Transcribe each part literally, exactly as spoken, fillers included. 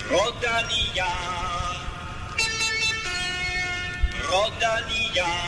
Rodania, Rodania.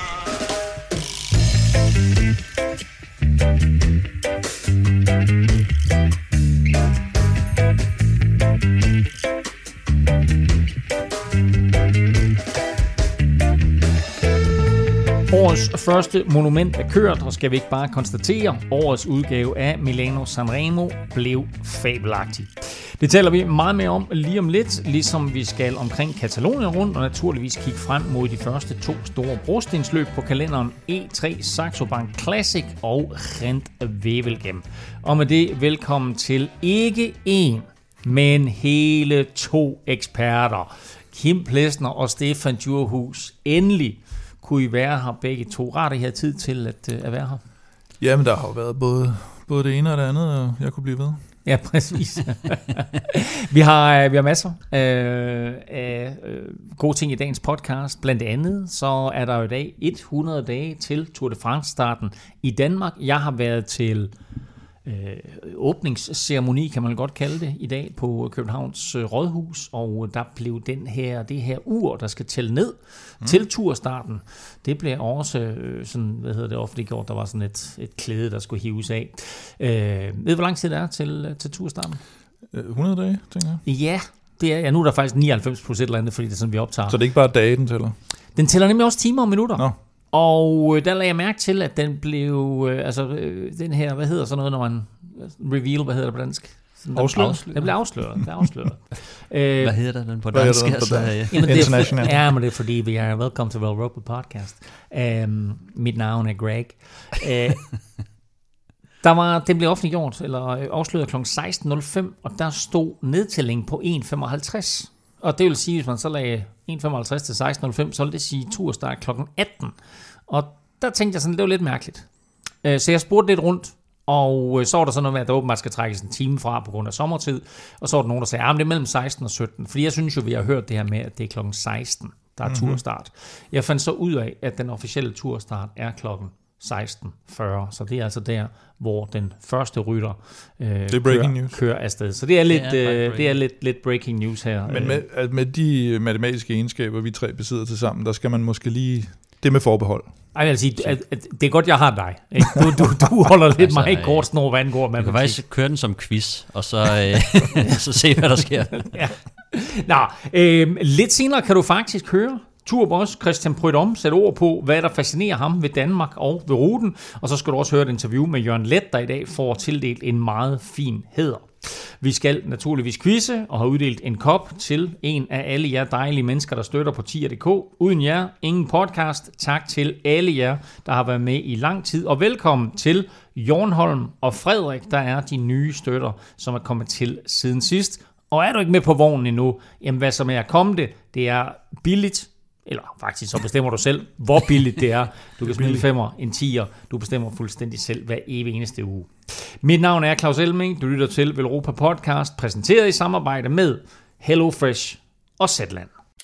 Årets første monument er kørt, og skal vi ikke bare konstatere, årets udgave af Milano Sanremo blev fabelagtig. Det taler vi meget mere om lige om lidt, ligesom vi skal omkring Catalonien rundt, og naturligvis kigge frem mod de første to store brostensløb på kalenderen E tre Saxo Bank Classic og Gent Wevelgem. Og med det, velkommen til ikke én, men hele to eksperter. Kim Plesner og Stefan Djurhus. Endelig kunne I være her begge to. Rart, at I har tid til at, at være her. Jamen, der har jo været både, både det ene og det andet, og jeg kunne blive ved. Ja, præcis. vi, har, vi har masser af, af gode ting i dagens podcast. Blandt andet så er der jo i dag hundrede dage til Tour de France-starten i Danmark. Jeg har været til øh, åbningsceremoni, kan man godt kalde det, i dag på Københavns øh, Rådhus, og der blev den her, det her ur, der skal tælle ned mm. til turstarten. Det blev også øh, sådan, hvad hedder det, offentliggjort. Der var sådan et, et klæde, der skulle hives af. Øh, ved hvor lang tid det er til, til turstarten? hundrede dage, tænker jeg. Ja, det er, ja, nu er der faktisk nioghalvfems procent eller andet, fordi det er sådan, vi optager. Så det er ikke bare dage, den tæller? Den tæller nemlig også timer og minutter. Nå. Og øh, der lagde jeg mærke til, at den blev, øh, altså øh, den her, hvad hedder sådan noget, når man reveal, hvad hedder det på dansk? Afsløret. Den blev afsløret. Den blev afsløret. øh, hvad hedder den på dansk? Den på dansk? Jamen, det er, ja, men det er fordi, vi er Welcome to Well Rope Podcast. Um, mit navn er Greg. Uh, der var, den blev offentliggjort, eller afsløret klokken seksten nul fem, og der stod nedtælling på en femoghalvtreds. Og det vil sige, hvis man så lagde en femoghalvtreds til seksten nul fem, så vil det sige turstart klokken atten. Og der tænkte jeg sådan, det var lidt mærkeligt. Uh, så jeg spurgte lidt rundt, og så var der sådan noget med, at der åbenbart skal trækkes en time fra på grund af sommertid. Og så var der nogen, der sagde, at det er mellem seksten og sytten. Fordi jeg synes jo, vi har hørt det her med, at det er klokken seksten, der er mm-hmm. turstart. Jeg fandt så ud af, at den officielle turstart er klokken seksten fyrre. Så det er altså der, hvor den første rytter øh, kører, kører afsted. Så det er lidt, det er, øh, det er lidt, lidt breaking news her. Men med, med de matematiske egenskaber, vi tre besidder til sammen, der skal man måske lige... Det med forbehold. Ej, jeg vil sige, at, at det er godt, jeg har dig. Du, du, du holder lidt altså, meget kort snor, hvad angår matematik. Du kan faktisk køre den som quiz, og så, øh, så se, hvad der sker. Ja. Nå, øh, lidt senere kan du faktisk høre turboss Christian Prudhomme sætte ord på, hvad der fascinerer ham ved Danmark og ved ruten. Og så skal du også høre et interview med Jørgen Leth, der i dag får tildelt en meget fin hæder. Vi skal naturligvis quizze og har uddelt en kop til en af alle jer dejlige mennesker, der støtter på tier punktum d k. Uden jer, ingen podcast. Tak til alle jer, der har været med i lang tid. Og velkommen til Jornholm og Frederik, der er de nye støtter, som er kommet til siden sidst. Og er du ikke med på vognen endnu, jamen hvad som er kommet det, det er billigt. Eller faktisk, så bestemmer du selv, hvor billigt det er. Du kan smide femmer, en tier. Du bestemmer fuldstændig selv hver evig eneste uge. Mit navn er Claus Elming. Du lytter til Velropa Podcast, præsenteret i samarbejde med HelloFresh og Zetland.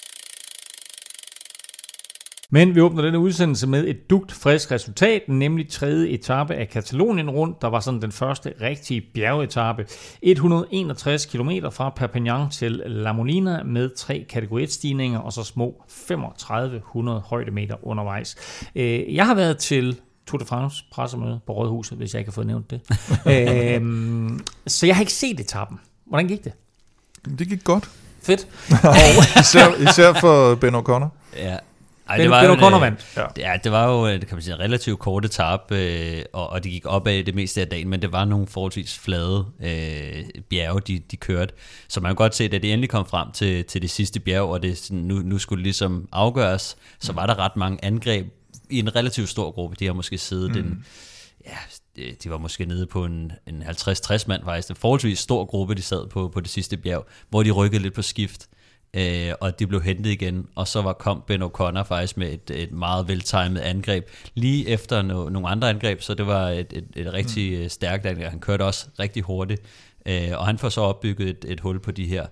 Men vi åbner denne udsendelse med et dugt frisk resultat, nemlig tredje etape af Catalonien rundt. Der var sådan den første rigtige bjergetape. et hundrede og enogtres kilometer fra Perpignan til La Molina med tre kategori et stigninger og så små femogtredive hundrede højdemeter undervejs. Jeg har været til Tour de France pressemøde på Rådhuset, hvis jeg ikke har fået nævnt det. øhm, så jeg har ikke set etappen. Hvordan gik det? Det gik godt. Fedt. især, især for Ben O'Connor. Ja. Ej, det, var det, jo, en, ja. ja, det var jo det kan man sige, en relativt kort etape, øh, og, og det gik opad det meste af dagen, men det var nogle forholdsvis flade øh, bjerge, de, de kørte. Så man kan godt se, at da de endelig kom frem til, til det sidste bjerg, og det sådan, nu, nu skulle det ligesom afgøres, så var der ret mange angreb i en relativt stor gruppe. De har måske siddet mm. en, ja, de var måske nede på en, en halvtreds til tres mand faktisk. En forholdsvis stor gruppe, de sad på, på det sidste bjerg, hvor de rykkede lidt på skift. Øh, og de blev hentet igen, og så var kom Ben O'Connor faktisk med et, et meget veltimet angreb, lige efter no, nogle andre angreb, så det var et, et, et rigtig mm. stærkt angreb. Han kørte også rigtig hurtigt, øh, og han får så opbygget et, et hul på de her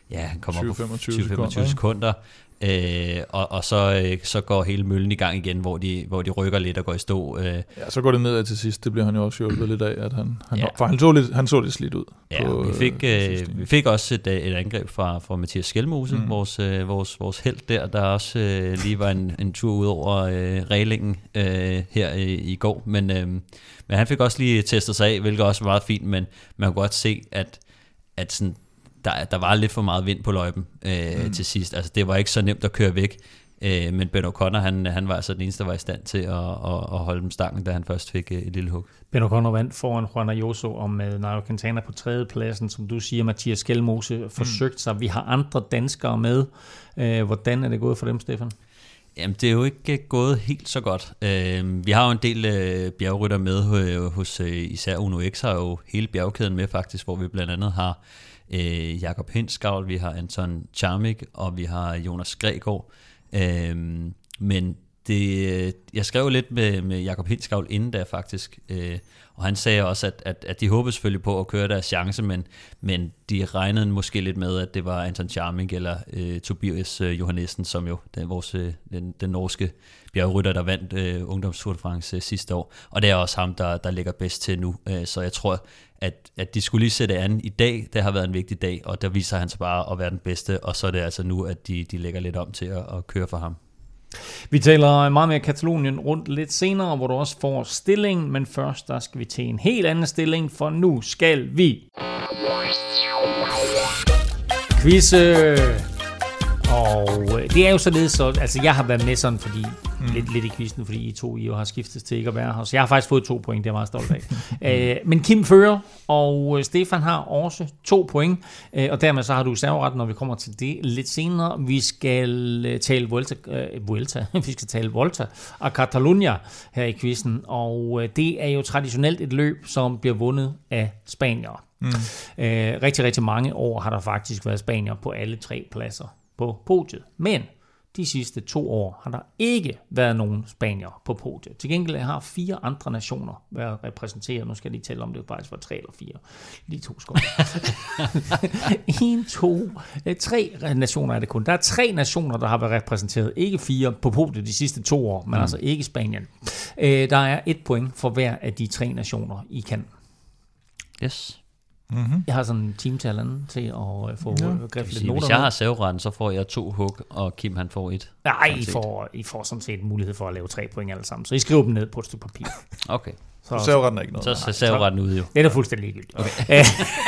ja, han kommer tyve op på femogtyve tyve femogtyve sekunder. Øh, og, og så, øh, så går hele møllen i gang igen, hvor de, hvor de rykker lidt og går i stå. Øh. Ja, så går det nedad til sidst. Det bliver han jo også hjulpet lidt af, at han, han, ja. for han, så lidt, han så lidt slidt ud. Ja, på, vi, fik, øh, vi fik også et, et angreb fra, fra Mathias Skelmose, mm. vores, øh, vores, vores held der, der også øh, lige var en, en tur ud over øh, reglingen øh, her i, i går. Men, øh, men han fik også lige testet sig af, hvilket også var meget fint, men man kunne godt se, at, at sådan, der, der var lidt for meget vind på løjpen øh, mm. til sidst. Altså, det var ikke så nemt at køre væk. Øh, men Ben O'Connor, han, han var altså den eneste, der var i stand til at, at, at holde dem stangen, da han først fik et lille hug. Ben O'Connor vandt foran Juan Ayuso og med Nairo Quintana på tredjepladsen. Som du siger, Mathias Skelmose forsøgte mm. sig. Vi har andre danskere med. Øh, hvordan er det gået for dem, Stefan? Jamen, det er jo ikke gået helt så godt. Øh, vi har jo en del øh, bjergrytter med hos øh, især Uno X, har jo hele bjergkæden med faktisk, hvor vi blandt andet har øh, Jakob Hindsgavl, vi har Anton Charmik, og vi har Jonas Gregor. Øhm, men det, jeg skrev lidt med, med Jakob Hindsgavl inden der faktisk, øh, og han sagde også, at, at, at de håbede selvfølgelig på at køre deres chance, men, men de regnede måske lidt med, at det var Anton Charmik eller øh, Tobias øh, Johannessen, som jo den, vores, øh, den, den norske bjergrytter, der vandt øh, Ungdoms Tour de France øh, sidste år, og det er også ham, der, der ligger bedst til nu, øh, så jeg tror, at, at de skulle lige sætte an i dag. Det har været en vigtig dag, og der viser han sig bare at være den bedste, og så er det altså nu, at de, de lægger lidt om til at, at køre for ham. Vi taler meget mere Katalonien rundt lidt senere, hvor du også får stillingen, men først der skal vi til en helt anden stilling, for nu skal vi quizze. Og det er jo således, så altså jeg har været med sådan, fordi mm. lidt, lidt i quizzen, fordi I to I jo har skiftet til ikke at være her, så jeg har faktisk fået to point, det er jeg meget stolt af. øh, men Kim fører, og Stefan har også to point, øh, og dermed så har du serveret, når vi kommer til det lidt senere. Vi skal tale Vuelta, øh, Vuelta. vi skal tale Volta og Catalunya her i quizzen, og øh, det er jo traditionelt et løb, som bliver vundet af spaniere. Mm. Øh, rigtig, rigtig mange år har der faktisk været spanier på alle tre pladser på podiet. Men de sidste to år har der ikke været nogen spanier på podiet. Til gengæld har fire andre nationer været repræsenteret. Nu skal jeg lige tælle, om det faktisk var tre eller fire. Lige to skår. en, to, tre nationer er det kun. Der er tre nationer, der har været repræsenteret. Ikke fire på podiet de sidste to år, men mm. altså ikke Spanien. Der er et point for hver af de tre nationer, I kan. Yes. Mm-hmm. Jeg har sådan en teamtal til at få ja. grebet lidt noter. Hvis jeg har serveretten, så får jeg to hug, og Kim han får et. Nej, I får, I får sådan set mulighed for at lave tre point alle sammen. Så I skriver dem ned på et stykke papir. Okay. Så serveretten er ikke noget. Så ser serveretten ud jo. Det er da fuldstændig ligegyldigt. Okay.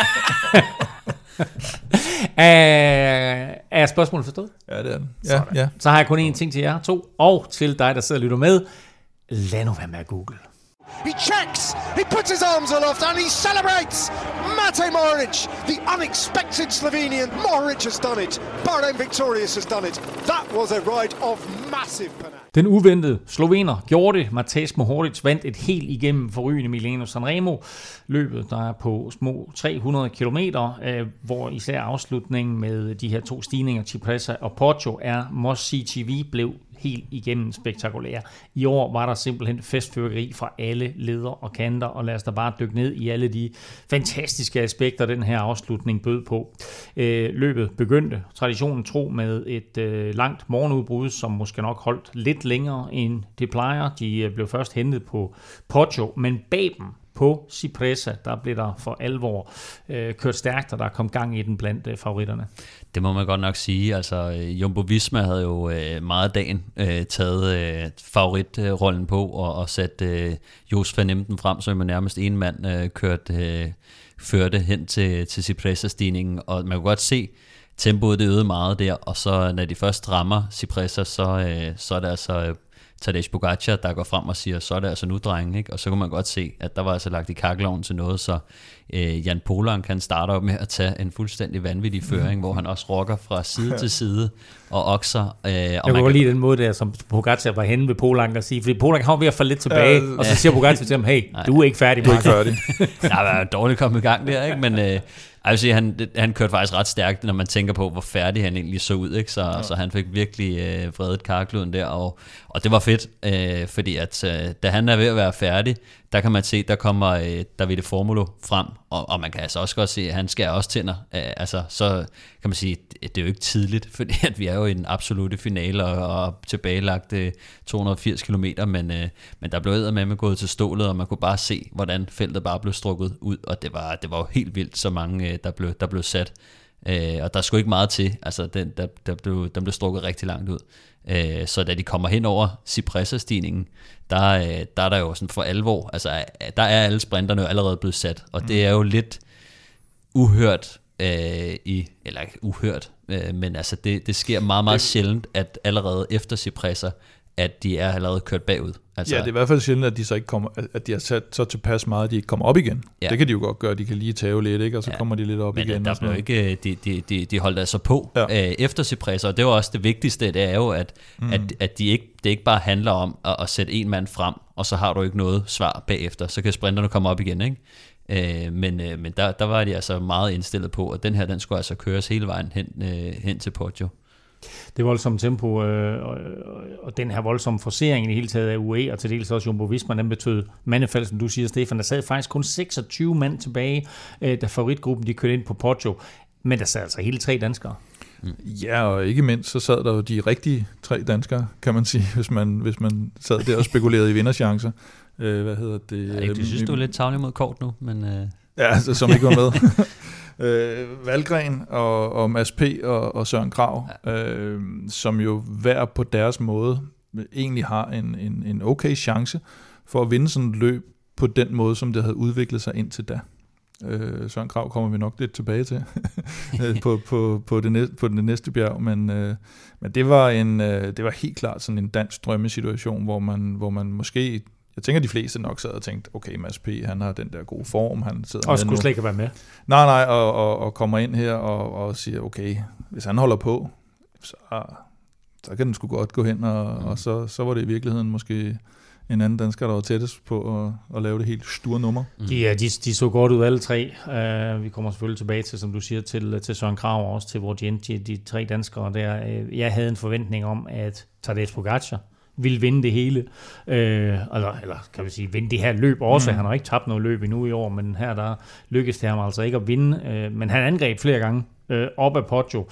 er, er spørgsmålet forstået? Ja, det er den. Ja, ja. Så har jeg kun én ting til jer to, og til dig, der sidder og lytter med. Lad nu være med at google. He checks, he puts his arms aloft and he celebrates! Matej Mohoric, the unexpected Slovenian. Mohoric has done it. Bahrain Victorious has done it. That was a ride of massive panache. Den uventede slovener gjorde det. Matej Mohoric vandt et helt igennem forrygende Milano Sanremo. Løbet, der er på små tre hundrede kilometer, øh, hvor især afslutningen med de her to stigninger, Cipressa og Poggio, er must-see T V, blev helt igennem spektakulær. I år var der simpelthen festfyrkeri fra alle leder og kanter, og lad os da bare dykke ned i alle de fantastiske aspekter, den her afslutning bød på. Øh, løbet begyndte traditionen tro med et øh, langt morgenudbrud, som måske nok holdt lidt længere end det plejer. De øh, blev først hentet på Poggio, men bag dem på Cipressa, der blev der for alvor øh, kørt stærkt, og der kom gang i den blandt øh, favoritterne. Det må man godt nok sige. Altså, Jumbo Visma havde jo øh, meget dagen øh, taget øh, favoritrollen på og, og sat øh, Jos van Emden frem, så man nærmest en mand øh, kørt, øh, førte hen til, til Cipressa-stigningen, og man kunne godt se, tempoet det øgede meget der, og så når de først rammer Cipressa, så, øh, så er det altså øh, Tadej Pogačar, der går frem og siger, så er det altså nu, drenge, ikke? Og så kunne man godt se, at der var altså lagt i kakkelovnen til noget, så øh, Jan Polan kan starte op med at tage en fuldstændig vanvittig føring, mm. hvor han også rocker fra side til side og okser. Øh, og jeg kunne godt lide den måde der, som Pogačar var henne ved Polan og sige, fordi Polan har ved at falde lidt tilbage, ja, og så siger Pogačar til ham, hey, nej, du er ikke færdig. Du er ikke færdig. Der var dårligt kommet i gang der, ikke? Men øh, altså, han, han kørte faktisk ret stærkt, når man tænker på, hvor færdig han egentlig så ud, ikke? Så, ja. så han fik virkelig øh, vredet karkloden der, og, og det var fedt, øh, fordi at øh, da han er ved at være færdig, der kan man se, der kommer øh, Davide Formulo frem, og, og man kan altså også godt se, at han skærer også tænder. Øh, altså, så kan man sige, det er jo ikke tidligt, fordi at vi er jo i den absolute finale, og, og tilbagelagt øh, to hundrede og firs kilometer, men, øh, men der blev eddermame gået til stålet, og man kunne bare se, hvordan feltet bare blev strukket ud, og det var, det var jo helt vildt, så mange, øh, der, blev, der blev sat. Øh, og der skulle ikke meget til, altså den, der, der blev, den blev strukket rigtig langt ud. Øh, så da de kommer hen over Cipressa-stigningen, der, øh, der er der jo sådan for alvor, altså der er alle sprinterne jo allerede blevet sat, og det er jo lidt uhørt, øh, i, eller ikke uhørt, øh, men altså det, det sker meget, meget sjældent, at allerede efter Cipressa, at de er allerede kørt bagud. Altså, ja, det er i hvert fald sjældent, at de så ikke kommer, at de har sat så tilpas meget, at de ikke kommer op igen. Ja. Det kan de jo godt gøre, de kan lige tage lidt, ikke? Og så ja. kommer de lidt op men igen. Men der blev ikke, de, de, de, de holdt altså på ja. øh, efter Cipressa, og det var også det vigtigste, det er jo, at, mm. at, at de ikke, det ikke bare handler om at, at sætte en mand frem, og så har du ikke noget svar bagefter, så kan sprinterne komme op igen, ikke? Øh, men øh, men der, der var de altså meget indstillet på, og den her, den skulle altså køres hele vejen hen, øh, hen til Poggio. Det voldsomme tempo øh, og, og den her voldsomme forcering i det hele taget af U A E og til dels også Jumbo Visma, den betød mandefald, som du siger, Stefan. Der sad faktisk kun seksogtyve mand tilbage, øh, da favoritgruppen de kørte ind på Poggio, men der sad altså hele tre danskere. Mm. Ja, og ikke mindst så sad der jo de rigtige tre danskere, kan man sige, hvis man, hvis man sad der og spekulerede i vinderchancer. Øh, hvad hedder det? Jeg ikke, synes, du er lidt tavlig mod kort nu, men... Øh... Ja, altså, som ikke var med. Øh, Valgren og, og Mads P. og, og Søren Kragh, ja. øh, som jo hver på deres måde egentlig har en, en, en okay chance for at vinde sådan et løb på den måde, som det havde udviklet sig indtil da. Øh, Søren Kragh kommer vi nok lidt tilbage til på, på, på, det næste, på det næste bjerg, men, øh, men det, var en, øh, det var helt klart sådan en dansk drømmesituation, hvor man, hvor man måske... Jeg tænker, de fleste nok sad og tænkte, okay, Mads P., han har den der gode form, han sidder og skulle slet ikke være med. Nej, nej, og, og, og kommer ind her og, og siger, okay, hvis han holder på, så, så kan den sgu godt gå hen, og, mm. og så, så var det i virkeligheden måske en anden dansker, der var tættest på at, at lave det helt store nummer. Mm. Ja, de, de så godt ud alle tre. Uh, vi kommer selvfølgelig tilbage til, som du siger, til, til Søren Kragh og også til Vorgenti, de tre danskere der. Uh, jeg havde en forventning om, at Tadej Pogačar vil vinde det hele, øh, eller, eller kan vi sige, vinde det her løb også. Mm. Han har ikke tabt noget løb endnu i år, men her der lykkedes det ham altså ikke at vinde. Øh, men han angreb flere gange øh, op ad Poggio,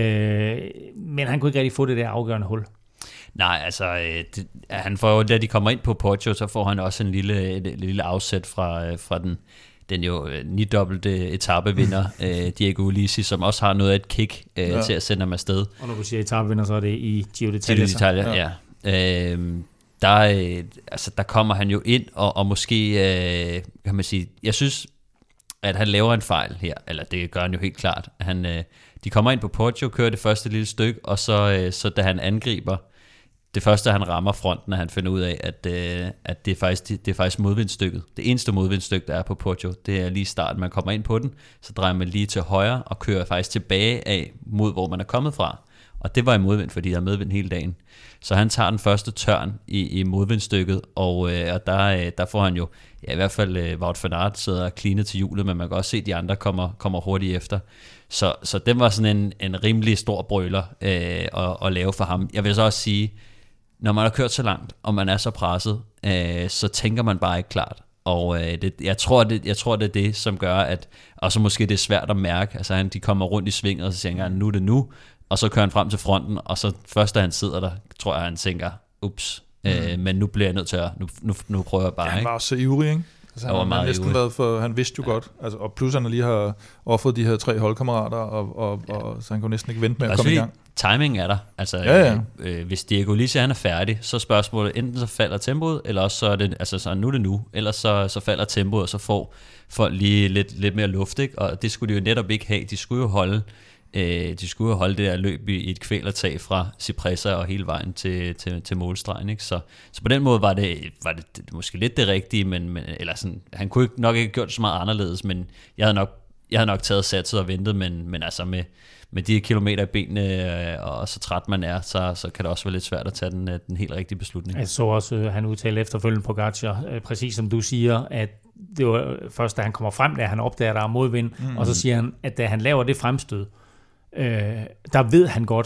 øh, men han kunne ikke rigtig få det der afgørende hul. Nej, altså, det, han får jo, da de kommer ind på Poggio, så får han også en lille, et, et lille afsæt fra, fra den, den jo ni-dobbelte etapevinder, øh, Diego Ulissi, som også har noget af et kick øh, ja. til at sende ham afsted. Og når du siger etapevinder, så er det i Giro d'Italia. Giro d'Italia, ja. ja. Øh, der, altså, der kommer han jo ind, og, og måske, øh, kan man sige, jeg synes, at han laver en fejl her, eller det gør han jo helt klart. Han, øh, de kommer ind på Poggio, kører det første lille stykke, og så, øh, så da han angriber, det første, han rammer fronten, at han finder ud af, at, øh, at det, er faktisk, det, det er faktisk modvindstykket. Det eneste modvindstykke, der er på Poggio, det er lige starten. Man kommer ind på den, så drejer man lige til højre, og kører faktisk tilbage af mod, hvor man er kommet fra. Og det var i modvind, fordi der er medvind hele dagen. Så han tager den første tørn i, i modvindstykket, og, øh, og der, øh, der får han jo, ja, i hvert fald øh, Wout van Aert sidder og cleaner til hjulet, men man kan også se, at de andre kommer, kommer hurtigt efter. Så, så den var sådan en, en rimelig stor brøler øh, at, at lave for ham. Jeg vil så også sige, når man har kørt så langt, og man er så presset, øh, så tænker man bare ikke klart. Og øh, det, jeg, tror, det, jeg tror, det er det, som gør, at, og så måske det er svært at mærke, altså han, de kommer rundt i svinget, og så tænker han, nu er det nu, og så kører han frem til fronten, og så først da han sidder der, tror jeg, han tænker, ups, mm. øh, men nu bliver jeg nødt til at, nu, nu, nu prøver jeg bare. Ja, han var ikke? også så ivrig, ikke? Altså, han, var meget næsten været for, han vidste jo ja. godt, altså, og plus han lige har offret de her tre holdkammerater, og, og, ja. og, så han kunne næsten ikke vente med at komme i gang. Timing er der. Altså, ja, ja. Øh, hvis Diego Ulissi han er færdig, så er spørgsmålet, enten så falder tempoet, eller også så er det, altså så nu er det nu, ellers så, så falder tempoet, og så får folk lige lidt, lidt mere luft, ikke? Og det skulle de jo netop ikke have. De skulle jo holde, øh, de skulle jo holde det der løb i, i et kvælertag fra Cipressa og hele vejen til, til, til målstregen, ikke? Så, så på den måde var det, var det måske lidt det rigtige, men, men eller sådan, han kunne nok ikke have gjort så meget anderledes, men jeg havde nok, jeg havde nok taget satset og ventet, men, men altså med med de kilometer i benene, og så træt man er, så, så kan det også være lidt svært at tage den, den helt rigtige beslutning. Jeg så også, øh, han udtalte efterfølgende på Pogačar, øh, præcis som du siger, at det var først, da han kommer frem, da han opdager, der er modvind, mm. og så siger han, at da han laver det fremstød, øh, der ved han godt,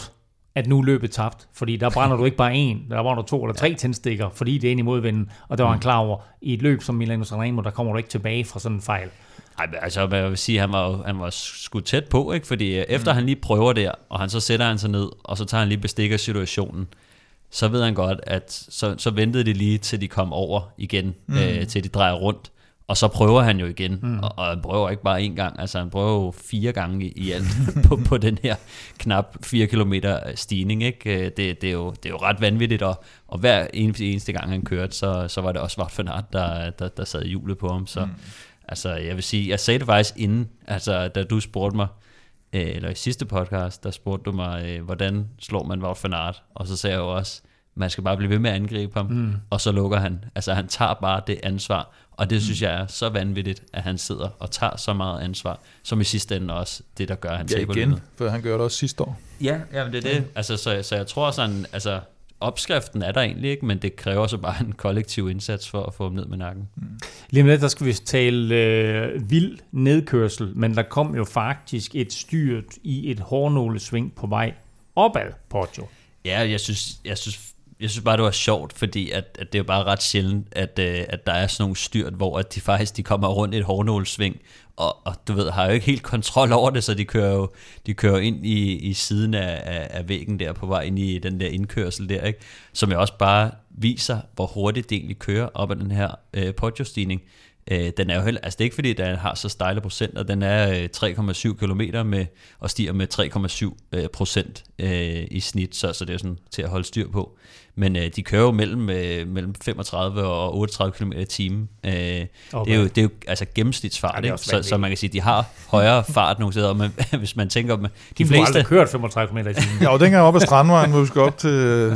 at nu løbet tabt, fordi der brænder du ikke bare en, der brænder to eller tre ja. tændstikker, fordi det er ind i modvinden, og der var han klar over, i et løb som Milano Sanremo, der kommer du ikke tilbage fra sådan en fejl. Ej, altså jeg vil sige, han var, han var skudt tæt på, ikke? Fordi efter mm. han lige prøver der, og han så sætter han sig ned, og så tager han lige bestik af situationen, så ved han godt, at så, så ventede de lige, til de kom over igen, mm. øh, til de drejer rundt, og så prøver han jo igen, mm. og, og han prøver ikke bare én gang, altså han prøver jo fire gange i, i alt på, på den her knap fire kilometer stigning, ikke? Det, det, er jo, det er jo ret vanvittigt, og, og hver eneste, eneste gang han kørte, så, så var det også Wout van Aert, der, der, der sad hjulet på ham, så mm. altså jeg vil sige, jeg sagde det faktisk inden, altså da du spurgte mig, eller i sidste podcast, der spurgte du mig, hvordan slår man Wout van Aert, og så sagde jeg jo også, man skal bare blive ved med at angribe ham, mm. og så lukker han. Altså han tager bare det ansvar, og det synes jeg er så vanvittigt, at han sidder og tager så meget ansvar, som i sidste ende også det, der gør, at han ja, taber igen, løbet. for han gør det også sidste år. Ja, jamen det er det. Altså, så, så jeg tror sådan, altså opskriften er der egentlig ikke, men det kræver så bare en kollektiv indsats for at få dem ned med nakken. Mm. Lige om lidt, der skal vi tale øh, vild nedkørsel, men der kom jo faktisk et styrt i et hårnålesving på vej opad, Poggio. Ja, jeg synes, jeg synes Jeg synes bare, det var sjovt, fordi at, at det er jo bare ret sjældent, at, øh, at der er sådan nogle styrt, hvor at de faktisk de kommer rundt i et hårnålsving, og, og du ved, har jo ikke helt kontrol over det, så de kører jo de kører ind i, i siden af, af, af væggen der, på vej ind i den der indkørsel der, ikke? Som jo også bare viser, hvor hurtigt det egentlig kører op ad den her øh, Poggio-stigning. Øh, den er jo heller, altså det er ikke fordi, den har så stejle procenter, den er øh, tre komma syv kilometer med, og stiger med tre komma syv procent øh, i snit, så, så det er sådan til at holde styr på. Men øh, de kører jo mellem, øh, mellem femogtredive og otteogtredive kilometer i timen. Øh, okay. det, er jo, det er jo altså gennemsnitsfart, ja, så, så man kan sige, de har højere fart nogle steder, men hvis man tænker om de, de fleste... Du har aldrig kørt femogtredive kilometer i timen. Ja, og dengang op ad Strandvejen, hvor vi skal op til,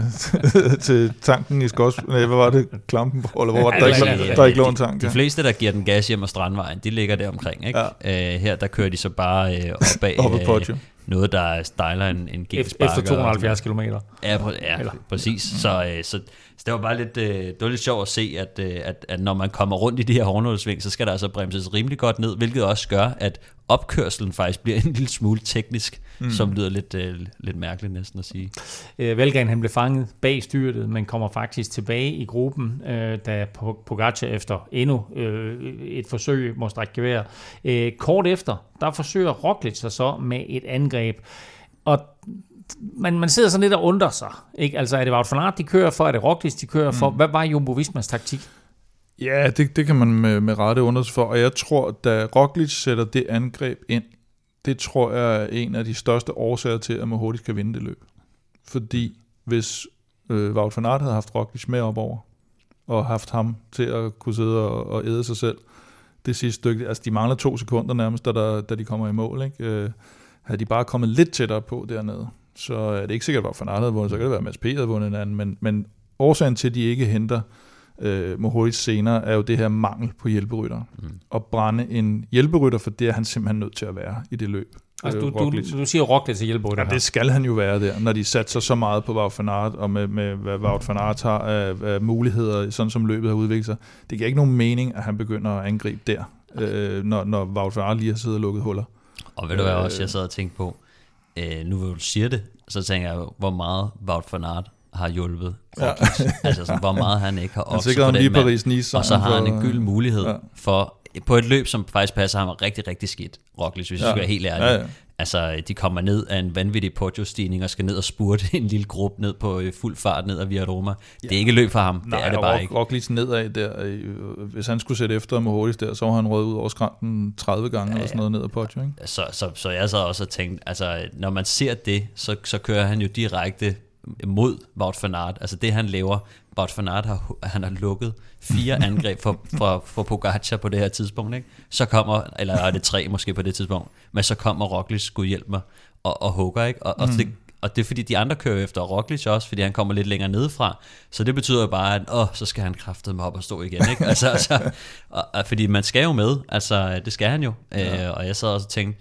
til tanken i Skods... Nej, hvad var det? Klampenborg, eller hvor var det? Der, ja, ikke, der er ikke lån tank. De, de fleste, der giver den gas hjem ad Strandvejen, de ligger der omkring, ikke? Ja. Øh, her, der kører de så bare øh, op bag... op ad noget, der er stejler en, en G-sparker. Efter to hundrede og halvfjerds kilometer. Ja, pr- ja præcis. Så, øh, så, så det var bare lidt, øh, det var lidt sjovt at se, at, øh, at, at når man kommer rundt i de her hårnålesving, så skal der altså bremses rimelig godt ned, hvilket også gør, at opkørselen faktisk bliver en lille smule teknisk, mm. som lyder lidt, øh, lidt mærkeligt næsten at sige. Øh, Valgren, han blev fanget bag styrtet, men kommer faktisk tilbage i gruppen, øh, da Pogačar efter endnu øh, et forsøg må strække gevær. Øh, kort efter, der forsøger Roglič sig så med et angreb, og man, man sidder sådan lidt og undrer sig, ikke? Altså er det Wout van Aert, de kører for, er det Roglič, de kører for? Mm. Hvad var Jumbo Vismas taktik? Ja, det, det kan man med, med rette undre sig for, og jeg tror, da Roglič sætter det angreb ind, det tror jeg er en af de største årsager til, at man hurtigt kan vinde det løb. Fordi hvis øh, Wout van Aert havde haft Roglič med op over, og haft ham til at kunne sidde og, og æde sig selv, det sidste stykke, altså de mangler to sekunder nærmest, da, der, da de kommer i mål, ikke? Øh, havde de bare kommet lidt tættere på dernede, så er det ikke sikkert, at Wout van Aert havde vundet, så kan det være, at Mads P. havde vundet en anden, men, men årsagen til, at de ikke henter øh, Mohoric senere, er jo det her mangel på hjælperytter. Mm. At brænde en hjælperytter, for det er han simpelthen nødt til at være i det løb. Altså, du, du, du siger Roglič til hjælperytter her. Ja, det skal han jo være der, når de satser så meget på Wout van Aert, og med, med hvad Wout van Aert har af, af muligheder, sådan som løbet har udviklet sig. Det giver ikke nogen mening, at han begynder at angribe der, øh, når, når Wout van Aert lige har siddet og lukket huller. Og ved du hvad også, jeg sad og tænkte på, øh, nu hvor du siger det, så tænker jeg, hvor meget Wout van Aert har hjulpet Roglič. Ja. Altså sådan, hvor meget han ikke har okset på den mand. Og så har han en gyld mulighed ja. for, på et løb, som faktisk passer ham rigtig, rigtig skidt, Roglič, hvis ja. jeg skal være helt ærlig. Ja, ja. Altså, de kommer ned af en vanvittig Poggio-stigning og skal ned og spurte en lille gruppe ned på fuld fart ned ad Via Roma. Ja. Det er ikke løb for ham, Nej, det er det bare Rock, ikke. Roglič nedad der, hvis han skulle sætte efter med hurtigt der, så var han røget ud over skrænten tredive gange ja, eller sådan noget ned ad Poggio, ikke? Så, så, så jeg så også tænkt, altså, når man ser det, så, så kører han jo direkte mod Wout van Aert. Altså det, han laver, Wout van Aert har, han har lukket fire angreb for, for, for Pogačar på det her tidspunkt, ikke? Så kommer, eller er det tre måske på det tidspunkt, men så kommer Roglič, Gud hjælp mig, og, og hugger, ikke? Og, og, mm. det, og det er fordi, de andre kører efter Roglič også, fordi han kommer lidt længere nedefra, så det betyder jo bare, at åh, så skal han kraftedeme op og stå igen, ikke? Altså, altså, og, og, fordi man skal jo med, altså det skal han jo, ja. øh, og jeg sad også og tænkte,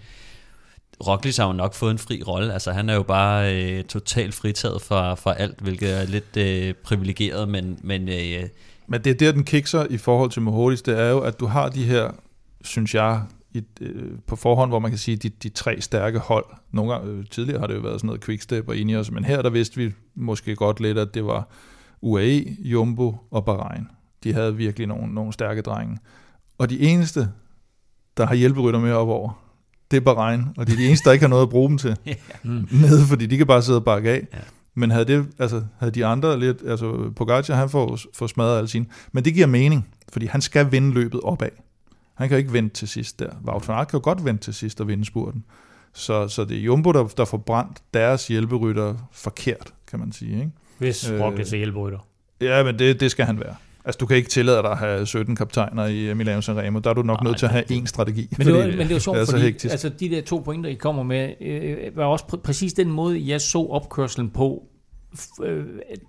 Roglič har jo nok fået en fri rolle, altså han er jo bare øh, totalt fritaget fra, fra alt, hvilket er lidt øh, privilegeret, men... Men, øh, men det er der, den kikser i forhold til Mohoric, det er jo, at du har de her, synes jeg, i, øh, på forhånd, hvor man kan sige, de, de tre stærke hold. Nogle gange, øh, tidligere har det jo været sådan noget Quickstep og Ineos, men her der vidste vi måske godt lidt, at det var U A E, Jumbo og Bahrain. De havde virkelig nogle, nogle stærke drenge. Og de eneste, der har hjælperytter med op over, det er Bahrain, og det er de eneste, der ikke har noget at bruge dem til. Med, fordi de kan bare sidde og bakke af. Ja. Men havde, det, altså, havde de andre lidt, altså Pogacar, han får, får smadret alle sine, men det giver mening, fordi han skal vinde løbet opad. Han kan ikke vente til sidst der. Wout van Aert kan jo godt vente til sidst og vinde spurten. Så, så det er Jumbo, der, der får brændt deres hjælperytter forkert, kan man sige. Ikke? Hvis Roglic er hjælperytter. Ja, men det, det skal han være. Altså, du kan ikke tillade dig at have sytten kaptajner i Milano Sanremo. Der er du nok Ej, nødt til at have én strategi. Men det, var, men det er jo sjovt, er fordi altså, de der to pointer, I kommer med, øh, var også pr- præcis den måde, jeg så opkørslen på. Øh,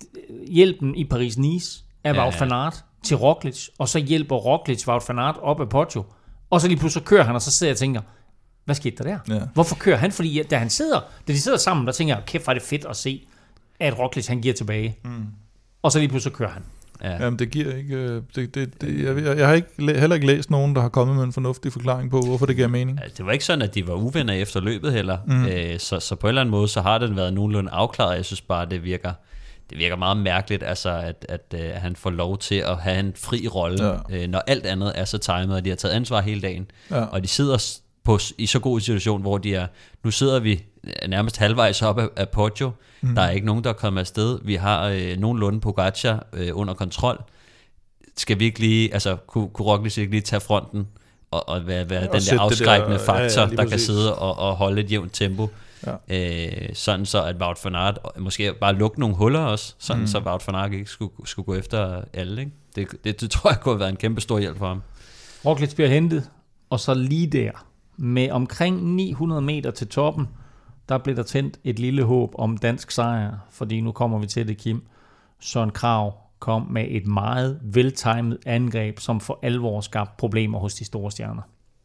hjælpen i Paris-Nice af ja, Wout van Aert til Roglic, og så hjælper Roglic Wout van Aert op af Poggio. Og så lige pludselig kører han, og så sidder jeg og tænker, hvad skete der der? Ja. Hvorfor kører han? Fordi da han sidder, da de sidder sammen, der tænker jeg, kæft, var det fedt at se, at Roglic han giver tilbage. Mm. Og så lige pludselig kører han. Ja. Jamen det giver ikke det, det, det, jeg, jeg har ikke, heller ikke læst nogen, der har kommet med en fornuftig forklaring på, hvorfor det giver mening. Det var ikke sådan, at de var uvenner efter løbet heller. Mm. Æ, så, så på en eller anden måde, så har den været nogenlunde afklaret. Jeg synes bare, det virker, det virker meget mærkeligt, altså, at, at, at han får lov til at have en fri rolle, ja. øh, når alt andet er så timet, og de har taget ansvar hele dagen. Ja. Og de sidder på, i så god situation, hvor de er, nu sidder vi nærmest halvvejs op af, af Poggio. Mm. Der er ikke nogen, der er kommet afsted. Vi har øh, nogenlunde Pogacar øh, under kontrol. Skal vi ikke lige, altså kunne, kunne Roglic ikke lige tage fronten og, og være, være ja, den der afskrækkende der, faktor, ja, ja, der præcis. Kan sidde og, og holde et jævnt tempo. Ja. Øh, sådan så, at Wout van Aert måske bare lukke nogle huller også, sådan mm. så Wout van Aert ikke skulle, skulle gå efter alle. Ikke? Det, det, det tror jeg kunne have været en kæmpe stor hjælp for ham. Roglic bliver hentet, og så lige der, med omkring ni hundrede meter til toppen, der blev der tændt et lille håb om dansk sejr, fordi nu kommer vi til det, Kim. Søren Kragh kom med et meget veltimet angreb, som for alvor skabte problemer hos de store stjerner.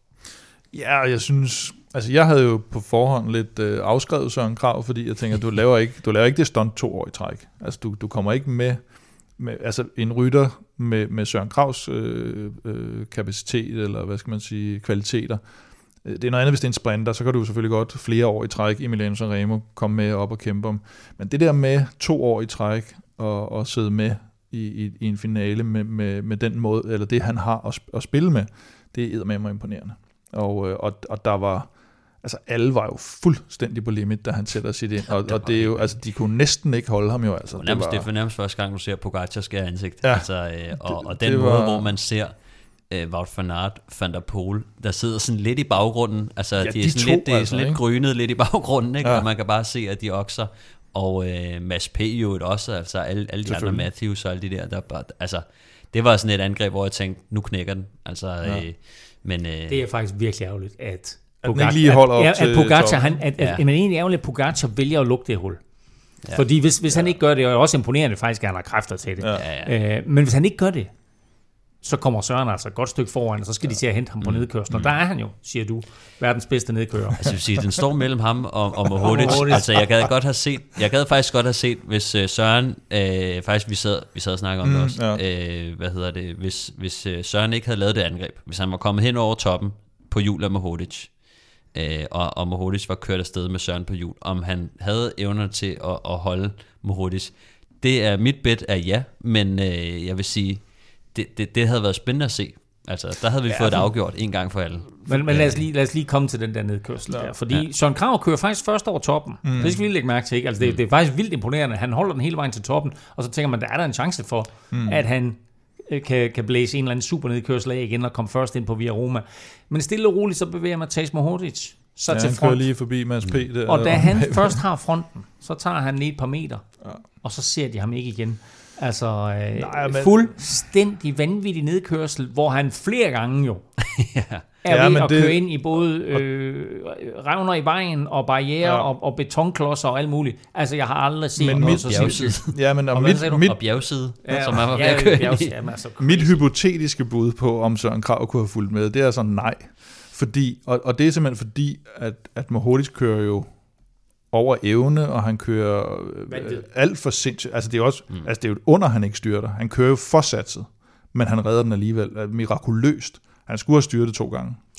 Ja, jeg synes, altså jeg havde jo på forhånd lidt øh, afskrevet Søren Kragh, fordi jeg tænker, du laver ikke, du laver ikke det stunt to år i træk. Altså du, du kommer ikke med, med, altså en rytter med, med Søren Kraghs øh, øh, kapacitet, eller hvad skal man sige, kvaliteter. Det er noget andet, hvis det er en sprinter, så kan du selvfølgelig godt flere år i træk i Milano Sanremo komme med op og kæmpe om. Men det der med to år i træk og, og sidde med i, i, i en finale med, med, med den måde, eller det han har at, at spille med, det er eddermame imponerende. Og, og, og der var, altså alle var jo fuldstændig på limit, da han sætter sit ind, og, og det er jo, altså de kunne næsten ikke holde ham jo. Altså, det, nærmest, det, var, det er nærmest første gang, du ser Pogacar skære ansigt. Ja, altså, øh, og, det, og den måde, var, hvor man ser Uh, Wout van Aert, Van der Poel, der sidder sådan lidt i baggrunden, altså ja, de, de er sådan, to, lidt, det er altså, sådan lidt grynet lidt i baggrunden, ikke? Ja. Og man kan bare se, at de okser, og uh, Mads P. jo også, altså alle, alle de andre Matthews og alle de der, der bare, altså det var sådan et angreb, hvor jeg tænkte, nu knækker den, altså, ja. øh, men... Øh, det er faktisk virkelig ærgerligt, at Pogacar, at, lige holder op at, til at Pogacar, han, at, ja. at, men egentlig ærgerligt, at Pogacar vælger at lukke det hul. Ja. Fordi hvis, hvis ja. han ikke gør det, og det er også imponerende faktisk, at han har kræfter til det, ja. Ja, ja. Øh, men hvis han ikke gør det, så kommer Søren altså et godt stykke foran, og så skal ja. de til at hente ham på mm. nedkørslen. Og mm. der er han jo, siger du, verdens bedste nedkører. Altså, jeg vil sige, den står mellem ham og, og Mohodic. Altså, jeg gad godt have set, jeg gad faktisk godt have set, hvis uh, Søren, øh, faktisk vi sad, vi sad og snakkede om mm, det også, ja. øh, hvad hedder det, hvis, hvis uh, Søren ikke havde lavet det angreb, hvis han var kommet hen over toppen på hjul af Mohodic, øh, og, og Mohodic var kørt afsted med Søren på hjul, om han havde evner til at, at holde Mohodic. Det er mit bet af ja, men øh, jeg vil sige, Det, det, det havde været spændende at se. Altså, der havde vi ja, fået det afgjort en gang for alle. Men, men lad, os lige, lad os lige komme til den der nedkørsel ja. der. Fordi ja. Søren Kragh kører faktisk først over toppen. Mm. Det skal vi lige lægge mærke til. Ikke? Altså, det, mm. det er faktisk vildt imponerende. Han holder den hele vejen til toppen, og så tænker man, der er der en chance for, mm. at han kan, kan blæse en eller anden super nedkørsel af igen og komme først ind på Via Roma. Men stille og roligt, så bevæger Mathias Mohodic så ja, til han front. kører lige forbi Mads P. Der, og da han først har fronten, så tager han lige et par meter, ja. og så ser de ham ikke igen. Altså øh, Nej, men... fuldstændig vanvittig nedkørsel, hvor han flere gange jo ja. er ved ja, at det... køre ind i både øh, revner i vejen og barriere ja. og, og betonklodser og alt muligt. Altså jeg har aldrig set men noget mit, så sindssygt. Ja, men og, og, mit, mit, og bjergside, ja, som er var ved ja, at køre bjergs, i. Jamen, altså, mit hypotetiske bud på, om Søren Kragh kunne have fulgt med, det er sådan nej. Fordi, og, og det er simpelthen fordi, at, at Mohodic kører jo over evne, og han kører øh, alt for sindssygt. Altså det er også, mm. altså det er jo under, han ikke styrter. Han kører jo forsatset, men han redder den alligevel mirakuløst. Han skulle have styrtet to gange.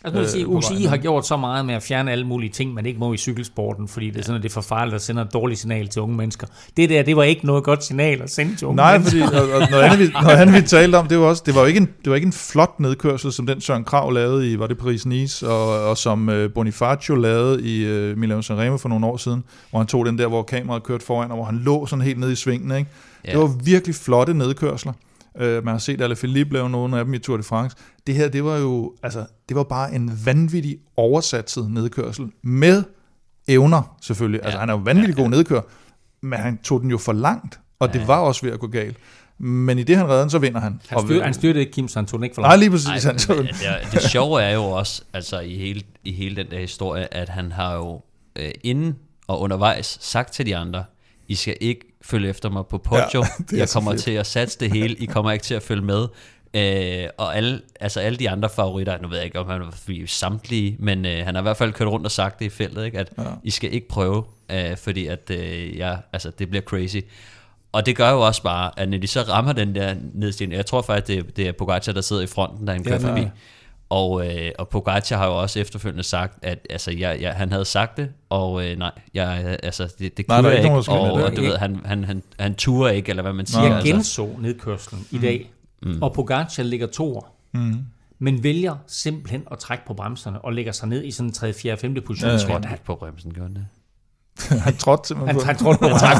Altså, øh, sige, U C I har gjort så meget med at fjerne alle mulige ting, man ikke må i cykelsporten, fordi det er sådan, at det er for farligt at sende et dårligt signal til unge mennesker. Det der, det var ikke noget godt signal at sende til unge Nej, mennesker. Nej, fordi og, og noget, andet, vi, noget andet, vi talte om, det var også, det var ikke en, det var ikke en flot nedkørsel, som den Søren Kragh lavede i, var det Paris-Nice, og, og som uh, Bonifacio lavede i uh, Milano-San Remo for nogle år siden, hvor han tog den der, hvor kameraet kørte foran, og hvor han lå sådan helt nede i svingene, ikke? Ja. Det var virkelig flotte nedkørsler. Uh, man har set Alaphilippe lave nogle af dem i Tour de France. Det her, det var jo, altså, det var bare en vanvittig oversatset nedkørsel, med evner selvfølgelig. Ja. Altså, han er jo vanvittig god nedkører, men han tog den jo for langt, og ja. Det var også ved at gå galt. Men i det, han redder den, så vinder han. Han, styr, han styrte ikke Kim, så han tog den ikke for langt. Nej, lige præcis. Ej, han tog den. Det, det sjove er jo også, altså i hele, i hele den der historie, at han har jo øh, inden og undervejs sagt til de andre, I skal ikke følge efter mig på Poggio, ja, jeg kommer til at satse det hele, I kommer ikke til at følge med. Øh, og alle, altså alle de andre favoritter, nu ved jeg ikke, om han var samtlige, men øh, han har i hvert fald kørt rundt og sagt det i feltet, ikke? At ja. I skal ikke prøve, øh, fordi at, øh, ja, altså, det bliver crazy. Og det gør jo også bare, at når de så rammer den der nedstigning, jeg tror faktisk, det, det er Pogacar, der sidder i fronten, da han kører ja, forbi. Og, øh, og Pogacar har jo også efterfølgende sagt, at altså, jeg, jeg, han havde sagt det, og øh, nej, jeg, altså, det, det kunne jeg ikke, og, og, og du ved, han, han, han, han turer ikke, eller hvad man siger. Jeg genså nedkørslen mm. i dag, mm. og Pogacar ligger toer, mm. men vælger simpelthen at trække på bremserne, og lægger sig ned i sådan en tredje, fjerde, femte position. Jeg tror ikke på bremsen, gør det. Han trådte simpelthen han, han trådte på bremsen.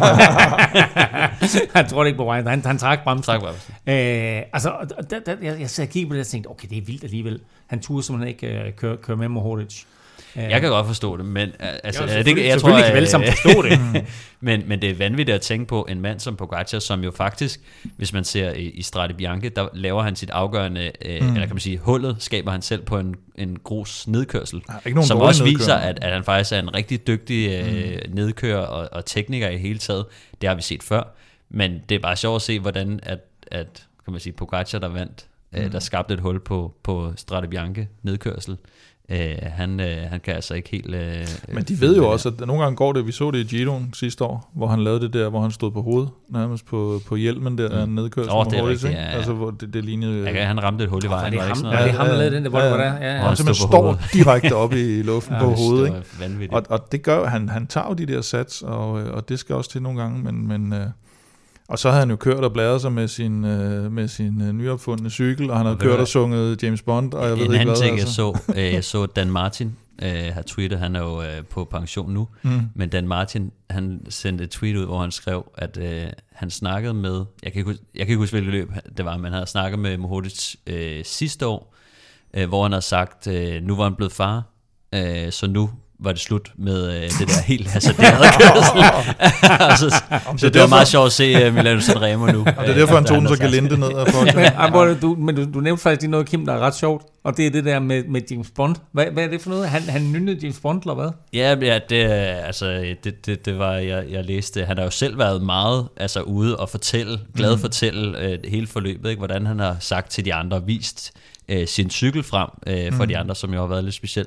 Han trådte ikke på bremsen. Han, han trak bremsen. Træk bremsen. Øh, altså, der, der, jeg, jeg sad og kiggede på det og tænkte, okay, det er vildt alligevel. Han turde simpelthen ikke uh, køre, køre med Mohoric. Jeg kan godt forstå det, men altså, jeg, det, jeg tror, jeg kan vel sammen forstå det. men, men det er vanvittigt at tænke på en mand som Pogacar, som jo faktisk, hvis man ser i, i Strade Bianche, der laver han sit afgørende, øh, mm. eller kan man sige, hullet skaber han selv på en, en grus nedkørsel, ja, som også nedkører. viser, at, at han faktisk er en rigtig dygtig øh, mm. nedkører og, og tekniker i hele taget. Det har vi set før, men det er bare sjovt at se, hvordan at, at kan man sige, Pogacar, der vandt, mm. øh, der skabte et hul på, på Strade Bianche nedkørsel. Uh, han, uh, han kan altså ikke helt... Uh, Men de ved jo også, at nogle gange går det, vi så det i Giroen sidste år, hvor han lavede det der, hvor han stod på hovedet, nærmest på, på hjelmen der, mm. nedkørsel. Åh, det er rigtigt, ja, ja. Altså, hvor det, det lignede... Ja, han ramte et hul i vejen. Det er ham, ja, det ham, der lavede den der, hvor ja, det var der. Ja, ja. Og han simpelthen står direkte oppe i luften ja, på hovedet, ikke? Og, og det gør, han, han tager jo de der sats, og, og det skal også til nogle gange, men... men uh, og så havde han jo kørt og bladret sig med sin, øh, med sin øh, nyopfundne cykel, og han havde kørt og sunget James Bond, og jeg ved ikke hvad. En anden ting, jeg så, øh, jeg så Dan Martin øh, har tweetet, han er jo øh, på pension nu, mm. men Dan Martin, han sendte et tweet ud, hvor han skrev, at øh, han snakkede med, jeg kan ikke huske, jeg kan ikke huske hvilket løb det var, men han havde snakket med Mohoric øh, sidste år, øh, hvor han havde sagt, øh, nu var han blevet far, øh, så nu var det slut med øh, det der helt hasarderede kørsel. altså, så, så det var meget sjovt at se uh, Milano San Remo nu. Og det er derfor, han tog den så gelinde ned af folk. men du, men du, du nævnte faktisk lige noget, Kim, der er ret sjovt, og det er det der med, med James Bond. Hvad, hvad er det for noget? Han, han nynnede James Bond, eller hvad? Ja, ja det, altså, det, det, det var, jeg, jeg læste, han har jo selv været meget altså, ude og fortælle, glad mm. fortælle øh, hele forløbet, ikke? Hvordan han har sagt til de andre, vist øh, sin cykel frem øh, for mm. de andre, som jo har været lidt specielt.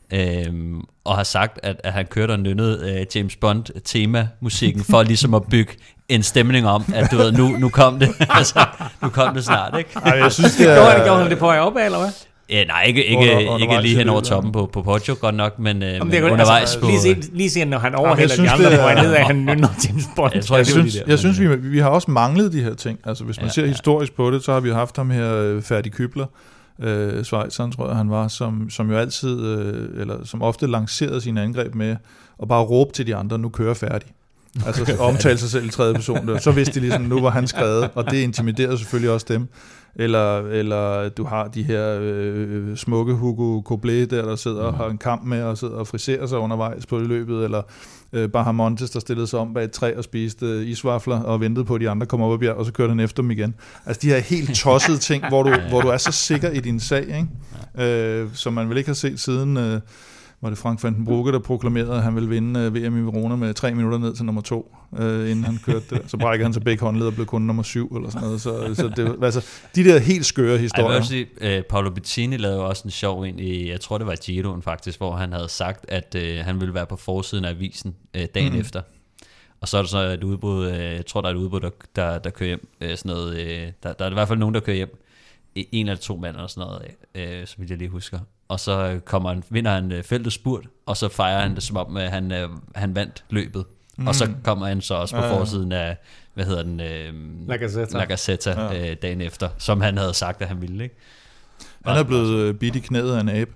Øhm, og har sagt, at, at han kørte og nynnede øh, James Bond tema-musikken for ligesom at bygge en stemning om, at du ved, nu, nu kom det, altså, nu kom det snart, ikke? Ej, jeg synes, det er... Gjorde han det på vej opad, eller hvad? Ja, nej, ikke, ikke, under, ikke lige hen over toppen på, på Poggio, godt nok, men, øh, men undervejs altså, på... Lige se, lige se, når han overhælder de andre på vej ned, at han nynner James Bond. Jeg, tror, jeg, jeg synes, jeg synes vi, vi har også manglet de her ting. Altså, hvis man ja, ser ja. historisk på det, så har vi haft ham her, Ferdi Kübler, Øh, Schweizeren, tror jeg han var, som, som jo altid, øh, eller som ofte lancerede sine angreb med at bare råbe til de andre, nu kører færdig. Altså omtale sig selv i tredje person. Der. Så vidste de ligesom, nu var han skrevet, og det intimiderede selvfølgelig også dem. Eller, eller du har de her øh, smukke Hugo Koblet der, der sidder og har en kamp med, og sidder og friserer sig undervejs på løbet, eller øh, Bahamontes, der stillede sig om bag et træ og spiste øh, isvafler og ventede på, at de andre kom op ad bjerg, og så kørte han efter dem igen. Altså de her helt tossede ting, hvor du, hvor du er så sikker i din sag, ikke? Øh, som man vel ikke har set siden... Øh, var det Frank van den Brugge, der proklamerede, at han ville vinde V M i Verona med tre minutter ned til nummer to, øh, inden han kørte det. Så brækkede han til begge håndled og blev kun nummer syv, eller sådan noget. Så, så det, altså, de der helt skøre historier. Jeg vil sige, uh, Paolo Bettini lavede også en sjov ind i, jeg tror det var Giroen faktisk, hvor han havde sagt, at uh, han ville være på forsiden af avisen uh, dagen mm. efter. Og så er der så et udbud, uh, jeg tror der er et udbud, der, der, der kører hjem, uh, sådan noget, uh, der, der er i hvert fald nogen, der kører hjem. En eller to mand eller sådan noget, uh, som jeg lige husker. og så kommer han, vinder han feltet spurt, og så fejrer han det som om, at han, han vandt løbet. Mm. Og så kommer han så også på ja, forsiden af, hvad hedder den? Øh, La Gazzetta, La Gazzetta ja. øh, dagen efter, som han havde sagt, at han ville. Ikke? Han er blevet bidt i knæet af en abe.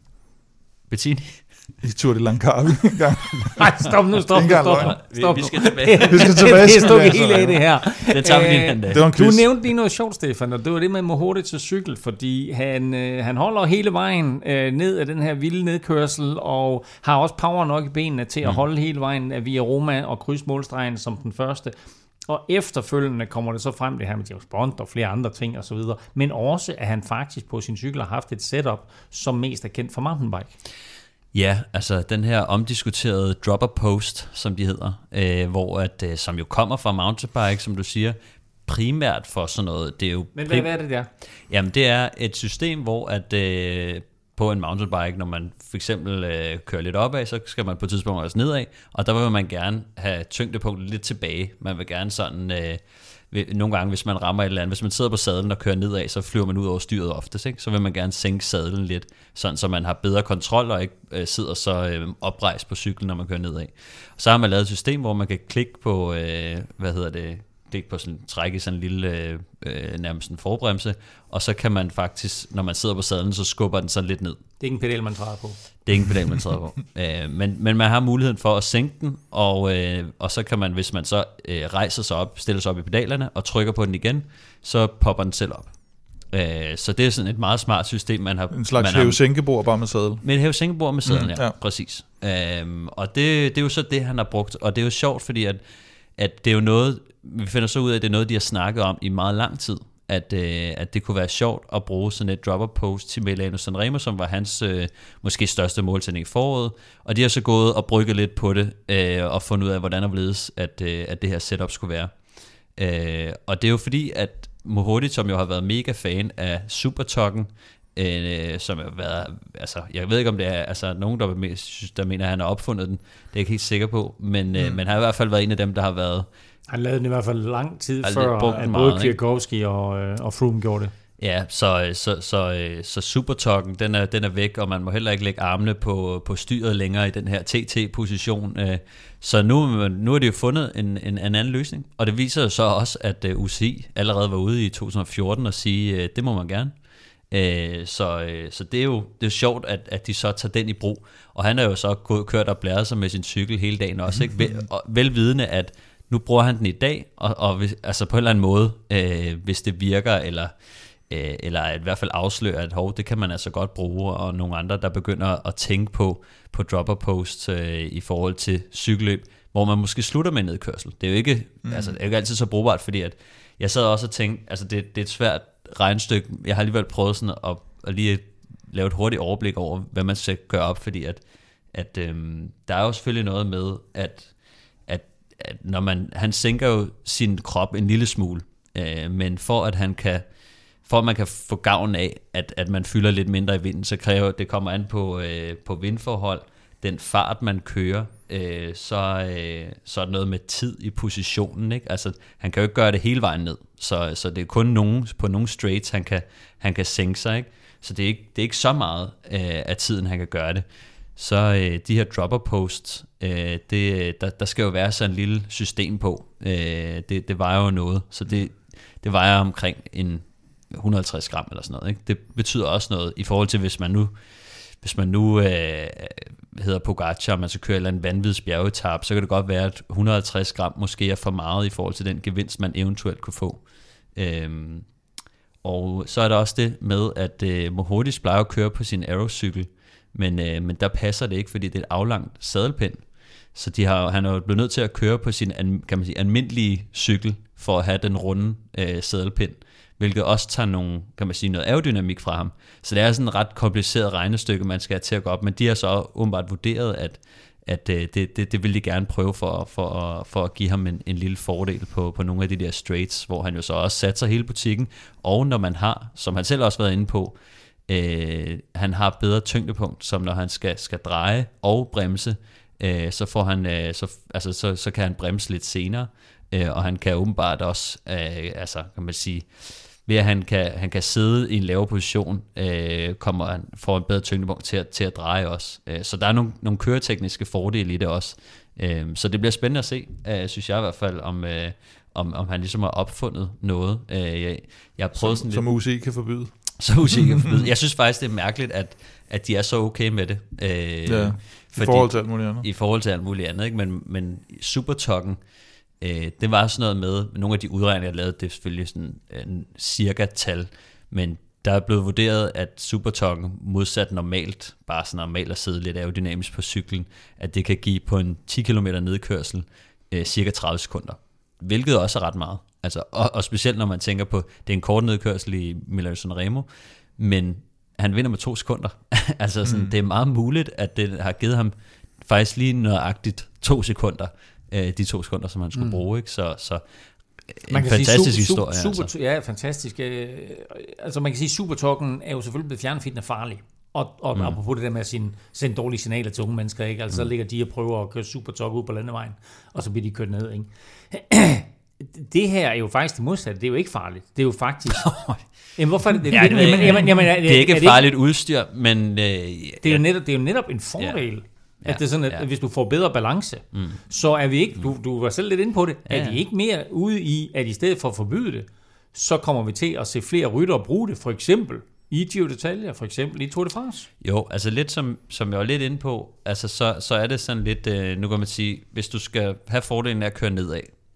Bettini? I Tour de Langkawi. Nej, stop nu, stop nu, stop, stop. Vi, vi skal tilbage. vi skal tilbage. Det er stukket helt af det her. Det tager vi lige en dag. Du nævnte lige noget sjovt, Stefan, og det var det med Mohoric til cykel, fordi han, øh, han holder hele vejen øh, ned af den her vilde nedkørsel, og har også power nok i benene til at mm. holde hele vejen via Roma og krydse målstregen som den første. Og efterfølgende kommer det så frem det her med James Bond og flere andre ting og så videre, men også at han faktisk på sin cykel har haft et setup, som mest er kendt for mountainbike. Ja, altså den her omdiskuterede dropper post, som de hedder, øh, hvor at, øh, som jo kommer fra mountainbike, som du siger, primært for sådan noget. Det er jo Men hvad, prim- hvad er det der? Jamen det er et system, hvor at øh, på en mountainbike, når man for eksempel øh, kører lidt opad, så skal man på et tidspunkt også nedad, og der vil man gerne have tyngdepunktet lidt tilbage. Man vil gerne sådan... Øh, nogle gange, hvis man rammer et eller andet, hvis man sidder på sadlen og kører nedad, så flyver man ud over styret oftest, ikke? Så vil man gerne sænke sadlen lidt, sådan så man har bedre kontrol og ikke øh, sidder så øh, oprejst på cyklen, når man kører nedad. Så har man lavet et system, hvor man kan klikke på, øh, hvad hedder det, klikke på sådan, trække i sådan en lille, øh, nærmest en forbremse, og så kan man faktisk, når man sidder på sadlen, så skubber den sådan lidt ned. Det er ikke en pedal, man træder på. Det er ikke en pedal, man træder på. øh, men, men man har muligheden for at sænke den, og, øh, og så kan man, hvis man så øh, rejser sig op, stiller sig op i pedalerne og trykker på den igen, så popper den selv op. Øh, så det er sådan et meget smart system, man har. En slags hæve-sænkebord bare med sadel. Med et hæve-sænkebord med sadel, mm, ja, ja, præcis. Øh, og det, det er jo så det, han har brugt, og det er jo sjovt, fordi at, at det er jo noget, vi finder så ud af, at det er noget, de har snakket om i meget lang tid. At, øh, at det kunne være sjovt at bruge sådan et dropper post til Milano Sanremo, som var hans øh, måske største målsætning i foråret, og de har så gået og brygget lidt på det, øh, og fundet ud af, hvordan og hvorledes, at, øh, at det her setup skulle være. Øh, og det er jo fordi, at Mohoric, som jo har været mega fan af Supertuggen, øh, som har været, altså, jeg ved ikke om det er altså, nogen, der, der mener, at han har opfundet den, det er jeg ikke helt sikker på, men, øh, mm. men han har i hvert fald været en af dem, der har været. Han lavede den i hvert fald lang tid altså, før, at både Kwiatkowski og, og Froome gjorde det. Ja, så, så, så, så Supertuggen, den er, den er væk, og man må heller ikke lægge armene på, på styret længere i den her T T-position. Så nu, nu er det jo fundet en, en, en anden løsning, og det viser jo så også, at U C I allerede var ude i to tusind og fjorten og sige, det må man gerne. Så, så det er jo det er sjovt, at, at de så tager den i brug. Og han er jo så gået, kørt og blæret sig med sin cykel hele dagen også, ikke? Vel, velvidende, at nu bruger han den i dag, og, og hvis, altså på en eller anden måde, øh, hvis det virker, eller, øh, eller i hvert fald afslører, at hov, det kan man altså godt bruge, og nogle andre, der begynder at tænke på, på dropper posts øh, i forhold til cykelløb, hvor man måske slutter med nedkørsel. Det er jo ikke, mm. altså, det er jo ikke altid så brugbart, fordi at jeg sad også og tænkte, altså det, det er et svært regnestykke. Jeg har alligevel prøvet sådan at, at lige lave et hurtigt overblik over, hvad man skal gøre op, fordi at, at øh, der er jo selvfølgelig noget med, at at når man, han sænker jo sin krop en lille smule, øh, men for at han kan, for at man kan få gavn af, at, at man fylder lidt mindre i vinden, så kræver det kommer an på, øh, på vindforhold, den fart man kører, øh, så, øh, så er det noget med tid i positionen, ikke? Altså han kan jo ikke gøre det hele vejen ned, så, så det er kun nogen, på nogle straights han kan, han kan sænke sig, ikke? Så det er ikke, det er ikke så meget øh, af tiden han kan gøre det. Så øh, de her dropper posts, øh, det, der, der skal jo være sådan en lille system på. Øh, det, det vejer jo noget, så det, det vejer omkring en et hundrede og halvtreds gram eller sådan noget, ikke? Det betyder også noget i forhold til, hvis man nu, hvis man nu øh, hedder Pogacar, og man skal køre et eller andet vanvittigt bjergetap, så kan det godt være, at et hundrede og halvtreds gram måske er for meget i forhold til den gevinst, man eventuelt kunne få. Øh, og så er der også det med, at øh, Mohoric plejer at køre på sin aerocykel, Men, øh, men der passer det ikke, fordi det er et aflangt sadelpind. Så de har, han er jo blevet nødt til at køre på sin an, kan man sige, almindelige cykel, for at have den runde øh, sadelpind, hvilket også tager nogle, kan man sige, noget aerodynamik fra ham. Så det er sådan et ret kompliceret regnestykke, man skal have til at gå op, men de har så åbenbart vurderet, at, at øh, det, det, det vil de gerne prøve for, for, at, for at give ham en, en lille fordel på, på nogle af de der straights, hvor han jo så også satser hele butikken, og når man har, som han selv også har været inde på, Øh, han har bedre tyngdepunkt, som når han skal, skal dreje og bremse, øh, så, får han, øh, så, altså, så, så kan han bremse lidt senere, øh, og han kan åbenbart også, øh, altså kan man sige, ved at han kan, han kan sidde i en lavere position, øh, kommer han får en bedre tyngdepunkt til at, til at dreje også. Øh, så der er nogle, nogle køretekniske fordele i det også. Øh, så det bliver spændende at se, øh, synes jeg i hvert fald, om, øh, om, om han ligesom har opfundet noget. Øh, jeg, jeg har prøvet som, sådan som lidt, U C I kan forbyde. Så U C I kan forbyde. Jeg synes faktisk, det er mærkeligt, at, at de er så okay med det. Øh, ja, i fordi, forhold til alt muligt andet. I forhold til alt muligt andet, ikke? Men, men Supertoggen, øh, det var sådan noget med, nogle af de udregninger, jeg lavede, det er selvfølgelig sådan en cirka-tal, men der er blevet vurderet, at Supertoggen modsat normalt, bare sådan normalt at sidde lidt aerodynamisk på cyklen, at det kan give på en ti kilometer nedkørsel øh, cirka tredive sekunder, hvilket også er ret meget. Altså, og, og specielt når man tænker på, det er en kort nedkørsel i Milano-Sanremo, men han vinder med to sekunder. altså sådan, mm. det er meget muligt, at det har givet ham faktisk lige nøjagtigt to sekunder, øh, de to sekunder, som han skulle mm. bruge. Ikke? Så, så en man kan fantastisk sige, su- historie. Super, altså. Ja, fantastisk. Altså man kan sige, at Supertoggen er jo selvfølgelig blevet fjernet, fordi den er farlig. Og, og mm. apropos det der med at sende, sende dårlige signaler til unge mennesker, ikke? Altså mm. så ligger de og prøver at køre Supertog ud på landevejen, og så bliver de kørt ned. Ikke? Det her er jo faktisk det modsatte. Det er jo ikke farligt. Det er jo faktisk... Jamen, hvorfor er det? Det, ja, det, jamen, jamen, jamen, det er ikke et farligt udstyr, men... Øh, det, er jo netop, det er jo netop en fordel, ja. At det er sådan, at ja. Hvis du får bedre balance, mm. så er vi ikke... Du, du var selv lidt inde på det. Ja. Er vi ikke mere ude i, at i stedet for at forbyde det, så kommer vi til at se flere ryttere bruge det, for eksempel i Giro d'Italia, for eksempel i Tour de France. Jo, altså lidt som, som jeg var lidt inde på, altså så, så er det sådan lidt... Øh, nu kan man sige, hvis du skal have fordelen af at køre nedad,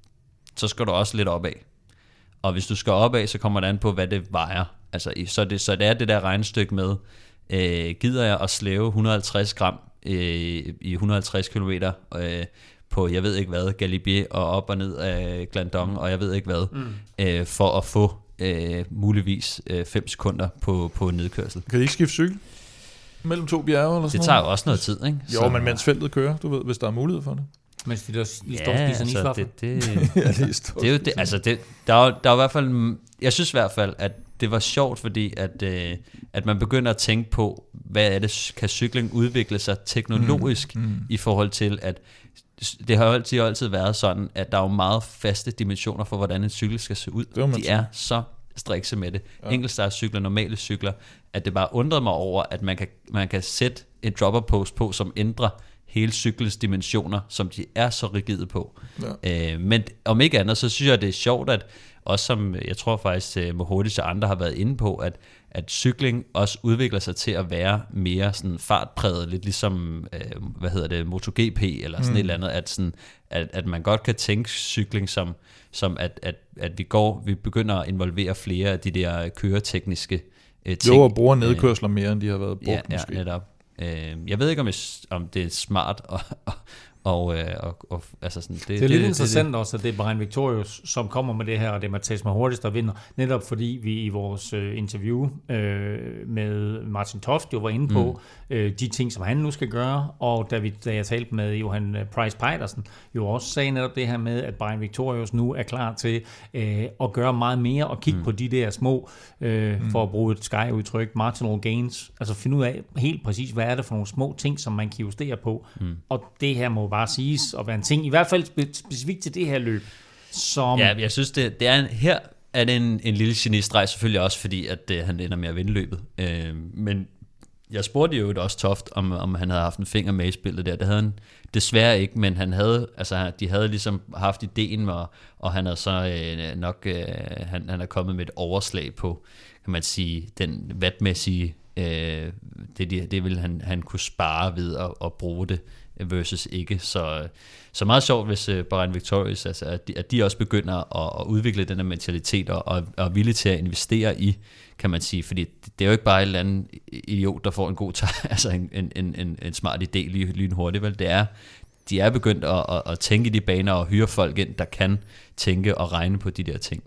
så skal du også lidt opad. Og hvis du skal opad, så kommer det an på, hvad det vejer. Altså, så, det, så det er det der regnestykke med, øh, gider jeg at slæve et hundrede og halvtreds gram øh, i et hundrede og halvtreds kilometer øh, på, jeg ved ikke hvad, Galibier og op og ned af Glandon, og jeg ved ikke hvad, mm. øh, for at få øh, muligvis øh, fem sekunder på, på nedkørsel. Kan de ikke skifte cykel mellem to bjerge eller sådan Det tager jo også noget tid, ikke? Jo, så, men mens feltet kører, du ved, hvis der er mulighed for det. Mens de der lige står og spiser en isvaffe. Det, det, ja, det, det er jo det, altså det, der er der er i hvert fald, jeg synes i hvert fald, at det var sjovt, fordi at, øh, at man begynder at tænke på, hvad er det, kan cykling udvikle sig teknologisk mm, mm. i forhold til, at det har jo altid, altid været sådan, at der er jo meget faste dimensioner for, hvordan en cykel skal se ud. De er så strikse med det. Ja. Enkeltstartscykler, normale cykler, at det bare undrede mig over, at man kan, man kan sætte et dropper post på, som ændrer hele cyklens dimensioner, som de er så rigide på. Ja. Øh, men om ikke andet, så synes jeg, det er sjovt, at også som jeg tror faktisk Mohoric og andre har været inde på, at, at cykling også udvikler sig til at være mere sådan fartpræget, lidt ligesom, øh, hvad hedder det, MotoGP eller sådan mm. et eller andet, at, sådan, at, at man godt kan tænke cykling som, som at, at, at vi går, vi begynder at involvere flere af de der køretekniske øh, ting. Jo, og bruger nedkørsler mere, end de har været brugt ja, måske. Ja, netop. Jeg ved ikke, om, jeg, om det er smart og, og, og, og, og altså sådan, det, det er det, lidt det, interessant det, det. Også, at det er Brian Victorious, som kommer med det her, og det er Mathias Mohoric, der vinder, netop fordi vi i vores øh, interview øh, med Martin Toft jo var inde på mm. øh, de ting, som han nu skal gøre, og da, vi, da jeg talte med Johan Price Pejdersen, jo også sagde netop det her med, at Brian Victorious nu er klar til øh, at gøre meget mere, og kigge mm. på de der små, øh, mm. for at bruge et Sky-udtryk, marginal gains, altså finde ud af helt præcis, hvad er det for nogle små ting, som man kan justere på, mm. og det her må bare siges at være en ting, i hvert fald specifikt til det her løb. Som ja, jeg synes, det, det er en, her er det en, en lille genistreg, selvfølgelig også, fordi at, uh, han ender med at vinde løbet. Uh, men jeg spurgte jo også Toft, om, om han havde haft en finger med i spillet der. Det havde han desværre ikke, men han havde, altså, de havde ligesom haft ideen, og, og han havde så uh, nok, uh, han, han er kommet med et overslag på, kan man sige, den vatmæssige, uh, det, det, det ville han, han kunne spare ved at, at bruge det, versus ikke. Så, så meget sjovt, hvis uh, Brian Victorious, altså, at, de, at de også begynder at, at udvikle den her mentalitet, og, og er villige til at investere i, kan man sige, fordi det er jo ikke bare en eller anden idiot, der får en god t- altså en, en, en, en smart idé lige lynhurtigt, vel? Det er, de er begyndt at, at, at tænke i de baner og hyre folk ind, der kan tænke og regne på de der ting.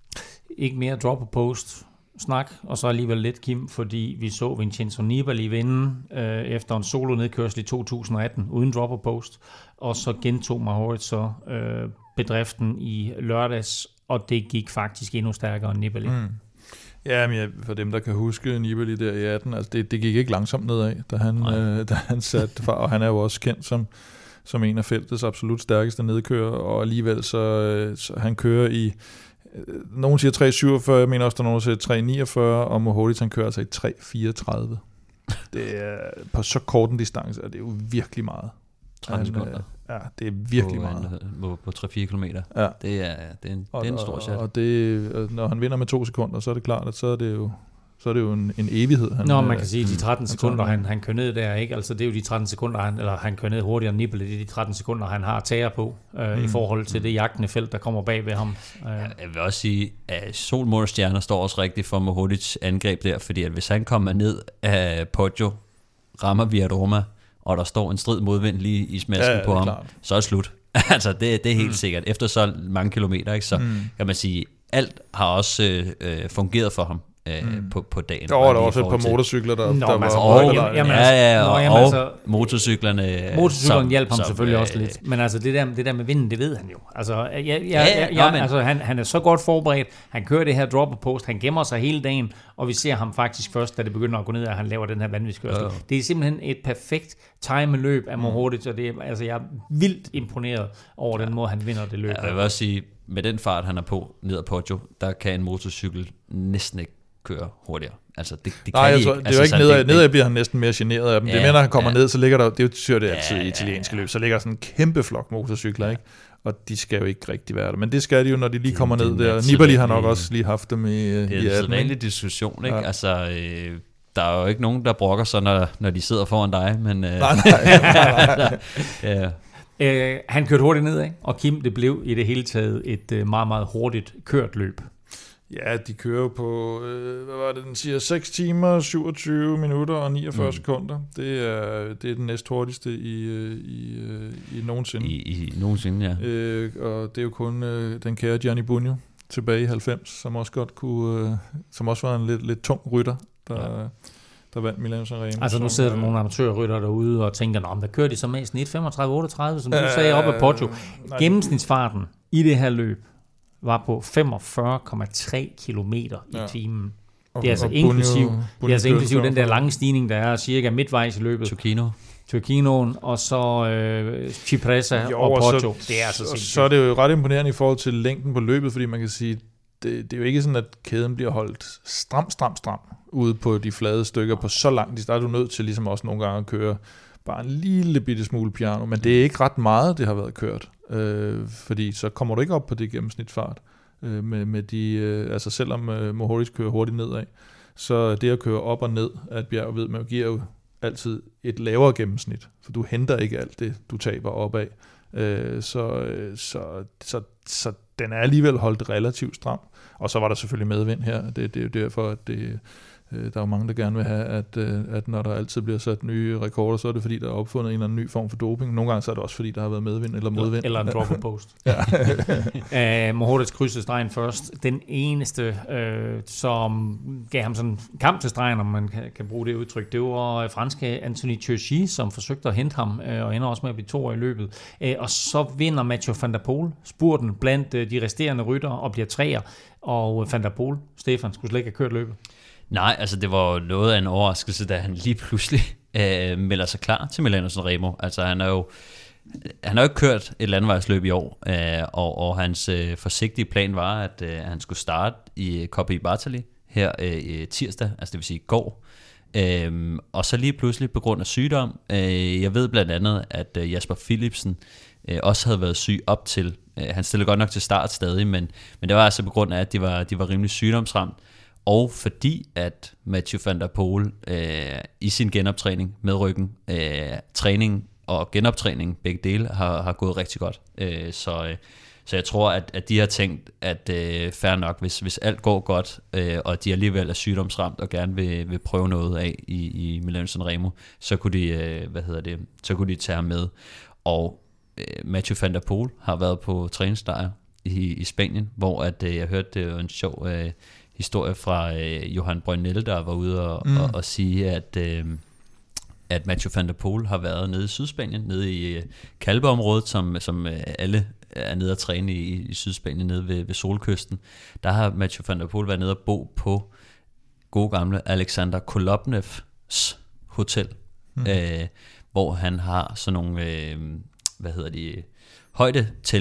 Ikke mere drop og post snak, og så alligevel lidt, Kim, fordi vi så Vincenzo Nibali vinde øh, efter en solo nedkørsel i to tusind og atten uden drop og post, og så gentog Mohoric så øh, bedriften i lørdags, og det gik faktisk endnu stærkere end Nibali. Mm. Ja, men ja, for dem, der kan huske Nibali der i atten, altså det, det gik ikke langsomt nedad, da han, øh, da han satte far, og han er jo også kendt som, som en af feltets absolut stærkeste nedkører, og alligevel så, så han kører i nogen siger tre syvogfyrre, jeg mener også, der er nogen, der siger tre niogfyrre, og Mohoric han kører altså i tre fireogtredive. Det er på så kort en distance, og det er jo virkelig meget. tretten sekunder. Ja, det er virkelig på, meget. På, på tre til fire kilometer. Ja. Det er, det er en, og, det er en stor chat. Og, og det, når han vinder med to sekunder, så er det klart, at så er det jo, så er det jo en, en evighed. Han, Nå, man kan sige, de tretten han sekunder, han, han kører ned der, ikke? Altså, det er jo de tretten sekunder, han, eller han kører ned hurtigere end Nibali, det er de tretten sekunder, han har tager på, øh, mm. i forhold til det jagtende felt, der kommer bag ved ham. Øh. Jeg vil også sige, at sol, mål og stjerner står også rigtigt for Mohoric angreb der, fordi at hvis han kommer ned af Poggio, rammer Via Roma, og der står en strid modvind lige i smasken ja, på ham, klart. Så er det slut. Altså, det, det er helt mm. sikkert. Efter så mange kilometer, ikke, så mm. kan man sige, alt har også øh, fungeret for ham. Mm. På, på dagen. Der var der også et par motorcykler, der, Nå, der var... Altså, og, jamen, jamen, ja, ja, og, nå, jamen, altså, og motorcyklerne... Motorcyklerne hjalp ham som, selvfølgelig øh, også lidt. Men altså, det der, det der med vinden, det ved han jo. Altså, jeg, jeg, ja, jeg, jeg, altså han, han er så godt forberedt. Han kører det her drop og post. Han gemmer sig hele dagen. Og vi ser ham faktisk først, da det begynder at gå ned, at han laver den her vanvidskørsel. Ja. Det er simpelthen et perfekt time-løb af Mohoric. Og det er, altså, jeg er vildt imponeret over den måde, han vinder det løb. Ja, jeg vil også sige, med den fart, han er på ned ad Poggio, der kan en motorcykel næsten ikke køre hurtigere. Altså, det, det Nej, kan jeg tror, ikke. det er jo altså, ikke nedad, nedad bliver han næsten mere generet af dem. Ja, det er mere, når han kommer ja. ned, så ligger der, det er jo det altid ja, i italienske ja, ja. løb, så ligger der sådan en kæmpe flok motorcykler, ja. ikke? Og de skal jo ikke rigtig være der. Men det skal de jo, når de lige kommer det, ned der. Nibali har nok også lige haft dem i atten. Det er en vanlig diskussion, ikke? Ja. Altså, øh, der er jo ikke nogen, der brokker sig, når, når de sidder foran dig, men... Øh, nej, nej, nej, nej. ja. Øh, han kørte hurtigt ned, ikke? Og Kim, det blev i det hele taget et øh, meget, meget hurtigt kørt løb. Ja, de kører jo på, øh, hvad var det, den siger, seks timer, syvogtyve minutter og niogfyrre mm. sekunder. Det er, det er den næst hurtigste i, i, i nogensinde. I, i nogensinde, ja. Øh, og det er jo kun øh, den kære Gianni Bugno tilbage i halvfems, som også godt kunne, øh, som også var en lidt, lidt tung rytter, der... Ja. der vandt Milano Sanremo. Altså nu sidder der nogle amatørrytter derude og tænker, nå, hvad kører de så med i snit? femogtredive otteogtredive, som du øh, sagde, op ad Poggio. Gennemsnitsfarten i det her løb var på femogfyrre komma tre kilometer i ja. timen. Det er altså og inklusiv, Bunio, det er altså inklusiv den der lange stigning, der er cirka midtvejs i løbet. Turquino. Turquinoen, og så øh, Cipressa jo, og Poggio. Så, det er altså så, så er det jo ret imponerende i forhold til længden på løbet, fordi man kan sige, det, det er jo ikke sådan, at kæden bliver holdt stram, stram, stram ude på de flade stykker på så langt. Der er du nødt til ligesom også nogle gange at køre bare en lille bitte smule piano, men det er ikke ret meget, det har været kørt, øh, fordi så kommer du ikke op på det gennemsnitfart, øh, med, med de, øh, altså selvom øh, Mohoric kører hurtigt nedad, så det at køre op og ned af et bjerg, ved man, giver jo altid et lavere gennemsnit, for du henter ikke alt det, du taber opad, øh, så, så, så, så den er alligevel holdt relativt stram, og så var der selvfølgelig medvind her, det, det er jo derfor, at det der er jo mange, der gerne vil have, at, at når der altid bliver sat nye rekorder, så er det fordi, der er opfundet en eller anden ny form for doping. Nogle gange så er det også fordi, der har været medvind eller modvind. Eller en drop and post. uh, Mohoric krydsede stregen først. Den eneste, uh, som gav ham sådan kamp til stregen, om man kan, kan bruge det udtryk, det var franske Anthony Turchi, som forsøgte at hente ham, uh, og ender også med at blive to i løbet. Uh, og så vinder Mathieu van der Poel spurten blandt uh, de resterende rytter og bliver treer. Og Van der Poel, Stefan, skulle slet ikke have kørt løbet. Nej, altså det var jo noget af en overraskelse, da han lige pludselig øh, melder sig klar til Milano Sanremo. Altså han har jo han har jo ikke kørt et landevejsløb i år, øh, og, og hans øh, forsigtige plan var, at øh, han skulle starte i Coppa i Bartali her øh, tirsdag, altså det vil sige i går. Øh, og så lige pludselig på grund af sygdom, øh, jeg ved blandt andet, at øh, Jasper Philipsen øh, også havde været syg op til. Øh, han stillede godt nok til start stadig, men, men det var altså på grund af, at de var, de var rimelig sygdomsramt. Og fordi at Mathieu van der Poel øh, i sin genoptræning med ryggen, øh, træning og genoptræning, begge dele, har, har gået rigtig godt. Øh, så, øh, så jeg tror, at, at de har tænkt, at øh, fair nok, hvis, hvis alt går godt, øh, og de alligevel er sygdomsramt og gerne vil, vil prøve noget af i, i Milano Sanremo, så kunne de, øh, hvad hedder det, så kunne de tage ham med. Og øh, Mathieu van der Poel har været på træningslejr i, i Spanien, hvor at, øh, jeg hørte, det var en sjov øh, historie fra øh, Johan Brønel, der var ude og, mm. og, og sige, at, øh, at Mathieu van der Poel har været nede i Sydspanien, nede i øh, Kalpe-området, som, som øh, alle er nede at træne i, i Sydspanien, nede ved, ved Solkysten. Der har Mathieu van der Poel været nede at bo på gode gamle Alexander Kolobnevs hotel, mm. øh, hvor han har sådan nogle, øh, hvad hedder de, højdetelte,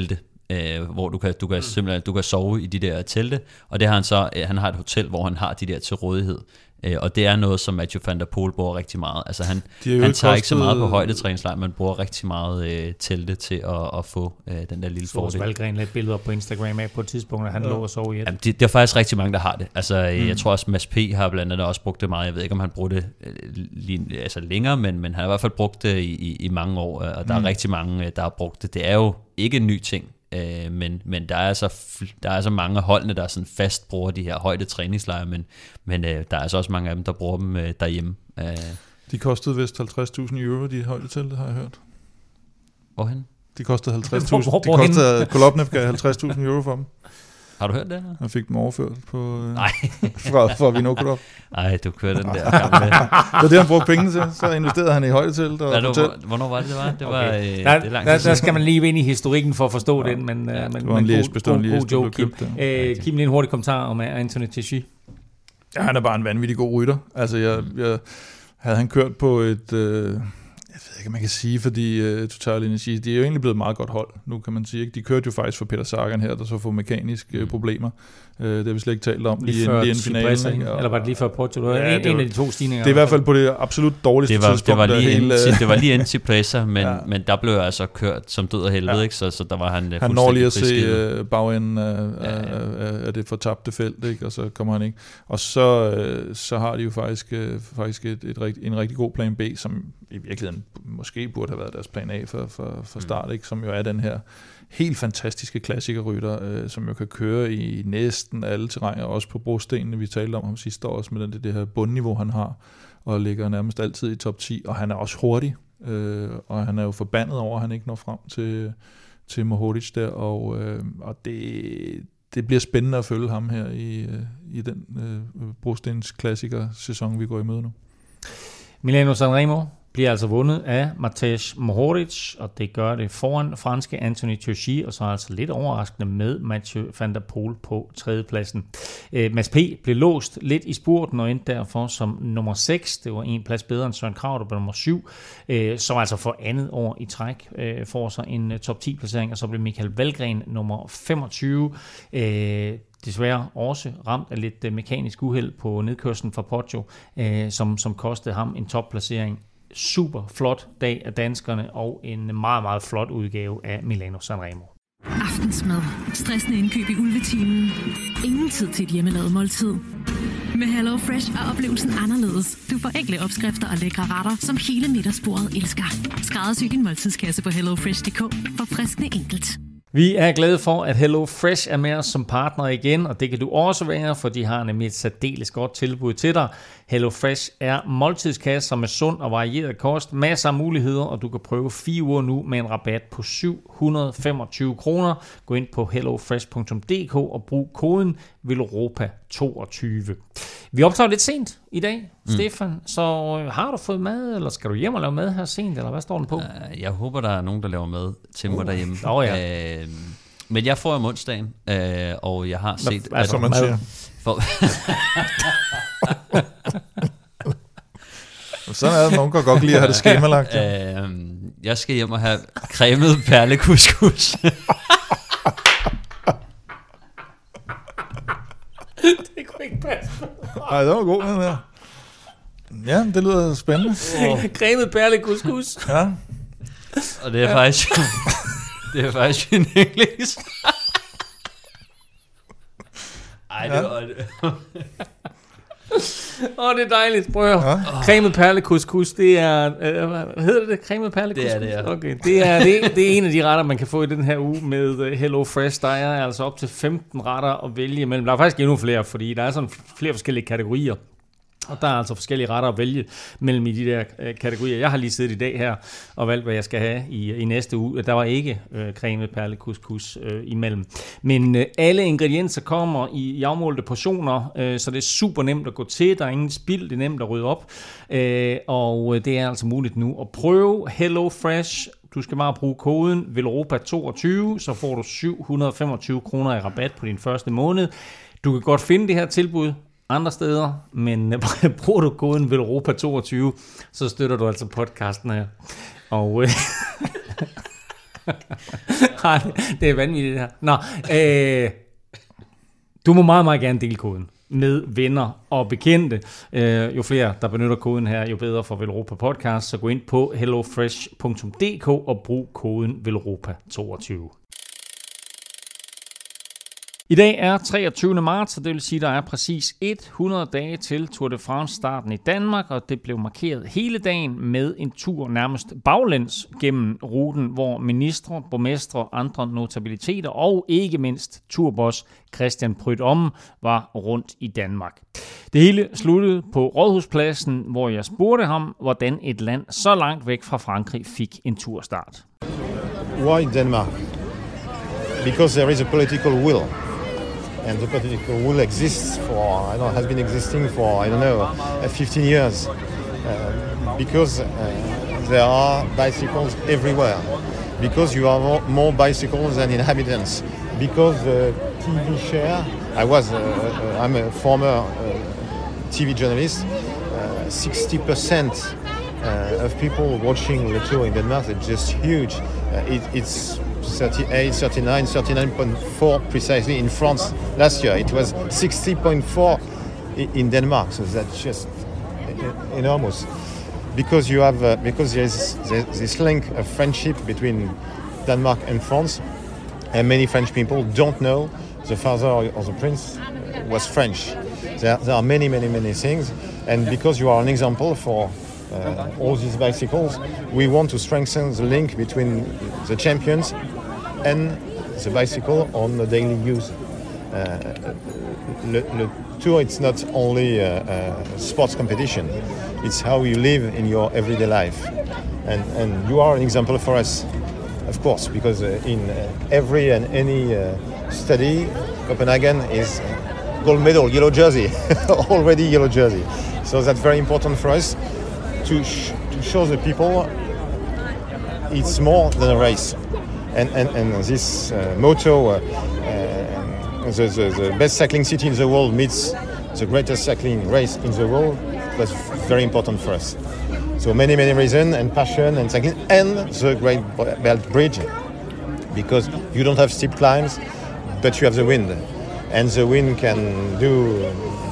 øh, hvor du kan, du kan simpelthen du kan sove i de der telte, og det har han så, øh, han har et hotel, hvor han har de der til rådighed. Øh, og det er noget, som Mathieu van der Poel bruger rigtig meget. Altså han, han tager kostet... ikke så meget på højdetræningslejr, men bruger rigtig meget øh, telte til at, at få øh, den der lille fordel. Valgren lagde billeder på Instagram af på et tidspunkt, at han ja. lå og sov i et. Jamen, det, det er faktisk rigtig mange, der har det. Altså, mm. jeg tror også, Mads P. har blandt andet også brugt det meget. Jeg ved ikke, om han brugte det øh, lige, altså længere, men, men han har i hvert fald brugt det i, i, i mange år, og der mm. er rigtig mange, der har brugt det. Det er jo ikke en ny ting. Øh, men, men der er altså der er altså mange af holdene, der sådan fast bruger de her højde træningslejre, men, men øh, der er altså også mange af dem, der bruger dem øh, derhjemme. Øh. De kostede vist halvtreds tusind euro, de højdetelte, har jeg hørt. Hvorhen? De kostede halvtreds tusind. De kostede, Kolobnev gav halvtreds tusind euro for dem. Har du hørt det? Han fik dem overført på, øh, Nej. fra, fra Vinokurov. Nej, du kørte den der gamle. Det var det, han brugte pengene til. Så investerede han i højdetelt og hotel. Hvornår var det, det var? Det var okay. øh, der, det lang der, der skal man lige ind i historikken for at forstå ja. den, men, ja, men, det var en læs, god, god, god joke, Kim. Øh, Kim, lige en hurtig kommentar om Anthony Teixeira. Ja, han er bare en vanvittig god rytter. Altså, jeg, jeg havde han kørt på et... Øh, jeg ved ikke, man kan sige, fordi uh, Total Energy, de er jo egentlig blevet meget godt hold, nu kan man sige. Ikke? De kørte jo faktisk for Peter Sagan her, der så får mekaniske mm. problemer. Uh, det har vi slet ikke talt om lige, lige inden finalen. Eller var det lige før Porto? Det var ja, en, det var, en af de to stigninger. Det er i hvert fald på det absolut dårligste det var, tidspunkt. Det var lige, hele, ind, det var lige inden til Cipressa, men, ja. men der blev altså kørt som død og helvede, ja. ikke? Så, så der var han Han når lige at se uh, bagenden af, ja, ja. af, af det fortabte felt, ikke? Og så kommer han ikke. Og så, uh, så har de jo faktisk, uh, faktisk et, et rigt, en rigtig god plan B, som i virkeligheden måske burde have været deres plan A for, for, for start, mm. ikke? Som jo er den her helt fantastiske klassikerrytter, øh, som jo kan køre i næsten alle terræner, også på brostenene, vi talte om ham sidste år, også med det, det her bundniveau, han har, og ligger nærmest altid i top ti, og han er også hurtig, øh, og han er jo forbandet over, at han ikke når frem til, til Mohoric der, og, øh, og det, det bliver spændende at følge ham her i, øh, i den øh, brostens klassiker-sæson, vi går i møde nu. Milano Sanremo bliver altså vundet af Matej Mohoric, og det gør det foran franske Anthony Teixeira, og så altså lidt overraskende med Mathieu van der Poel på tredjepladsen. Øh, Mads P. blev låst lidt i spurten og endte derfor som nummer seks. Det var en plads bedre end Søren Kragh, der blev nummer syv, øh, som altså for andet år i træk øh, får sig en uh, top ti-placering, og så blev Michael Valgren nummer femogtyve. Øh, desværre også ramt af lidt uh, mekanisk uheld på nedkørslen fra Poggio, øh, som, som kostede ham en topplacering. Super flot dag af danskerne og en meget, meget flot udgave af Milano Sanremo. Aftensmad. Stressende indkøb i ulvetimen. Ingen tid til et hjemmelavet måltid. Med Hello Fresh er oplevelsen anderledes. Du får enkle opskrifter og lækre retter, som hele middagsbordet elsker. Skræddersy din måltidskasse på hello fresh punktum d k for friskende enkelt. Vi er glade for, at Hello Fresh er med os som partner igen, og det kan du også være, for de har nemlig et særdeles godt tilbud til dig. Hello Fresh er måltidskasser med sund og varieret kost, masser af muligheder, og du kan prøve fire uger nu med en rabat på syv hundrede og femogtyve kroner. Gå ind på hello fresh punktum d k og brug koden Villeuropa toogtyve. Vi optager lidt sent i dag, mm. Stefan, så har du fået mad, eller skal du hjem og lave mad her sent, eller hvad står den på? Jeg håber, der er nogen, der laver mad til mig uh. derhjemme. Oh, ja. øh, men jeg får om onsdagen, øh, og jeg har set... Nå, altså, man siger. For... Sådan er det, nogen kan godt lide at have det skemalagt. Ja. Øh, jeg skal hjem og have cremet perlekuskus. Det kunne ikke passe. Nej, det var god, den der. Ja, det lyder spændende. Oh. Cremet perlekuskus. Ja. Og det er ja. faktisk... det er faktisk en engelsk. Ej, det var... Åh, oh, det er dejligt. Prøv at høre. Ja. Cremet perlekuskus, det er... Øh, hvad hedder det? Cremet perlekuskus? Det er det, ja. Okay. Det er, det, det er en af de retter, man kan få i den her uge med Hello Fresh. Der er altså op til femten retter at vælge imellem. Der er faktisk endnu flere, fordi der er sådan flere forskellige kategorier. Og der er altså forskellige retter at vælge mellem i de der øh, kategorier. Jeg har lige siddet i dag her og valgt, hvad jeg skal have i, i næste uge. Der var ikke øh, cremet perlekuskus øh, imellem. Men øh, alle ingredienser kommer i, i afmålte portioner, øh, så det er super nemt at gå til. Der er ingen spild, det er nemt at rydde op. Øh, og det er altså muligt nu at prøve Hello Fresh. Du skal bare bruge koden Villeuropa toogtyve, så får du syv hundrede og femogtyve kroner i rabat på din første måned. Du kan godt finde det her tilbud andre steder, men bruger du koden Villeuropa toogtyve, så støtter du altså podcasten her. Og, Det er vanvittigt det her. Nå, øh, du må meget, meget gerne dele koden med venner og bekendte. Øh, jo flere, der benytter koden her, jo bedre for Velropa Podcast. Så gå ind på hellofresh punktum d k og brug koden Velropa toogtyve. I dag er treogtyvende marts, og det vil sige, at der er præcis hundrede dage til Tour de France-starten i Danmark, og det blev markeret hele dagen med en tur nærmest baglæns gennem ruten, hvor ministre, borgmestre, andre notabiliteter og ikke mindst turboss Christian Prudhomme var rundt i Danmark. Det hele sluttede på Rådhuspladsen, hvor jeg spurgte ham, hvordan et land så langt væk fra Frankrig fik en turstart. Why Denmark? Because there is a political will. And the political will exists for, I don't know, has been existing for, I don't know, fifteen years. Uh, because uh, there are bicycles everywhere. Because you have more, more bicycles than inhabitants. Because the T V share, I was, uh, uh, I'm a former uh, T V journalist, uh, sixty percent uh, of people watching the tour in Denmark, it's just huge. Uh, it, it's thirty-eight, thirty-nine, thirty-nine point four precisely in France last year. It was sixty point four in Denmark, so that's just enormous. Because you have, uh, because there is this link of friendship between Denmark and France, and many French people don't know the father or the prince was French. There, there are many, many, many things, and because you are an example for uh, all these bicycles, we want to strengthen the link between the champions and the bicycle on the daily use. Uh, le, le Tour, it's not only a, a sports competition, it's how you live in your everyday life. And, and you are an example for us, of course, because uh, in uh, every and any uh, study, Copenhagen is gold medal, yellow jersey, already yellow jersey. So that's very important for us to, sh- to show the people it's more than a race. And, and, and this uh, motto, uh, uh, the, the, the best cycling city in the world meets the greatest cycling race in the world, was very important for us. So many, many reasons, and passion, and cycling, and the Great Belt Bridge, because you don't have steep climbs, but you have the wind, and the wind can do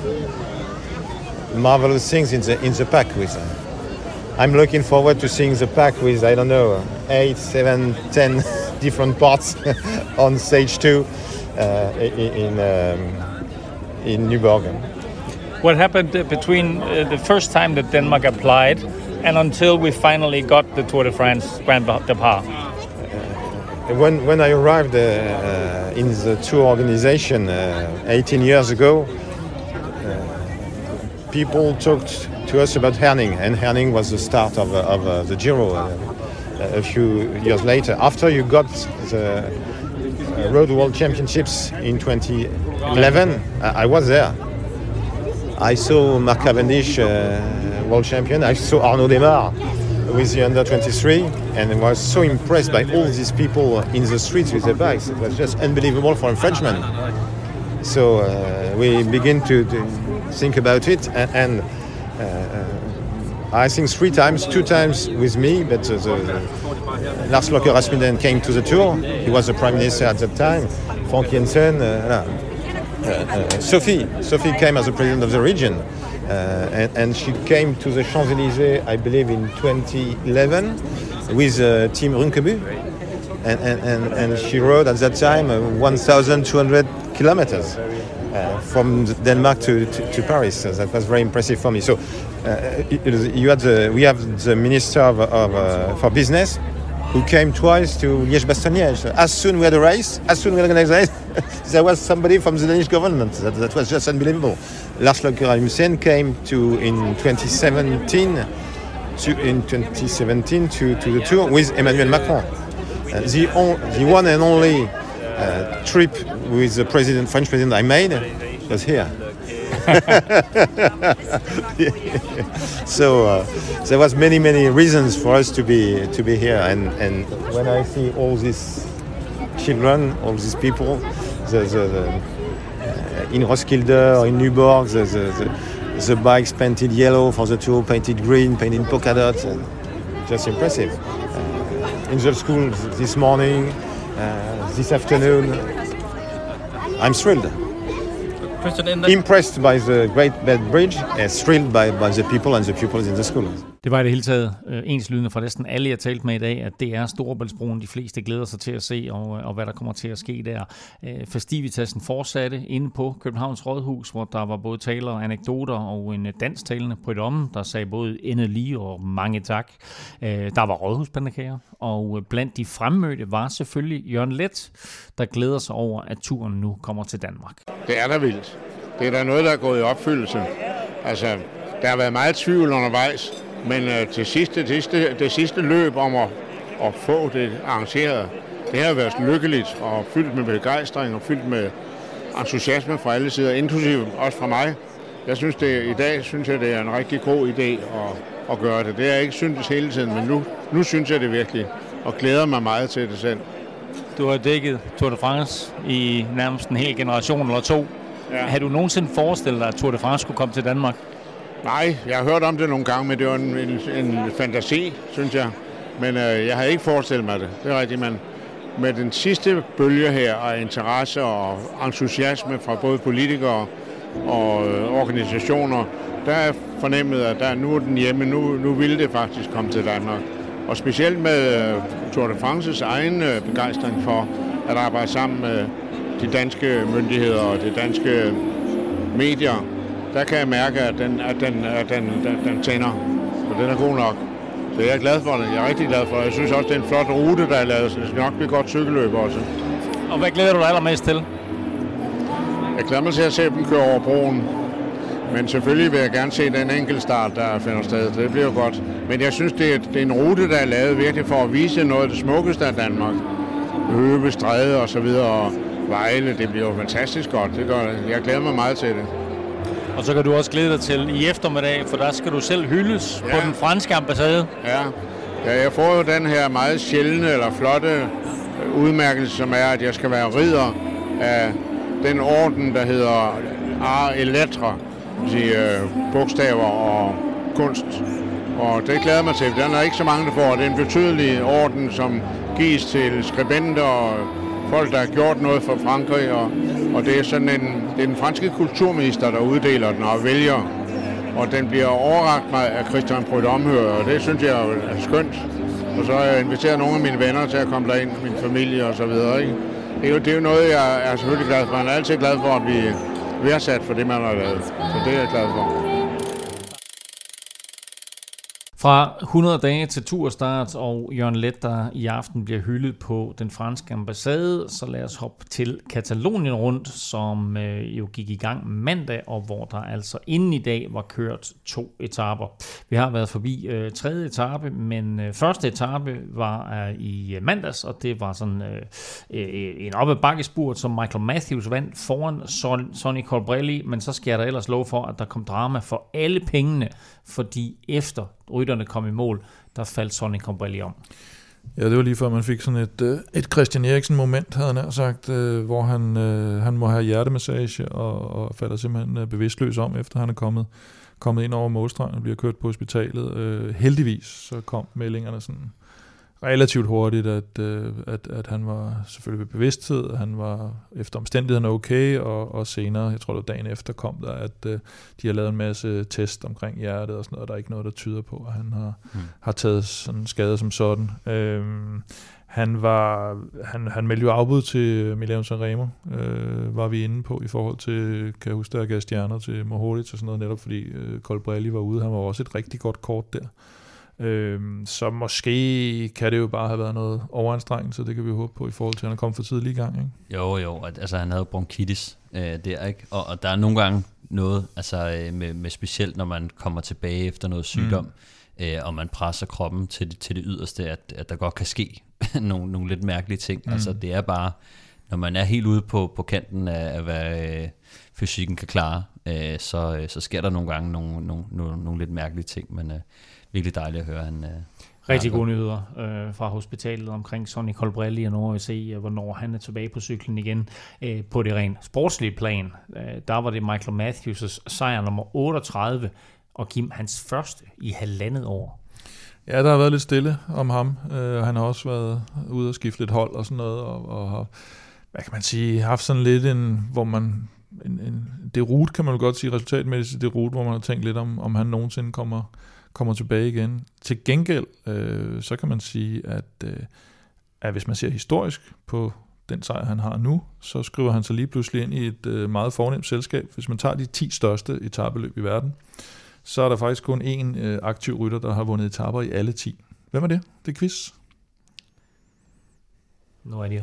marvelous things in the in the pack. With, uh, I'm looking forward to seeing the pack with, I don't know, eight, seven, ten different parts on stage two uh, in um, in Nyborg. What happened between uh, the first time that Denmark applied and until we finally got the Tour de France Grand Depart? Uh, when when I arrived uh, uh, in the tour organization uh, eighteen years ago, uh, people talked to us about Herning, and Herning was the start of, uh, of uh, the Giro uh, a few years later. After you got the uh, Road World Championships in twenty eleven, I, I was there. I saw Mark Cavendish, uh, world champion. I saw Arnaud Démare with the under twenty-three, and I was so impressed by all these people in the streets with their bikes. It was just unbelievable for a Frenchman. So uh, we begin to, to think about it, and, and uh, I think three times, two times with me, but uh, the, the Lars Løkke Rasmussen came to the tour. He was the prime minister at that time. Frank Jensen. Uh, Uh, uh, Sophie, Sophie came as the president of the region, uh, and, and she came to the Champs-Élysées, I believe, in twenty eleven with uh, Team Runkebu, and, and, and, and she rode at that time uh, one thousand two hundred kilometers uh, from Denmark to, to, to Paris. So that was very impressive for me. So uh, you had the, we have the minister of, of uh, for business, who came twice to Liège-Bastogne-Liège. So as soon we had a race, as soon we had organized a race, there was somebody from the Danish government. That, that was just unbelievable. Lars Løkke Rasmussen came to in twenty seventeen to in twenty seventeen to, to the tour with Emmanuel Macron. Uh, the on, the one and only uh, trip with the president, French president I made was here. So uh, there was many many reasons for us to be to be here, and and when I see all these children, all these people, the, the, the uh, in Roskilde or in Nyborg, the, the, the, the bikes painted yellow for the tour, painted green, painted polka dots, and just impressive. Uh, in the school this morning, uh, this afternoon. I'm thrilled. Impressed by the Great Bed Bridge, and thrilled by, by the people and the pupils in the school. Det var i det hele taget øh, enslydende fra næsten alle, jeg talt med i dag, at det er Storebæltsbroen, de fleste glæder sig til at se, og, og hvad der kommer til at ske der. Øh, festivitasen fortsatte inde på Københavns Rådhus, hvor der var både taler og anekdoter, og en dansktalende på et om, der sagde både endelig og mange tak. Øh, der var rådhuspandekager, og blandt de fremmødte var selvfølgelig Jørgen Leth, der glæder sig over, at turen nu kommer til Danmark. Det er da vildt. Det er da noget, der er gået i opfyldelse. Altså, der har været meget tvivl undervejs, men øh, til sidste, det, sidste, det sidste løb om at, at få det arrangeret, det har været lykkeligt og fyldt med begejstring og fyldt med entusiasme fra alle sider, inklusive også fra mig. Jeg synes, det, i dag synes jeg, det er en rigtig god idé at, at gøre det. Det har jeg ikke syntes hele tiden, men nu, nu synes jeg det virkelig, og glæder mig meget til det selv. Du har dækket Tour de France i nærmest en hel generation eller to. Ja. Har du nogensinde forestillet dig, at Tour de France skulle komme til Danmark? Nej, jeg har hørt om det nogle gange, men det var en, en, en fantasi, synes jeg. Men øh, jeg havde ikke forestillet mig det. Det er rigtigt, men med den sidste bølge her af interesse og entusiasme fra både politikere og øh, organisationer, der er fornemmet, at der, nu er den hjemme, nu, nu vil det faktisk komme til Danmark. Og specielt med øh, Tour de France's egen øh, begejstring for at arbejde sammen med de danske myndigheder og de danske medier, der kan jeg mærke, at den, at den, at den, den, den tænder, og den er god nok. Så jeg er glad for det. Jeg er rigtig glad for det. Jeg synes også, det er en flot rute, der er lavet, så det skal nok blive godt cykelløb også. Og hvad glæder du dig allermest til? Jeg glæder mig til at se dem køre over broen. Men selvfølgelig vil jeg gerne se den enkelte start, der finder sted. Det bliver jo godt. Men jeg synes, det er, det er en rute, der er lavet virkelig for at vise noget af det smukkeste af Danmark. Høve, Stræde og så videre, og Vejle, det bliver jo fantastisk godt. Det gør det. Jeg glæder mig meget til det. Og så kan du også glæde dig til i eftermiddag, for der skal du selv hyldes ja. på den franske ambassade. Ja. ja, jeg får jo den her meget sjældne eller flotte udmærkelse, som er, at jeg skal være ridder af den orden, der hedder Art et Lettres, sige bogstaver og kunst. Og det glæder mig til. Den er ikke så mange, der får. Det er en betydelig orden, som gives til skribenter og folk, der har gjort noget for Frankrig, og, og det er sådan en, det er den franske kulturminister, der uddeler den og vælger, og den bliver overrakt mig af Christian Prudhomme, og det synes jeg er skønt. Og så har jeg inviteret nogle af mine venner til at komme derind, min familie og så videre. Ikke? Det, er jo, det er jo noget, jeg er selvfølgelig glad for. Man er altid glad for at blive værdsat for det, man har lavet. Så det er jeg glad for. Fra hundrede dage til turstart, og Jørgen Leth, der i aften bliver hyldet på den franske ambassade, så lad os hoppe til Katalonien rundt, som øh, jo gik i gang mandag, og hvor der altså inden i dag var kørt to etaper. Vi har været forbi øh, tredje etape, men øh, første etape var øh, i mandags, og det var sådan øh, øh, en op ad bakkespurt, som Michael Matthews vandt foran Son- Sonny Colbrelli, men så skal jeg da ellers love for, at der kom drama for alle pengene, fordi efter rytterne kom i mål, der faldt Sonny Colbrelli om. Ja, det var lige før man fik sådan et, et Christian Eriksen-moment, havde han sagt, hvor han, han må have hjertemassage og, og falder simpelthen bevidstløs om, efter han er kommet, kommet ind over målstregen og bliver kørt på hospitalet. Heldigvis så kom meldingerne sådan relativt hurtigt, at, at, at han var selvfølgelig ved bevidsthed, han var efter omstændighederne okay, og, og senere, jeg tror det var dagen efter, kom der, at uh, de har lavet en masse test omkring hjertet og sådan noget, og der er ikke noget, der tyder på, at han har, hmm. har taget sådan skade som sådan. Øhm, han var, han, han meldte jo afbud til Milano Sanremo, øh, var vi inde på, i forhold til, kan jeg huske, der gav stjerner til Mohoric og sådan noget, netop fordi øh, Colbrelli var ude, han var også et rigtig godt kort der. Øhm, så måske kan det jo bare have været noget overanstrengelse, det kan vi jo håbe på i forhold til, at han er kommet for tidlig i gang, ikke? Jo, jo, altså han havde bronkitis øh, der, ikke? Og, og der er nogle gange noget, altså øh, med, med specielt når man kommer tilbage efter noget sygdom, mm. øh, og man presser kroppen til det, til det yderste, at, at der godt kan ske nogle, nogle lidt mærkelige ting. Mm. Altså det er bare, når man er helt ude på, på kanten af, af hvad øh, fysikken kan klare, øh, så, øh, så sker der nogle gange nogle, nogle, nogle, nogle lidt mærkelige ting, men øh, virkelig dejligt at høre. Han, øh, Rigtig gode nyheder øh, fra hospitalet omkring Sonny Colbrelli, og nu vil se, øh, hvornår han er tilbage på cyklen igen. Øh, på det rent sportslige plan, øh, der var det Michael Matthews' sejr nummer otteogtredive, og Kim hans første i halvandet år. Ja, der har været lidt stille om ham, øh, og han har også været ude og skifte lidt hold og sådan noget, og, og har, hvad kan man sige, haft sådan lidt en, hvor man, en, en det rute, kan man jo godt sige, resultatmæssigt det rute, hvor man har tænkt lidt om, om han nogensinde kommer, kommer tilbage igen. Til gengæld, øh, så kan man sige, at, øh, at hvis man ser historisk på den sejr, han har nu, så skriver han sig lige pludselig ind i et øh, meget fornemt selskab. Hvis man tager de ti største etapeløb i verden, så er der faktisk kun én øh, aktiv rytter, der har vundet etaper i alle ti. Hvem er det? Det er quiz. Nu er det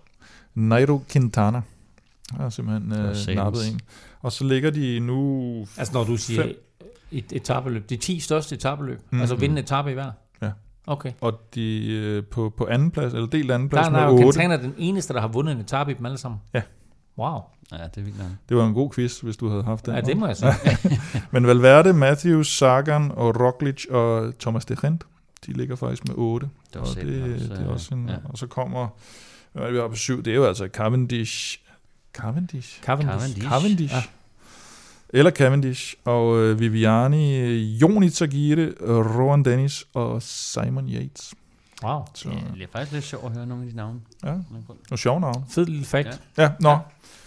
Nairo Quintana. Jeg har simpelthen øh, nappet en. Og så ligger de nu... Altså når du siger fem. et etapeløb, de ti største etapeløb, mm-hmm. altså vinde etape i hver? Ja. Okay. Og de øh, på, på anden plads, eller delt anden plads der, med der otte. Quintana er den eneste, der har vundet en etape i dem alle sammen. Ja. Wow. Ja, det er vildt nok. Det var en god quiz, hvis du havde haft den. Ja, det må jeg sige. Men Valverde, Matthews, Sagan og Roglic og Thomas de Gent, de ligger faktisk med otte. Det og, det, også, det er også en, ja. Og så kommer, hvad er vi oppe på syv, det er jo altså Cavendish. Cavendish? Cavendish. Cavendish. Ja. Eller Cavendish, og øh, Viviani, Joni Zagire, Rowan Dennis og Simon Yates. Wow. Så. Ja, det er faktisk lidt sjovt at høre nogle af de navne. Ja, nogle sjove navne. Fed lille fact. Ja, ja nå. Ja.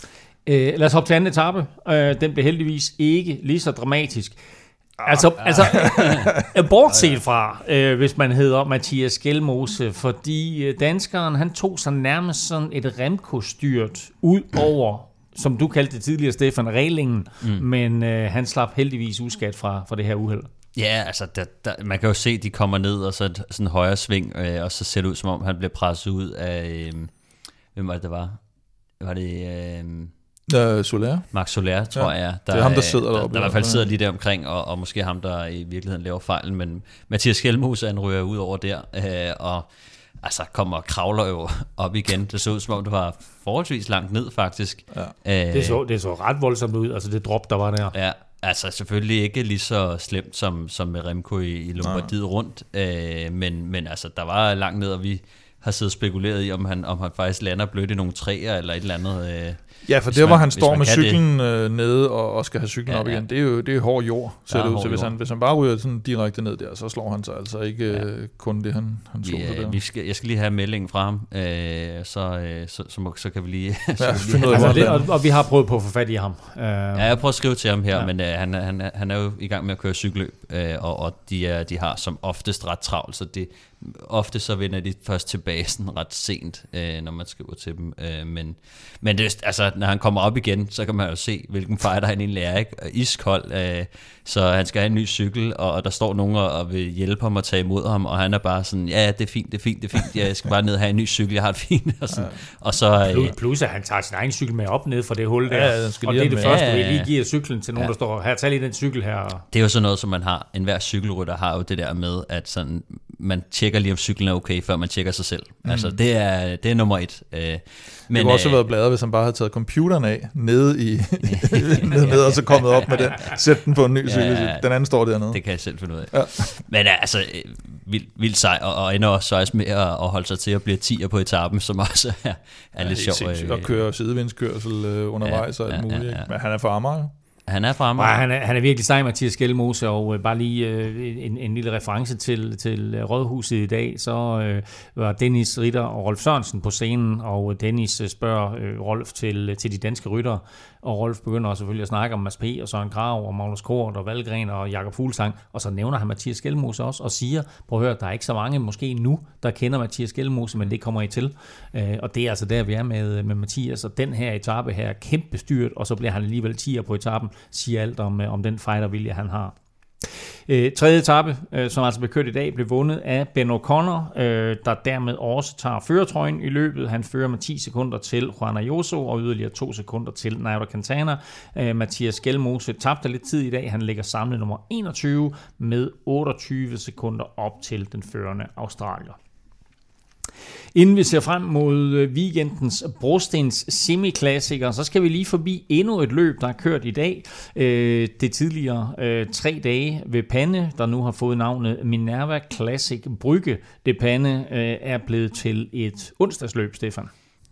Øh, lad os hoppe til anden etape. Øh, den blev heldigvis ikke lige så dramatisk. Ah, altså, ah. altså bortset fra, øh, hvis man hedder Mathias Skelmose, fordi danskeren, han tog sig nærmest sådan et Remco-styrt ud over, som du kaldte det tidligere, Stefan, reglingen, mm. men øh, han slap heldigvis uskat fra, fra det her uheld. Ja, altså, der, der, man kan jo se, at de kommer ned, og så et, sådan en højre sving, øh, og så ser det ud, som om han bliver presset ud af, øh, hvem var det, der var? Var det... Øh, uh, Soler? Max Soler, tror ja, jeg. Der, det er ham, der sidder der, deroppe. Der, der i hvert fald sidder lige der omkring, og, og måske ham, der i virkeligheden laver fejlen, men Mathias Skelmose, han ryger ud over der, øh, og altså kommer og kravler jo op igen. Det så ud, som om det var forholdsvis langt ned, faktisk. Ja. Øh, det, så, det så ret voldsomt ud, altså det drop, der var der. Ja, altså selvfølgelig ikke lige så slemt som, som med Remco i, i Lombardiet rundt, øh, men, men altså der var langt ned, og vi har siddet og spekuleret i, om han, om han faktisk lander blødt i nogle træer eller et eller andet. Øh, ja, for det, hvor han står med cyklen øh, nede og, og skal have cyklen ja, op igen, ja. det er jo det er hård jord, ser det ud til. Hvis han, hvis han bare ryger sådan direkte ned der, så slår han sig altså ikke ja. øh, kun det, han, han slår ja, der. Vi skal, jeg skal lige have meldingen fra ham, øh, så, øh, så, så, må, så kan vi lige... ja, så vi lige altså det, og, og vi har prøvet på at få fat i ham. Uh, ja, jeg prøver at skrive til ham her, ja. men øh, han, han, han er jo i gang med at køre cykelløb, øh, og, og de, er, de har som oftest ret travlt, så det ofte så vender de først tilbage sådan ret sent, øh, når man skriver til dem. Øh, men men det, altså, når han kommer op igen, så kan man jo se, hvilken fighter han egentlig er, ikke? Iskold, øh, så han skal have en ny cykel, og, og der står nogen og, og vil hjælpe ham og tage imod ham, og han er bare sådan, ja, det er fint, det er fint, det er fint, jeg skal bare ned og have en ny cykel, jeg har det fint. Og, sådan. Ja. Og så, øh, plus, plus at han tager sin egen cykel med op ned fra det hul der, ja, og det er det med. første, ja, vi ja. lige giver cyklen til nogen, ja. der står, her, tag lige den cykel her. Det er jo sådan noget, som man har, enhver cykelrytter har jo det der med, at sådan, man tjekker lige, om cyklen er okay, før man tjekker sig selv. Mm. Altså, det er, det er nummer et. Øh, men, det kunne også have været bladret, hvis han bare havde taget computeren af, nede i, nede, nede, og så kommet op med den, sæt den på en ny cykel. Ja, den anden står dernede. Det kan jeg selv finde ud af. Ja. Men altså, vildt vild sej, og, og ender også også med at, at holde sig til at blive tier på etappen, som også er, er ja, lidt sjovt. Og køre sidevindskørsel øh, undervejs ja, og alt muligt. Ja, ja, ja. Men han er fra Amager. Han er fremme. Ja, han, er, han er virkelig sej, Mathias Skelmose, og øh, bare lige øh, en, en lille reference til, til Rådhuset i dag, så øh, var Dennis Ritter og Rolf Sørensen på scenen, og Dennis spørger øh, Rolf til, til de danske ryttere, og Rolf begynder selvfølgelig at snakke om Mads P. og Søren Kragh og Magnus Kort og Valgren og Jakob Fuglsang, og så nævner han Mathias Skelmose også, og siger, prøv at høre, der er ikke så mange måske nu, der kender Mathias Skelmose, men det kommer I til. Øh, og det er altså der, vi er med, med Mathias, og den her etape her er kæmpe styrt, og så bliver han alligevel tier på etappen, siger alt om, om den fightervilje, han har. Øh, tredje etape, øh, som altså blev kørt i dag, blev vundet af Ben O'Connor, øh, der dermed også tager førertrøjen i løbet. Han fører med ti sekunder til Juan Ayuso og yderligere to sekunder til Nairo Quintana. Øh, Mathias Skelmose tabte lidt tid i dag. Han ligger samlet nummer enogtyve med otteogtyve sekunder op til den førende australier. Inden vi ser frem mod weekendens brostens semiklassiker, så skal vi lige forbi endnu et løb, der er kørt i dag. Det tidligere tre dage ved Panne, der nu har fået navnet Minerva Classic Brygge. Det Panne er blevet til et onsdagsløb, Stefan.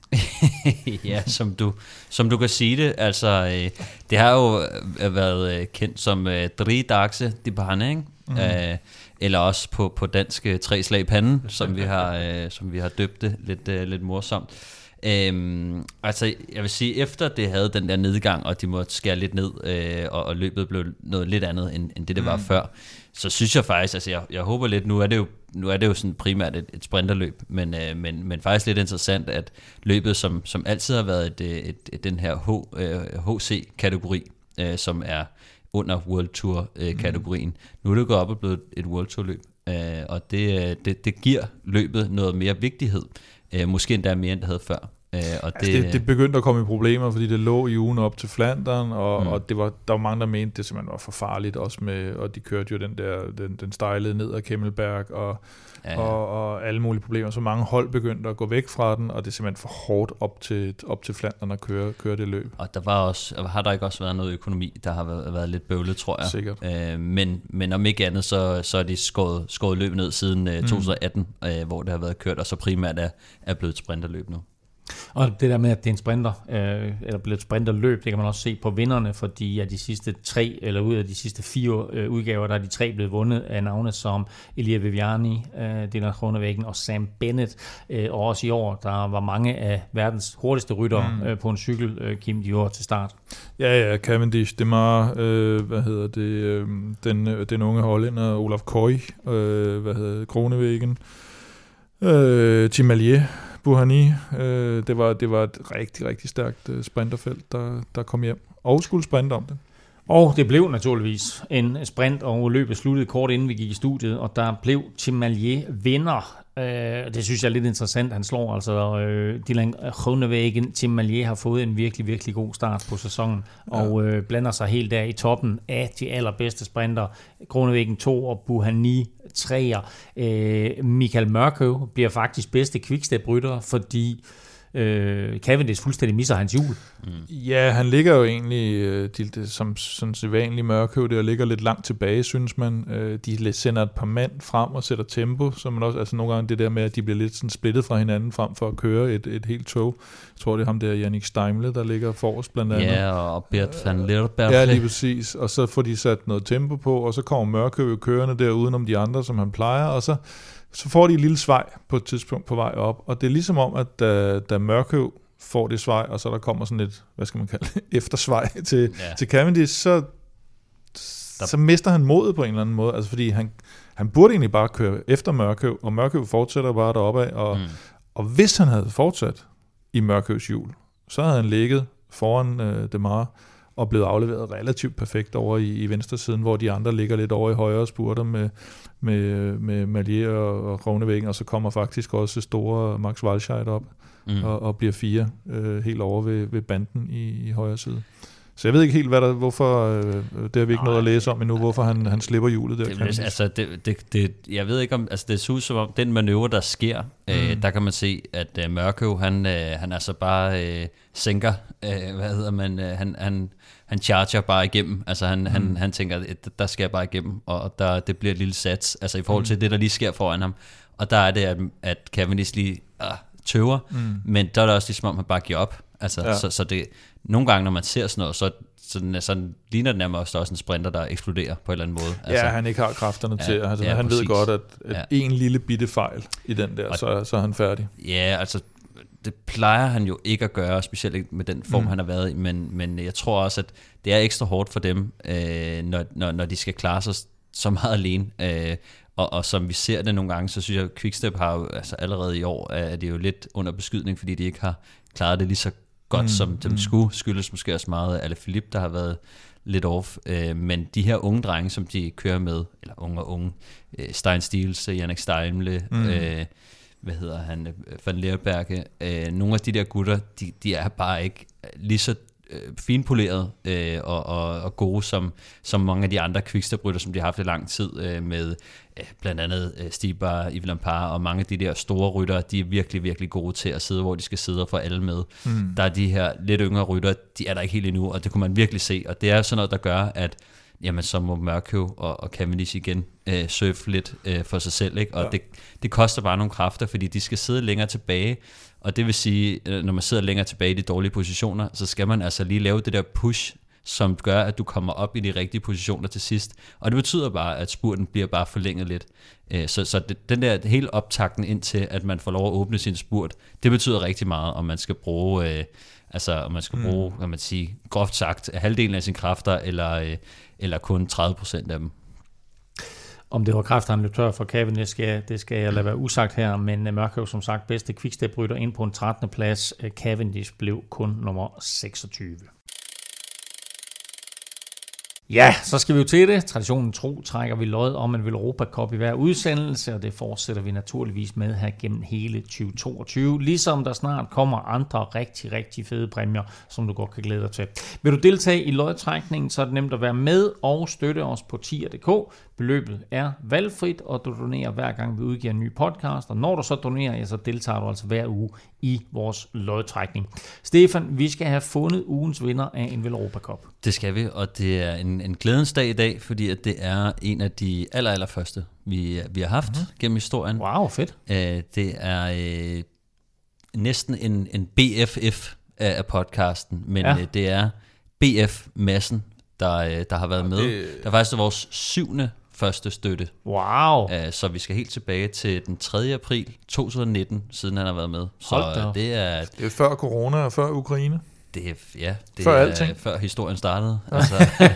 Ja, som du, som du kan sige det. Altså, det har jo været kendt som Drie Daagse de Panne, ikke? mm. øh, eller også på, på dansk øh, tre slag i panden, som vi har, øh, som vi har døbt det lidt, øh, lidt morsomt. Øhm, altså jeg vil sige, efter det havde den der nedgang, og de måtte skære lidt ned, øh, og, og løbet blev noget lidt andet, end, end det det var mm. før, så synes jeg faktisk, altså jeg, jeg håber lidt, nu er det jo, nu er det jo sådan primært et, et sprinterløb, men, øh, men, men faktisk lidt interessant, at løbet, som, som altid har været et, et, et, den her H, øh, H C-kategori, øh, som er under World Tour-kategorien, øh, mm. nu er det gået op og blevet et World Tour-løb, øh, og det, det, det giver løbet noget mere vigtighed, øh, måske endda mere, end det havde før. Øh, og altså det, det, det begyndte at komme i problemer, fordi det lå i ugen op til Flandern, og, mm. og det var, der var mange, der mente, det simpelthen var for farligt, også med, og de kørte jo den der, den, den stejlede ned ad Kemmelberg, og, ja, ja. Og, og alle mulige problemer, så mange hold begyndte at gå væk fra den, og det er simpelthen for hårdt op til, op til Flandern at køre, køre det løb. Og der var også, har der ikke også været noget økonomi, der har været, været lidt bøvlet, tror jeg. Sikkert. Øh, men, men om ikke andet, så, så er de skåret, skåret løb ned siden øh, to tusind atten, mm. øh, hvor det har været kørt, og så primært er, er blevet et sprinterløb nu. Og det der med, at det er en sprinter, øh, eller blevet et sprinterløb, det kan man også se på vinderne, fordi af de sidste tre, eller ud af de sidste fire øh, udgaver, der er de tre blevet vundet af navne som Elia Viviani, øh, Dylan Groenewegen og Sam Bennett. Øh, og også i år, der var mange af verdens hurtigste ryttere mm. øh, på en cykel, øh, Kim Dior til start. Ja, ja, Cavendish, Demar, øh, hvad hedder det, øh, den, den unge hollænder, Olaf Koy, øh, hvad hedder det, Groenewegen, øh, Tim Allier, Buhani, øh, det, var, det var et rigtig, rigtig stærkt øh, sprinterfelt, der, der kom hjem og skulle sprinte om det. Og det blev naturligvis en sprint, og løbet sluttede kort inden vi gik i studiet, og der blev Tim Allier vinder. Øh, det synes jeg er lidt interessant. Han slår altså øh, Dylan Groenewegen. Tim Allier har fået en virkelig, virkelig god start på sæsonen, ja. og øh, blander sig helt der i toppen af de allerbedste sprinter. Groenewegen to og Buhani treer. Øh, Michael Mørkøv bliver faktisk bedste quickstep-rytter, fordi Øh, Cavendish fuldstændig misser hans hjul. Mm. Ja, han ligger jo egentlig øh, de, de, som sådan sædvanlig Mørkøv, der ligger lidt langt tilbage, synes man. Øh, de sender et par mand frem og sætter tempo, så man også, altså nogle gange det der med, at de bliver lidt sådan splittet fra hinanden frem for at køre et, et helt tog. Jeg tror, det er ham der, Jannik Steimle, der ligger forrest blandt andet. Ja, og Bert van Leeuwenberg. Ja, lige præcis. Og så får de sat noget tempo på, og så kommer Mørkøv kørende der udenom de andre, som han plejer, og så Så får de et lille svej på et tidspunkt på vej op, og det er ligesom om, at da, da Mørkøv får det svej, og så der kommer sådan et, hvad skal man kalde det, eftersvej til, ja. til Cavendish, så, så mister han modet på en eller anden måde, altså fordi han, han burde egentlig bare køre efter Mørkøv, og Mørkøv fortsætter bare deroppe af, og, mm. og hvis han havde fortsat i Mørkøvs hjul, så havde han ligget foran øh, Demar, og blevet afleveret relativt perfekt over i, i venstre siden, hvor de andre ligger lidt over i højre spurter med, med, med Malier og, og Groenewegen, og så kommer faktisk også store Max Walscheid op mm. og, og bliver fire øh, helt over ved, ved banden i, i højre side. Så jeg ved ikke helt, hvad der, hvorfor, øh, det har vi ikke noget at læse om endnu, hvorfor han, han slipper hjulet der. Det, altså, det, det, det, jeg ved ikke om, altså det ser ud som om, den manøvre, der sker, mm. øh, der kan man se, at øh, Mørkøv, han, øh, han altså bare øh, sænker, øh, hvad hedder man, øh, han, han, han charger bare igennem, altså han, mm. han, han tænker, at der skal jeg bare igennem, og der, det bliver et lille sats, altså i forhold til mm. det, der lige sker foran ham, og der er det, at, at Cavendish lige øh, tøver, mm. men der er det også ligesom om, han bare giver op, altså, ja. så, så det, nogle gange, når man ser sådan noget, så sådan, sådan ligner det nærmest også en sprinter, der eksploderer på en eller anden måde. Altså, ja, han ikke har kræfterne ja, til. Altså, ja, han præcis. ved godt, at, at ja. en lille bitte fejl i den der, så, så er han færdig. Ja, altså det plejer han jo ikke at gøre, specielt ikke med den form, mm. han har været i, men, men jeg tror også, at det er ekstra hårdt for dem, øh, når, når, når de skal klare sig så meget alene. Øh, og, og som vi ser det nogle gange, så synes jeg, at Quickstep har jo, altså allerede i år, er det jo lidt under beskydning, fordi de ikke har klaret det lige så godt, mm, som dem mm. skulle, skyldes måske også meget af Alaphilippe, der har været lidt off. Øh, men de her unge drenge, som de kører med, eller unge og unge, øh, Stein Stiels, Jannik Steimle, mm. øh, hvad hedder han, Van Leeuwenberg, øh, nogle af de der gutter, de, de er bare ikke lige så øh, finpoleret øh, og, og, og gode som, som mange af de andre quickstep-rytter, som de har haft i lang tid øh, med øh, blandt andet øh, Stibar, Yves Lampard og mange af de der store rytter, de er virkelig, virkelig gode til at sidde, hvor de skal sidde og få alle med. Mm. Der er de her lidt yngre rytter, de er der ikke helt endnu, og det kunne man virkelig se, og det er sådan noget, der gør, at jamen så må Mørkøv og, og Cavendish igen øh, surfe lidt øh, for sig selv, ikke? Og ja. det, det koster bare nogle kræfter, fordi de skal sidde længere tilbage, og det vil sige, når man sidder længere tilbage i de dårlige positioner, så skal man altså lige lave det der push, som gør, at du kommer op i de rigtige positioner til sidst. Og det betyder bare, at spurten bliver bare forlænget lidt. Så, så det, den der hele optakten ind til, at man får lov at åbne sin spurt, det betyder rigtig meget, om man skal bruge, øh, altså om man skal bruge, kan man sige, groft sagt, halvdelen af sine kræfter, eller, øh, eller kun tredive procent af dem. Om det var kræfter, han løb tør for Cavendish, det skal, det skal jeg lade være usagt her, men Mørkøv som sagt bedste quickstep-rytter ind på en trettende plads. Cavendish blev kun nummer seksogtyve. Ja, så skal vi jo til det. Traditionen tro trækker vi lod om en Velropa Cup i hver udsendelse, og det fortsætter vi naturligvis med her gennem hele tyve toogtyve, ligesom der snart kommer andre rigtig, rigtig fede præmier, som du godt kan glæde dig til. Vil du deltage i lodtrækningen, så er det nemt at være med og støtte os på tier punktum d k. Beløbet er valgfrit, og du donerer hver gang vi udgiver en ny podcast, og når du så donerer, ja, så deltager du altså hver uge i vores lodtrækning. Stefan, vi skal have fundet ugens vinder af en Velropa Cup. Det skal vi, og det er en, en glædens dag i dag, fordi at det er en af de aller, aller første, vi, vi har haft mm-hmm. gennem historien. Wow, fedt. Uh, det er uh, næsten en, en B F F af, af podcasten, men ja. uh, det er B F Madsen, der, uh, der har været ja, med. Det... Der er faktisk vores syvende første støtte. Wow. Uh, så vi skal helt tilbage til den tredje april to tusind og nitten, siden han har været med. Så det er... Det er før corona og før Ukraine. Det er, ja, det før er alting. Før historien startede. Altså.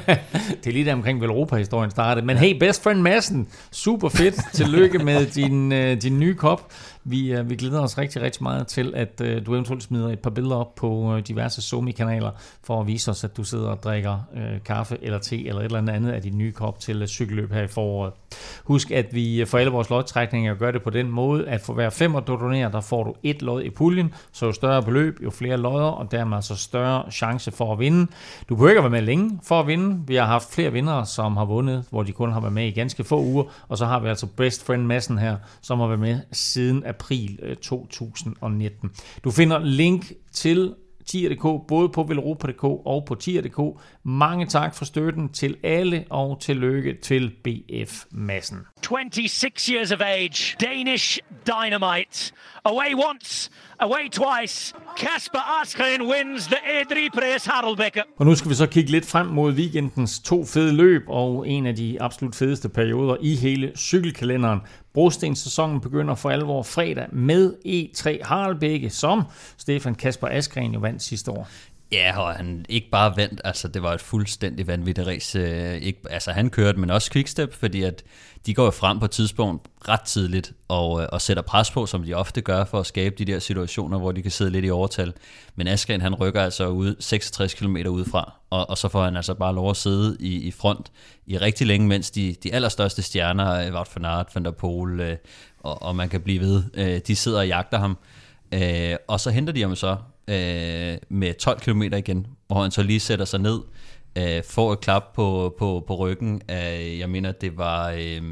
Det er lige der omkring Velropa-historien startede. Men hey, best friend Madsen, super fedt. Tillykke med din, uh, din nye kop. Vi, uh, vi glæder os rigtig, rigtig meget til, at uh, du eventuelt smider et par billeder op på uh, diverse Somi-kanaler, for at vise os, at du sidder og drikker uh, kaffe eller te eller et eller andet af din nye kop til uh, cykelløb her i foråret. Husk, at vi for alle vores lodtrækninger gør det på den måde, at for hver femmer du donerer, der får du et lod i puljen, så jo større beløb, jo flere lodder, og dermed altså større chance for at vinde. Du behøver ikke at være med længe for at vinde. Vi har haft flere vindere, som har vundet, hvor de kun har været med i ganske få uger, og så har vi altså best friend Madsen her, som har været med siden april to tusind og nitten. Du finder link til tier punktum d k, både på velropa punktum d k og på tier punktum d k. Mange tak for støtten til alle, og tillykke til B F Madsen. twenty-six years of age, Danish dynamite. Away once, away twice. Kasper Asgreen wins the Edri Press Harelbeke. Og nu skal vi så kigge lidt frem mod weekendens to fede løb, og en af de absolut fedeste perioder i hele cykelkalenderen. Brostens-sæsonen begynder for alvor fredag med E tre Harelbeke, som Stefan Kasper Asgreen jo vandt sidste år. Ja, og han ikke bare vandt, altså det var et fuldstændig vanvittigt race. Ikke, altså han kørte, men også Quickstep, fordi at de går jo frem på et tidspunkt ret tidligt og, og sætter pres på, som de ofte gør for at skabe de der situationer, hvor de kan sidde lidt i overtal. Men Asgreen, han rykker altså ud seksogtres kilometer udefra, og, og så får han altså bare lov at sidde i, i front i rigtig længe, mens de, de allerstørste stjerner, Wout van Aert, Van der Poel, øh, og, og man kan blive ved, øh, de sidder og jagter ham. Øh, og så henter de ham så øh, med tolv kilometer igen, hvor han så lige sætter sig ned, øh, får et klap på, på, på ryggen af, jeg mener det var øh,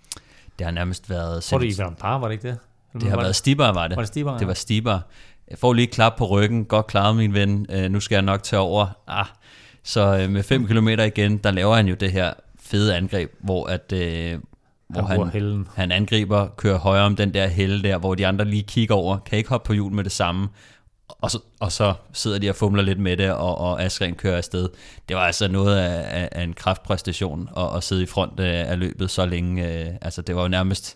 det har nærmest været tror du i var en par, var det ikke det? Det har var været det? Stibar, var det var det Stibar, det var Stibar. Jeg får lige et klap på ryggen, godt klaret min ven, øh, nu skal jeg nok tage over. Ah, så øh, med fem kilometer igen, der laver han jo det her fede angreb, hvor at øh, hvor han, han, han angriber, kører højere om den der hælde der, hvor de andre lige kigger over, kan ikke hoppe på hjul med det samme, og så, og så sidder de og fumler lidt med det, og, og Asgreen kører afsted. Det var altså noget af, af, af en kraftpræstation at, at sidde i front af løbet så længe. Altså det var jo nærmest,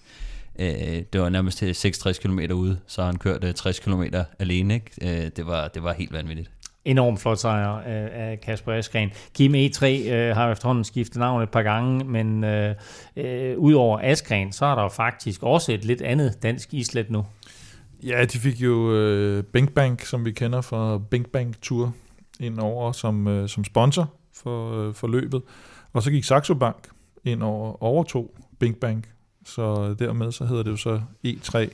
det var nærmest seksogtres kilometer ude, så han kørte tres kilometer alene. Ikke? Det var, det var helt vanvittigt. Enormt flot sejr af Kasper Asgreen. Kim E tre øh, har efterhånden skiftet navn et par gange, men øh, øh, udover Asgreen, så er der jo faktisk også et lidt andet dansk islet nu. Ja, de fik jo øh, Binkbank, som vi kender fra Binkbank Tour, ind over som, øh, som sponsor for, øh, for løbet. Og så gik Saxo Bank ind over, overtog Binkbank, så dermed så hedder det jo så E tre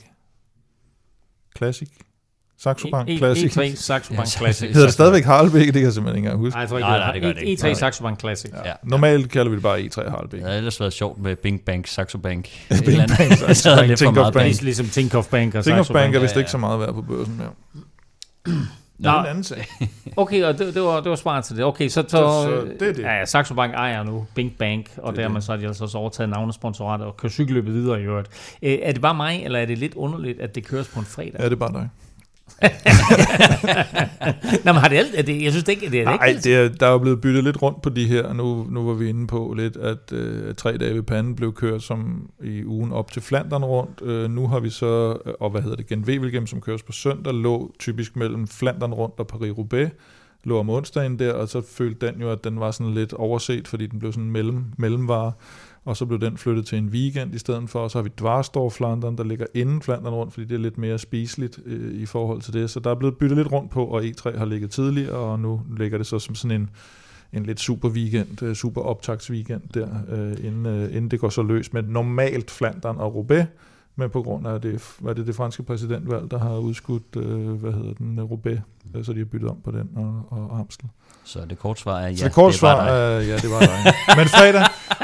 Classic. Saxo Bank Classic. E tre Saxo Bank Classic. Hedder det stadigvæk Harelbeke? Det kan jeg simpelthen ikke engang huske. Nej, jeg tror ikke, nej, nej, det gør det ikke. E tre Saxo Bank Classic. Ja. Ja. Normalt kalder vi det bare E tre Harelbeke. Det har ellers været sjovt med Bing Bank, Saxo Bank. Bing Bank, Saxo Bank, Tinkoff Bank. Ligesom Tinkoff Bank og Saxo Bank. Tinkoff Bank er vist ikke så meget værd på børsen mere. Nå, en anden sag. Okay, og det, det, var, det var smart til det. Okay, så, så, så det er det. Ja, Saxo Bank ejer nu Bing Bank, og dermed så har de altså også overtaget navnesponsoratet og kører cykelløbet videre i øvrigt. Er det bare mig, eller er det lidt underligt, at det køres på en fredag? Ja, det er bare dig. Nå, men har det alt? Det, jeg synes det ikke, det er Nej, ikke. det er, der er jo blevet byttet lidt rundt på de her. Nu, nu var vi inde på lidt, at øh, tre dage ved Panden blev kørt som i ugen op til Flandern rundt. Øh, nu har vi så, og hvad hedder det, Gent Wevelgem, som køres på søndag, lå typisk mellem Flandern rundt og Paris-Roubaix. Lå om onsdagen der, og så følte den jo, at den var sådan lidt overset, fordi den blev sådan en mellem, mellemvare. Og så blev den flyttet til en weekend i stedet for, og så har vi Dvarsdorf-Flandern, der ligger inden Flandern rundt, fordi det er lidt mere spiseligt øh, i forhold til det. Så der er blevet byttet lidt rundt på, og E tre har ligget tidligere, og nu ligger det så som sådan en, en lidt super weekend, øh, super optagsweekend der, øh, inden, øh, inden det går så løs med normalt Flandern og Roubaix, men på grund af det, hvad det, det franske præsidentvalg, der har udskudt, øh, hvad hedder den, Roubaix, øh, så de har byttet om på den og, og Amstel. Så det kort svar er ja, så det, kort det var svar, øh, ja, det var dig. Men fredag,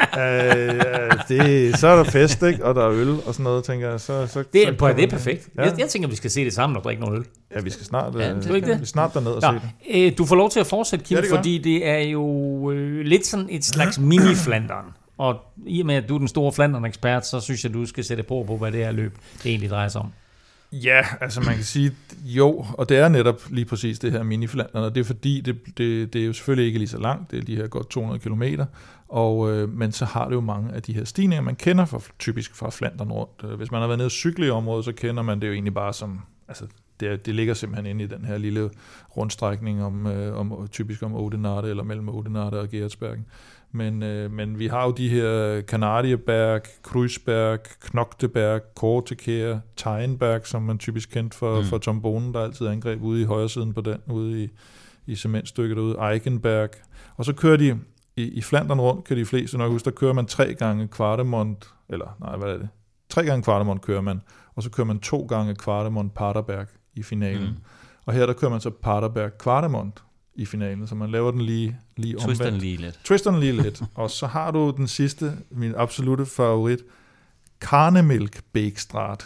øh, det, så er der fest, ikke? Og der er øl og sådan noget, tænker jeg. Så, så, det, så på, det er perfekt. Ja. Jeg, jeg tænker, vi skal se det sammen og drikke noget øl. Ja, vi skal snart, ja, øh, det ikke det? vi snart derned og Nå, se det. Øh, du får lov til at fortsætte, Kim, ja, det fordi det er jo øh, lidt sådan et slags mini-Flandern. Og i og med, at du er den store Flandern-ekspert, så synes jeg, du skal sætte på på, hvad det her løb det egentlig drejer sig om. Ja, altså man kan sige, jo, og det er netop lige præcis det her mini-Flandern, og det er fordi, det, det, det er jo selvfølgelig ikke lige så langt, det er de her godt to hundrede kilometer, og, øh, men så har det jo mange af de her stigninger, man kender fra, typisk fra Flandern rundt. Hvis man har været nede og cykle i området, så kender man det jo egentlig bare som, altså det, det ligger simpelthen inde i den her lille rundstrækning om, øh, om typisk om Oudenaarde, eller mellem Oudenaarde og Geretsbergen. Men, øh, men vi har jo de her Kanarieberg, Kruisberg, Knokteberg, Kortekeer, Teinberg, som man typisk kendt for, mm. for Tom Bonen, der altid angreb ude i højre siden på den, ude i, i cementstykket derude, Eichenberg. Og så kører de, i, i Flandern rundt, kan de fleste nok huske, der kører man tre gange Kvartemont, eller nej, hvad er det? Tre gange Kvartemont kører man, og så kører man to gange Kvartemont Paderberg i finalen. Mm. Og her der kører man så Paderberg Kvartemont i finalen, så man laver den lige, lige omvendt. Twister den lige lidt. Twister den lige lidt. Og så har du den sidste, min absolutte favorit, Karnemælk-Bækstræde.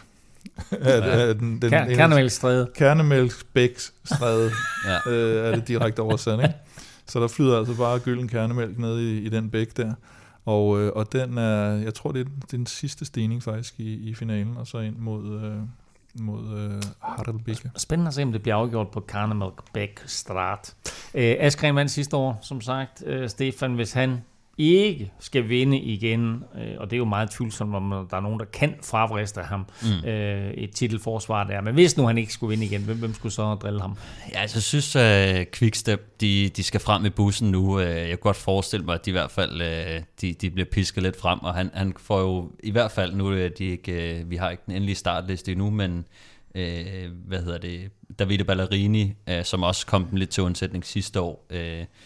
Karnemælkstræde. Karnemælk-Bækstræde ja. øh, er det direkte oversat, ikke? Så der flyder altså bare gylden kærnemælk ned i, i den bæk der. Og, øh, og den er, jeg tror det er, det er den sidste stigning faktisk i, i finalen, og så ind mod... Øh, mod øh, Harelbeke. Spændende at se, om det bliver afgjort på Karnemælk-Bækstræde. Øh, Askren vandt sidste år, som sagt. Øh, Stefan, hvis han ikke skal vinde igen, øh, og det er jo meget tvivlsomt, om der er nogen, der kan fravriste ham mm. øh, et titelforsvar der. Men hvis nu han ikke skulle vinde igen, hvem, hvem skulle så drille ham? Ja, altså, jeg synes, at uh, Quickstep, de, de skal frem i bussen nu. Uh, jeg kan godt forestille mig, at de i hvert fald uh, de, de bliver pisket lidt frem, og han, han får jo i hvert fald nu, de ikke, uh, vi har ikke den endelige startliste endnu, men uh, hvad hedder det, Davide Ballerini, uh, som også kom lidt til undsætning sidste år, uh,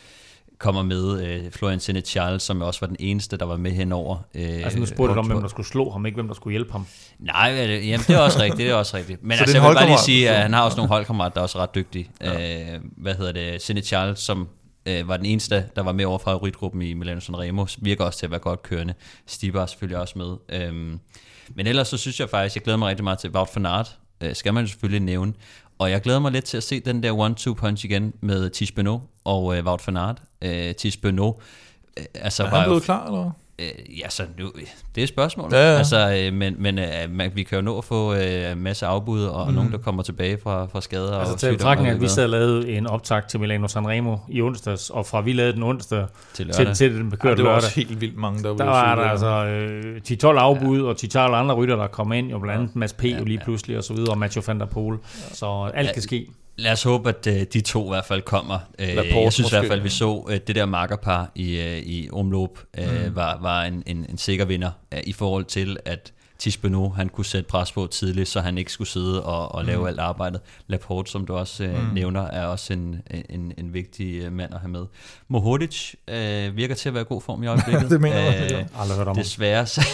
kommer med, øh, Florian Senechal, som også var den eneste, der var med henover. Øh, altså nu spurgte du om, hvem der skulle slå ham, ikke hvem der skulle hjælpe ham. Nej, jamen, det er også rigtigt, det er også rigtigt. Men altså, jeg vil bare lige sige, at han har også nogle holdkammerater, der er også ret dygtige. Ja. Øh, hvad hedder det? Senechal, som øh, var den eneste, der var med over fra favoritgruppen i Milano Sanremo, virker også til at være godt kørende. Stibar er selvfølgelig også med. Øhm, men ellers så synes jeg faktisk, jeg glæder mig rigtig meget til Wout van Aert, øh, skal man selvfølgelig nævne. Og jeg glæder mig lidt til at se den der one-two punch igen med Tiesj Benoot og øh, Wout van Aert. Øh, Tiesj Benoot øh, altså, er han blevet klar, eller? Øh, ja, så nu, det er et spørgsmål. Ja, ja. Altså, øh, men men øh, man, vi kan jo nå at få øh, en masse afbud, og mm. nogen, der kommer tilbage fra, fra skader. Altså og til betragtning, at vi sad og lavede en optakt til Milano Sanremo i onsdags, og fra vi lavede den onsdag til, til, til den bekørte ja, det var lørdag. også helt vildt mange, der der var der altså øh, ti tolv afbud, ja. og ti tolv andre rytter, der kom ind, jo blandt andet Mads P. Ja, jo lige pludselig, og så videre, og Mathieu van der Poel. Ja. Så alt ja. kan ske. Lad os håbe, at uh, de to i hvert fald kommer. Uh, jeg synes måske. i hvert fald, at vi så uh, det der makkerpar i, uh, i omløb uh, mm. var, var en, en, en sikker vinder uh, i forhold til, at Tiesj Benoot, han kunne sætte pres på tidligt, så han ikke skulle sidde og, og lave mm. alt arbejdet. Laporte, som du også uh, mm. nævner, er også en, en, en vigtig uh, mand at have med. Mohoric uh, virker til at være i god form i øjeblikket. Det mener jeg. Uh, desværre, så,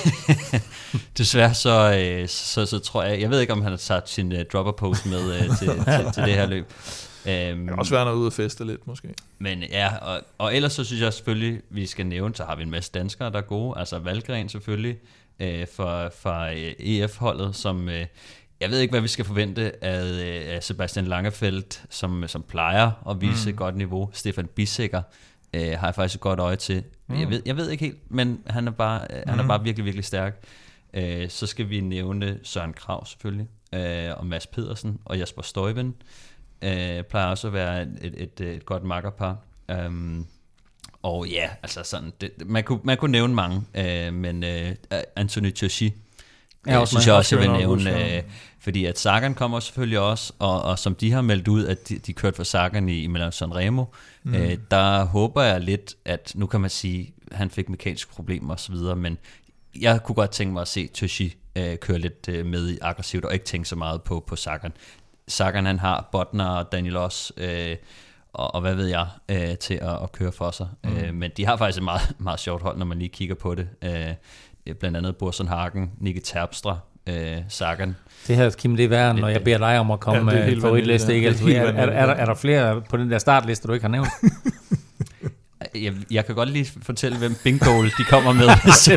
desværre så, uh, så, så tror jeg, jeg ved ikke, om han har sat sin uh, dropper post med uh, til, til, til det her løb. Um, det kan også være noget ude at feste lidt, måske. Men ja, og, og ellers så synes jeg selvfølgelig, vi skal nævne, så har vi en masse danskere, der er gode. Altså Valgren selvfølgelig, øh, for, for E F-holdet, som... Øh, jeg ved ikke, hvad vi skal forvente af, af Sebastian Langefeldt, som, som plejer at vise mm. godt niveau. Stefan Bissegger øh, har jeg faktisk et godt øje til. Mm. Jeg, ved, jeg ved ikke helt, men han er bare, mm. han er bare virkelig, virkelig stærk. Øh, så skal vi nævne Søren Kragh selvfølgelig. øh, og Mads Pedersen og Jesper Stuyven øh, plejer også at være et, et, et, et godt makkerpar. Um, og ja, altså sådan, det, man, kunne, man kunne nævne mange, øh, men øh, Anthony Turchi, jeg synes jeg også, jeg vil nævne, øh, fordi at Sagan kommer selvfølgelig også, og, og som de har meldt ud, at de, de kørte for Sagan i, i Milan Sanremo, mm. øh, der håber jeg lidt, at nu kan man sige, at han fik mekaniske problemer og så videre, men jeg kunne godt tænke mig at se Turchi øh, køre lidt øh, med i aggressivt, og ikke tænke så meget på, på Sagan. Sagan, han har Bodnar og Daniel Oss, øh, og, og hvad ved jeg, øh, til at, at køre for sig. Mm. Øh, men de har faktisk et meget, meget sjovt hold, når man lige kigger på det. Øh, blandt andet Boasson Hagen, Nicky Terpstra, øh, Sagan. Det her, Kim, det er værre, når jeg beder dig om at komme med ja, favoritliste. Ikke? Altså, er, er, er, der, er der flere på den der startliste, du ikke har nævnt? Jeg, jeg kan godt lige fortælle, hvem Bingo de kommer med.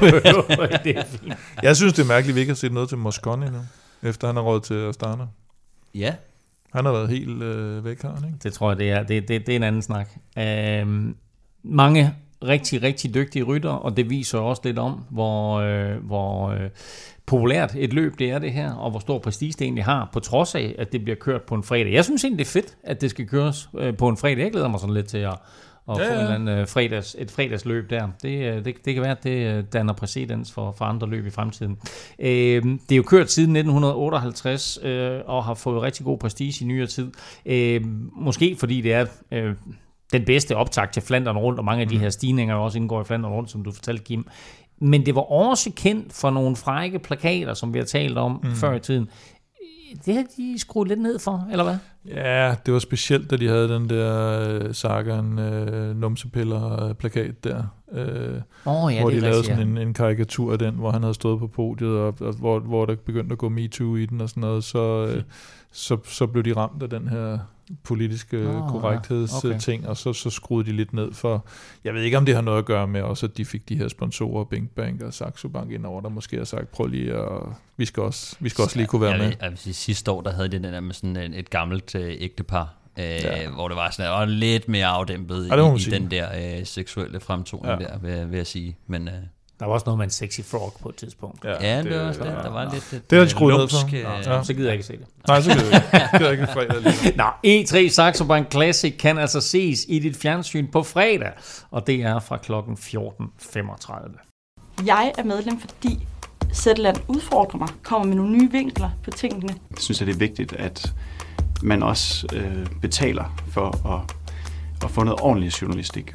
Det er fint. Jeg synes, det er mærkeligt, at vi ikke har set noget til Mosconi nu, efter han har råd til Astana. Ja. Han har været helt øh, væk her, ikke? Det tror jeg, det er. Det, det, det er en anden snak. Øhm, mange rigtig, rigtig dygtige ryttere, og det viser også lidt om, hvor, øh, hvor øh, populært et løb det er det her, og hvor stor prestige det egentlig har, på trods af, at det bliver kørt på en fredag. Jeg synes egentlig, det er fedt, at det skal køres øh, på en fredag. Jeg glæder mig sådan lidt til at og ja, ja. få en eller anden, øh, fredags, et fredagsløb der. Det, det, det kan være, at det danner præcedens for, for andre løb i fremtiden. Øh, det er jo kørt siden nitten otteoghalvtreds øh, og har fået rigtig god prestige i nyere tid. Øh, måske fordi det er øh, den bedste optakt til Flandern rundt, og mange af de her stigninger også indgår i Flandern rundt, som du fortalte, Kim. Men det var også kendt for nogle frække plakater, som vi har talt om mm. før i tiden. Det har de skruet lidt ned for, eller hvad? Ja, det var specielt, da de havde den der uh, Sagan uh, numsepiller-plakat der. Uh, oh, ja, hvor de det lavede rigtig, sådan ja. en, en karikatur af den, hvor han havde stået på podiet, og, og hvor, hvor der begyndte at gå MeToo i den og sådan noget, så, uh, så, så blev de ramt af den her politiske oh, korrekthedsting, okay. og så, så skruede de lidt ned for, jeg ved ikke, om det har noget at gøre med også, at de fik de her sponsorer, Bing Bank og Saxo Bank indover, der måske har sagt, prøv lige at, vi skal også, vi skal også lige kunne være jeg med. Vil, jeg vil sige, sidste år, der havde det den der med sådan et, et gammelt øh, ægtepar, øh, ja. hvor det var sådan, og lidt mere afdæmpet ja, i, i den der øh, seksuelle fremtoning ja. der, vil, vil jeg sige, men øh, der var også noget med en sexy frog på et tidspunkt. Ja, ja det, det var også det. Der var lidt et, det har de skruet ned for. Ja. Ja. Så gider jeg ikke se det. Nej, så gider jeg ikke. Gider ikke fredag lige. Nå, E tre Saxo Bank Classic kan altså ses i dit fjernsyn på fredag, og det er fra klokken fjorten femogtredive. Jeg er medlem, fordi Zetland udfordrer mig, kommer med nogle nye vinkler på tingene. Jeg synes, at det er vigtigt, at man også øh, betaler for at, at få noget ordentlig journalistik.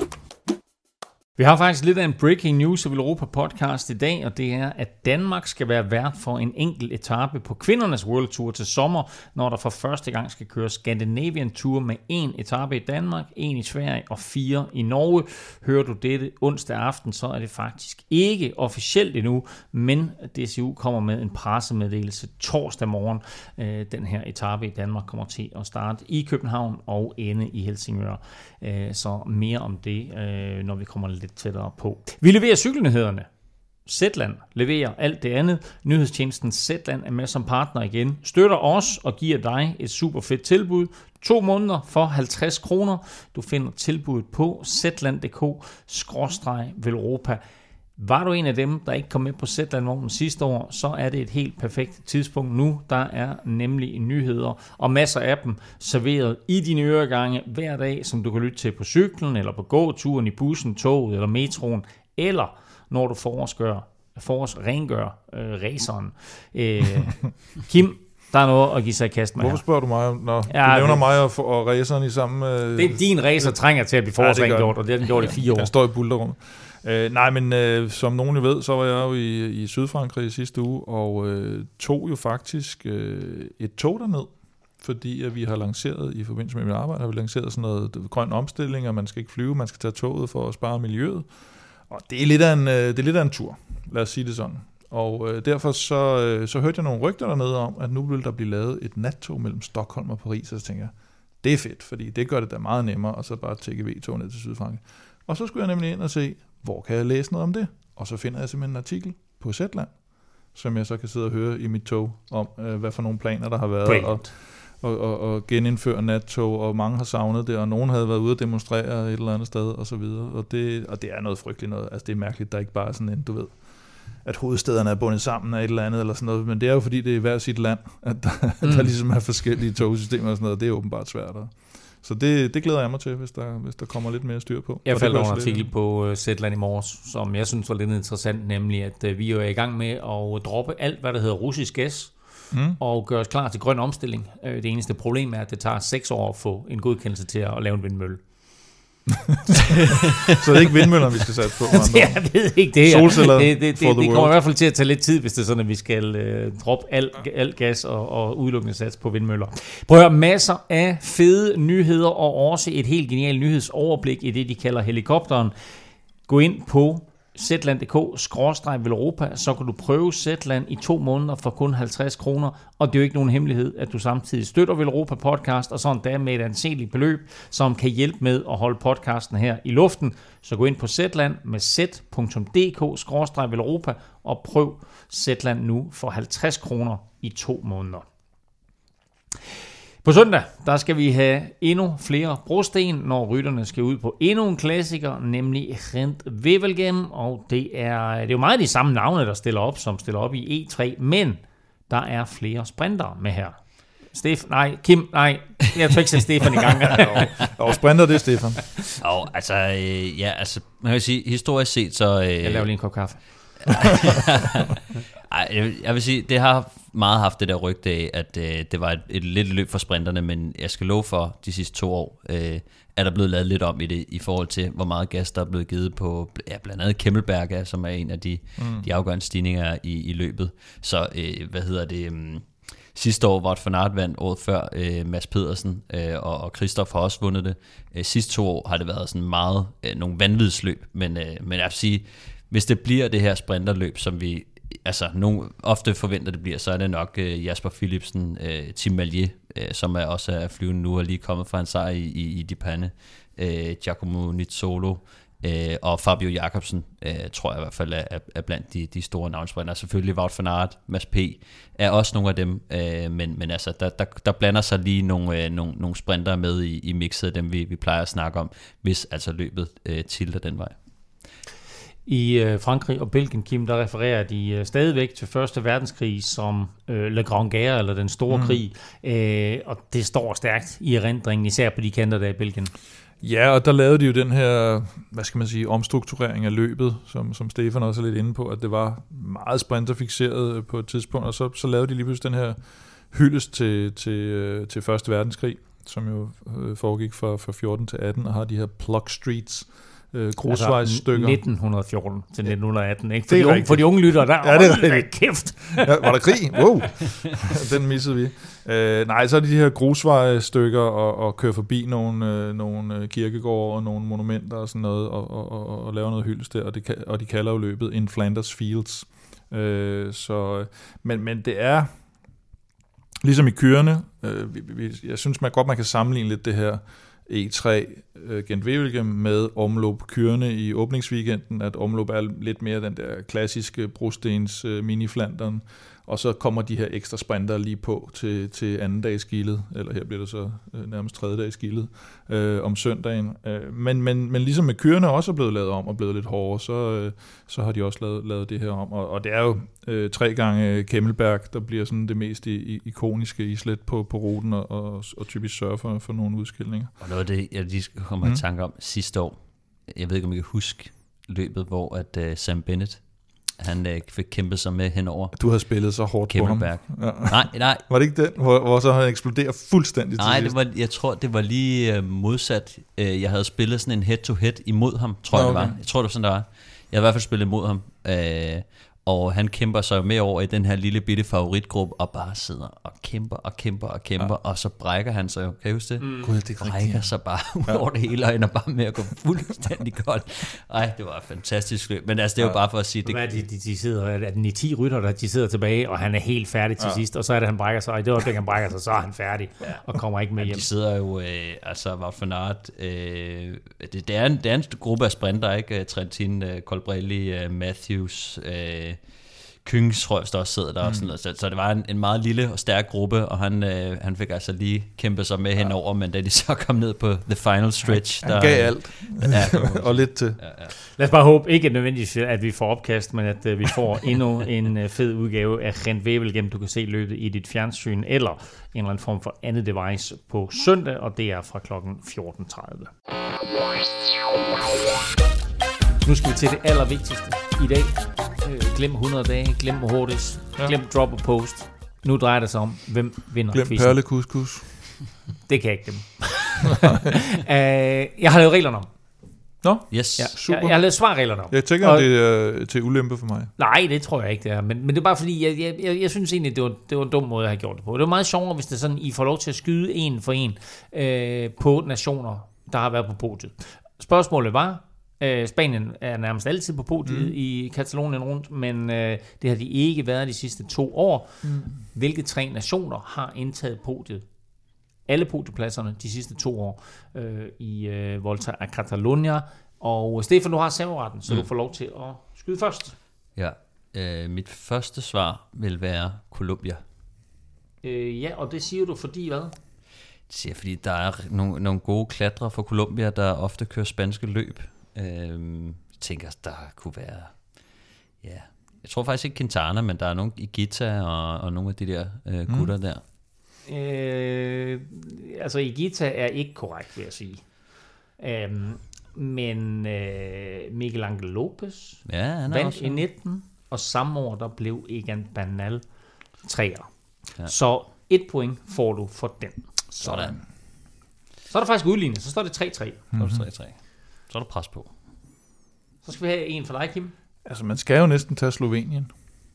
Vi har faktisk lidt af en breaking news af Europa podcast i dag, og det er, at Danmark skal være vært for en enkelt etape på kvindernes World Tour til sommer, når der for første gang skal køre Scandinavian Tour med en etape i Danmark, en i Sverige og fire i Norge. Hører du dette onsdag aften, så er det faktisk ikke officielt endnu, men D C U kommer med en pressemeddelelse torsdag morgen. Den her etape i Danmark kommer til at starte i København og ende i Helsingør. Så mere om det, når vi kommer lidt tættere på. Vi leverer cykelnyhederne. Zetland leverer alt det andet. Nyhedstjenesten Zetland er med som partner igen. Støtter os og giver dig et super fedt tilbud. To måneder for halvtreds kroner. Du finder tilbuddet på zetland punktum d k skråstreg velropa. Var du en af dem, der ikke kom med på Zetland-vognen sidste år, så er det et helt perfekt tidspunkt nu. Der er nemlig nyheder og masser af dem serveret i dine øregange hver dag, som du kan lytte til på cyklen, eller på gåturen, i bussen, toget eller metroen, eller når du forårsgør, forårs rengør øh, raceren. Øh, Kim, der er noget at give sig i kast med. Hvorfor spørger du mig om, når ja, du nævner det, mig og, og raceren i samme... Øh, det er din racer trænger til at blive forårsrengjort, ja, og det har den gjort i fire år. Den står i bulterrummet. Øh, nej, men øh, som nogen jo ved, så var jeg jo i, i Sydfrankrig i sidste uge, og øh, tog jo faktisk øh, et tog derned, fordi at vi har lanceret, i forbindelse med mit arbejde, har vi lanceret sådan noget grøn omstilling, og man skal ikke flyve, man skal tage toget for at spare miljøet. Og det er lidt af en, øh, det er lidt af en tur, lad os sige det sådan. Og øh, derfor så, øh, så hørte jeg nogle rygter dernede om, at nu vil der blive lavet et nattog mellem Stockholm og Paris, og så tænker jeg, det er fedt, fordi det gør det da meget nemmere, og så bare T G V-tog ned til Sydfrankrig. Og så skulle jeg nemlig ind og se, hvor kan jeg læse noget om det? Og så finder jeg simpelthen en artikel på Zetland, som jeg så kan sidde og høre i mit tog, om øh, hvad for nogle planer der har været, og, og, og, og genindføre nattog, og mange har savnet det, og nogen havde været ude at demonstrere et eller andet sted, og så videre. Og det, og det er noget frygteligt noget. Altså det er mærkeligt, der ikke bare er sådan en, du ved, at hovedstederne er bundet sammen af et eller andet, eller sådan noget, men det er jo fordi, det er hver sit land, at der, mm. der ligesom er forskellige togsystemer og sådan noget, det er åbenbart svært. Så det, det glæder jeg mig til, hvis der, hvis der kommer lidt mere styr på. Jeg faldt over en artikel på Zetland i morges, som jeg synes var lidt interessant, nemlig at vi er i gang med at droppe alt, hvad der hedder russisk gas, mm. og gøre os klar til grøn omstilling. Det eneste problem er, at det tager seks år at få en godkendelse til at lave en vindmølle. Så det er ikke vindmøller, vi skal sætte på? Jeg ved ikke det her. Solceller det, det, det, for the det kommer world. i hvert fald til at tage lidt tid, hvis det er sådan, at vi skal øh, droppe al, al gas og, og udelukkende sats på vindmøller. Prøv at høre, masser af fede nyheder og også et helt genialt nyhedsoverblik i det, de kalder helikopteren. Gå ind på zetland punktum d k skråstreg Velropa, så kan du prøve Zetland i to måneder for kun halvtreds kroner, og det er jo ikke nogen hemmelighed, at du samtidig støtter Velropa podcast, og sådan der med et anseligt beløb, som kan hjælpe med at holde podcasten her i luften. Så gå ind på Zetland med z punktum d k skråstreg Velropa og prøv Zetland nu for halvtreds kroner i to måneder. På søndag, der skal vi have endnu flere brosten, når rytterne skal ud på endnu en klassiker, nemlig Gent Wevelgem, og det er, det er jo meget de samme navne, der stiller op, som stiller op i E tre, men der er flere sprintere med her. Stefan, nej, Kim, nej, jeg tror ikke sætte Stefan i gang. Og sprinter, det er Stefan. Og altså, øh, ja, altså, man kan sige, historisk set, så... Øh, jeg laver lige en kop kaffe. Ej, jeg, jeg vil sige, det har meget haft det der rygte af, at øh, det var et, et lidt løb for sprinterne, men jeg skal love for, de sidste to år, øh, er der blevet lavet lidt om i det, i forhold til, hvor meget gas, der er blevet givet på, ja, blandt andet Kemmelberg, som er en af de, mm. de afgørende stigninger i, i løbet. Så, øh, hvad hedder det... Um, Sidste år var det Van Aert vandt, året før øh, Mads Pedersen, øh, og, og Christoph har også vundet det. Øh, sidste to år har det været sådan meget øh, nogle vanvidsløb, men, øh, men jeg vil sige, hvis det bliver det her sprinterløb, som vi altså nogen ofte forventer det bliver, så er det nok øh, Jasper Philipsen, øh, Tim Mallier, øh, som er også er flyvende nu og lige kommet fra en sejr i, i, i Dipane, øh, Giacomo Nizzolo, øh, og Fabio Jacobsen, øh, tror jeg i hvert fald er, er blandt de, de store navnsprinter. Selvfølgelig Wout van Aert, Mads P. er også nogle af dem, øh, men, men altså, der, der, der blander sig lige nogle, øh, nogle, nogle sprinter med i, i mixet af dem, vi, vi plejer at snakke om, hvis altså løbet øh, tilter den vej. I øh, Frankrig og Belgien, Kim, der refererer de øh, stadigvæk til Første Verdenskrig som øh, Le Grand Guerre, eller den store mm. krig, øh, og det står stærkt i erindringen, især på de kanter der i Belgien. Ja, og der lavede de jo den her, hvad skal man sige, omstrukturering af løbet, som, som Stefan også er lidt inde på, at det var meget sprinterfikseret på et tidspunkt, og så, så lavede de lige pludselig den her hyldest til, til, til Første Verdenskrig, som jo foregik fra, fra fjorten til atten, og har de her plug streets, Øh, grusvejsstykker. Altså nitten fjorten til nitten atten, ikke? For, de unge, for de unge lytter, der ja, det er rigtigt. Kæft. Ja, var der krig? Wow. Den missede vi. Øh, nej, så er det de her grusvejsstykker og, og køre forbi nogle, øh, nogle kirkegårde og nogle monumenter og sådan noget, og, og, og, og lave noget hyldest der, og, det, og de kalder jo løbet In Flanders Fields. Øh, så, men, men det er ligesom i kørende, øh, vi, vi, jeg synes man godt, man kan sammenligne lidt det her E tre uh, Gent Wevelgem med omløb kørende i åbningsweekenden, at omløb er lidt mere den der klassiske brostens uh, mini-Flandern, og så kommer de her ekstra sprinter lige på til, til anden dags gildet, eller her bliver det så uh, nærmest tredje dags gildet uh, om søndagen. Uh, men, men, men ligesom med kørende også er blevet lavet om og blevet lidt hårdere, så, uh, så har de også lavet, lavet det her om. Og, og det er jo uh, tre gange Kemmelberg, der bliver sådan det mest i, ikoniske islet på, på ruten, og, og, og typisk sørger for, for nogle udskilninger. Og noget af det, jeg lige kommer mm. i tanke om sidste år, jeg ved ikke, om I kan huske løbet, hvor at uh, Sam Bennett, han øh, fik kæmpet sig med henover. Du har spillet så hårdt Kemmelberg. på ham. Ja. Nej, nej. Var det ikke den, hvor, hvor så han eksploderer fuldstændig nej, til sidst? Nej, jeg tror, det var lige øh, modsat. Øh, jeg havde spillet sådan en head-to-head imod ham, tror jeg okay. det var. Jeg tror, det var sådan, der var. Jeg havde i hvert fald spillet imod ham. Øh, og han kæmper sig med over i den her lille bitte favoritgruppe, og bare sidder og kæmper og kæmper og kæmper, ja. Og så brækker han sig, kan I huske det? Mm. God, det brækker sig bare ud ja. over det hele, og ender bare med at gå fuldstændig koldt. Ej, det var et fantastisk løb. Men altså, det er jo ja. bare for at sige... Det, Hvad er de, de, de sidder, er det ni ti rytter, der de sidder tilbage, og han er helt færdig til ja. sidst, og så er det, han brækker sig, og det var det, han brækker sig, så er han færdig, ja. og kommer ikke med hjem. De sidder jo, øh, altså, Wout van Aert, øh, det, det, er en, det er en gruppe af sprinter, ikke? Trentin, øh, Colbrelli, øh, Matthews... Øh, Kyngs, tror jeg, der også sidder der. Mm. Og sådan noget. Så, så det var en, en meget lille og stærk gruppe, og han, øh, han fik altså lige kæmpet sig med ja. henover, men da de så kom ned på the final stretch... Han, der, han gav alt. Ja, og lidt til. Ja, ja. Lad os bare håbe, ikke nødvendigvis, at vi får opkast, men at uh, vi får endnu en uh, fed udgave af Gent Wevelgem, du kan se løbet i dit fjernsyn, eller en eller anden form for andet device på søndag, og det er fra klokken fjorten tredive. Nu skal vi til det allervigtigste i dag. Øh, glem hundrede dage, glem hurtigt, ja. glem drop og post. Nu drejer det sig om, hvem vinder glem quizzen. Glem perlekuskus. Det kan jeg ikke glemme. uh, jeg har lavet reglerne om. Nå, yes. Ja, super. Jeg, jeg har lavet svarreglerne om. Jeg tænker, og, det er til ulempe for mig. Nej, det tror jeg ikke, det er. Men, men det er bare fordi, jeg, jeg, jeg, jeg synes egentlig, det var, det var en dum måde, jeg har gjort det på. Det var meget sjovere, hvis det sådan, I får lov til at skyde en for en øh, på nationer, der har været på podiet. Spørgsmålet var, øh, Spanien er nærmest altid på podiet mm. i Katalonien rundt, men øh, det har de ikke været de sidste to år. Mm. Hvilke tre nationer har indtaget podiet? Alle podiepladserne de sidste to år øh, i øh, Volta a Catalunya. Og Stefan, du har serveretten, så mm. du får lov til at skyde først. Ja, øh, mit første svar vil være Colombia. Øh, ja, og det siger du fordi hvad? Det siger fordi der er nogle, nogle gode klatre fra Colombia, der ofte kører spanske løb. Øh, jeg tænker, der kunne være... Ja, jeg tror faktisk ikke Quintana, men der er nogle i Gita og, og nogle af de der øh, gutter mm. der. Øh, altså Higuita er ikke korrekt, vil jeg sige. Øhm, men øh, Miguel Angel Lopez ja, han vandt også i nitten, og samme år der blev Egan Bernal treer. Ja. Så et point får du for den. Sådan. Så er der faktisk udlignet, så står det tre tre. Mm-hmm. Så er det tre tre. Så er der pres på. Så skal vi have en for dig, Kim. Altså, man skal jo næsten tage Slovenien.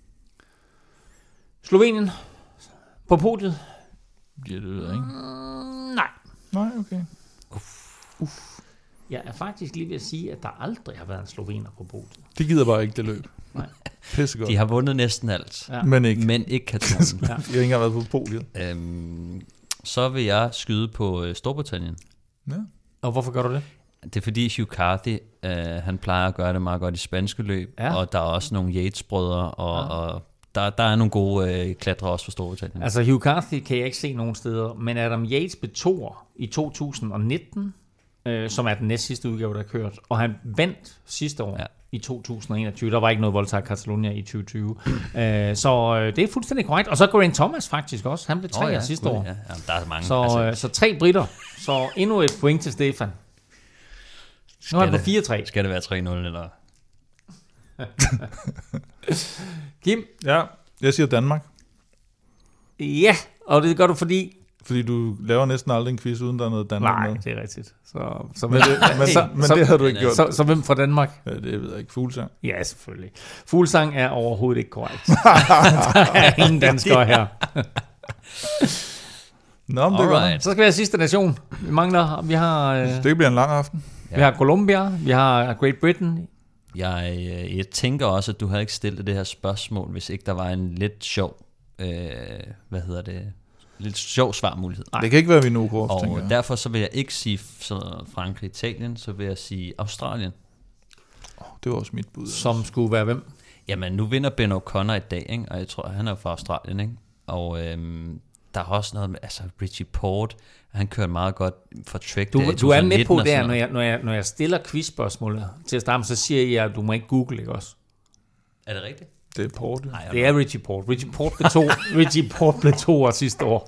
Slovenien på podiet. Ja, det ved jeg ikke. Mm, nej. Nej, okay. Uff. Uff. Jeg er faktisk lige ved at sige, at der aldrig har været en slovener på podiet. De gider bare ikke det løb. Nej. Pissegodt. De har vundet næsten alt. Ja. Men ikke. Men ikke Katalonien. Ja. De har ikke engang været på podiet. Øhm, så vil jeg skyde på øh, Storbritannien. Ja. Og hvorfor gør du det? Det er fordi Hugh Carthy, øh, han plejer at gøre det meget godt i spanske løb, ja. Og der er også nogle Yates-brødre, og, ja. og der, der er nogle gode øh, klatre også for Storbritannien. Altså Hugh Carthy kan jeg ikke se nogen steder, men Adam Yates blev toer i to tusind nitten, øh, som er den næst sidste udgave, der er kørt, og han vandt sidste år ja. i to tusind enogtyve. Der var ikke noget Volta a Catalunya i tyve tyve. øh, så øh, det er fuldstændig korrekt. Og så Geraint Thomas faktisk også. Han blev treer oh, ja, sidste år. Ja. Jamen, der er mange. Så, altså. øh, så tre britter. Så endnu et point til Stefan. Nu er det på fire tre. Skal det være tre nul eller? Kim? Ja, jeg siger Danmark. Ja, og det gør du fordi... Fordi du laver næsten aldrig en quiz, uden der er noget Danmark Nej, med. det er rigtigt. Så, så, men det, men, så, men så, det har du ikke gjort. Så, så hvem fra Danmark? Ja, det ved jeg ikke. Fuglsang? Ja, selvfølgelig. Fuglsang er overhovedet ikke korrekt. Der er ingen danskere her. Nå, men det er så skal vi have sidste nation. Vi mangler... Vi har, øh, det bliver en lang aften. Vi har Colombia, vi har Great Britain. Jeg, jeg tænker også, at du havde ikke stillet det her spørgsmål, hvis ikke der var en lidt sjov, øh, hvad hedder det, lidt sjov svarmulighed. Det kan ikke være Vinokurov, Og tænker jeg. derfor så vil jeg ikke sige så Frankrig, Italien, så vil jeg sige Australien. Oh, det var også mit bud. Som skulle være hvem? Jamen, nu vinder Ben O'Connor i dag, ikke? Og jeg tror, han er fra Australien, ikke? Og øhm, der er også noget med, altså Richie Porte, han kører meget godt for Trek. Du, du er med på der, når jeg, når, jeg, når jeg stiller quizspørgsmålet til at starte, så siger jeg, at du må ikke google, ikke også? Er det rigtigt? Det er Porte. Nej, det er Richie Porte. Richie Porte blev to, Richie Porte blev to år sidste år.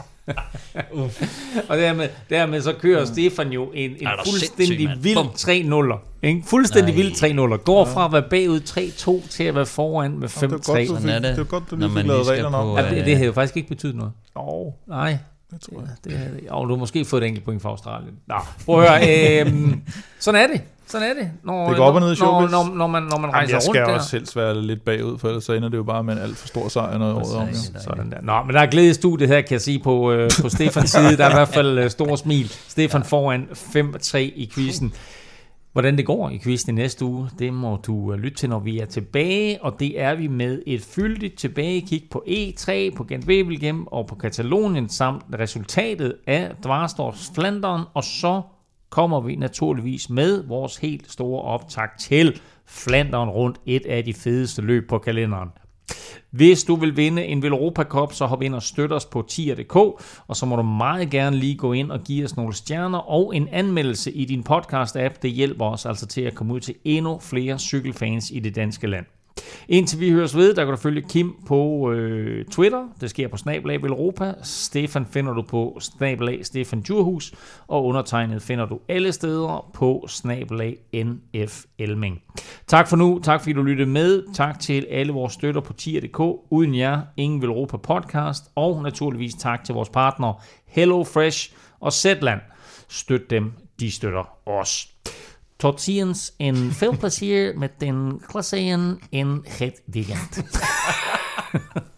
Og dermed, dermed så kører mm. Stefan jo en, en fuldstændig vild tre nuller. En fuldstændig vild tre nuller. Går fra at være bagud tre to til at være foran med fem tre. Det er godt, du lige fik lavet reglerne om. Ja, det, det havde jo faktisk ikke betydet noget. Oh. Nej. Det tror jeg. Det, det, og du har måske fået et enkelt point fra Australien. Nå, prøv at høre. øhm, sådan er det. Sådan er det. Når, det går op og ned i showbiz. Når, når, når, man, når man rejser Jamen, rundt der. Jeg skal også helst være lidt bagud, for ellers så ender det jo bare med en alt for stor sejr noget året om. Sådan der. Nå, men der er glæde i studiet her, kan jeg sige, på, øh, på Stefans side. Der er i hvert fald øh, store smil. Stefan ja. foran fem tre i quizzen. Hvordan det går i quizzen i næste uge, det må du uh, lytte til, når vi er tilbage. Og det er vi med et fyldigt tilbagekig på E tre, på Gent Wevelgem og på Katalonien, samt resultatet af Dvarsdorfs Flandern. Og så kommer vi naturligvis med vores helt store optakt til Flandern rundt, et af de fedeste løb på kalenderen. Hvis du vil vinde en Velropa Cup, så hop ind og støt os på tier punktum d k, og så må du meget gerne lige gå ind og give os nogle stjerner og en anmeldelse i din podcast-app. Det hjælper os altså til at komme ud til endnu flere cykelfans i det danske land. Indtil vi høres ved, der kan du følge Kim på øh, Twitter. Det sker på snabel-a Velropa. Stefan finder du på snabel-a Stefan Djurhus. Og undertegnet finder du alle steder på snabel-a N F Elming. Tak for nu. Tak fordi du lyttede med. Tak til alle vores støtter på tier punktum d k. Uden jer, ingen Velropa podcast. Og naturligvis tak til vores partnere Hello Fresh og Zetland. Støt dem, de støtter os. Tot ziens en veel plezier met den klassen in het weekend.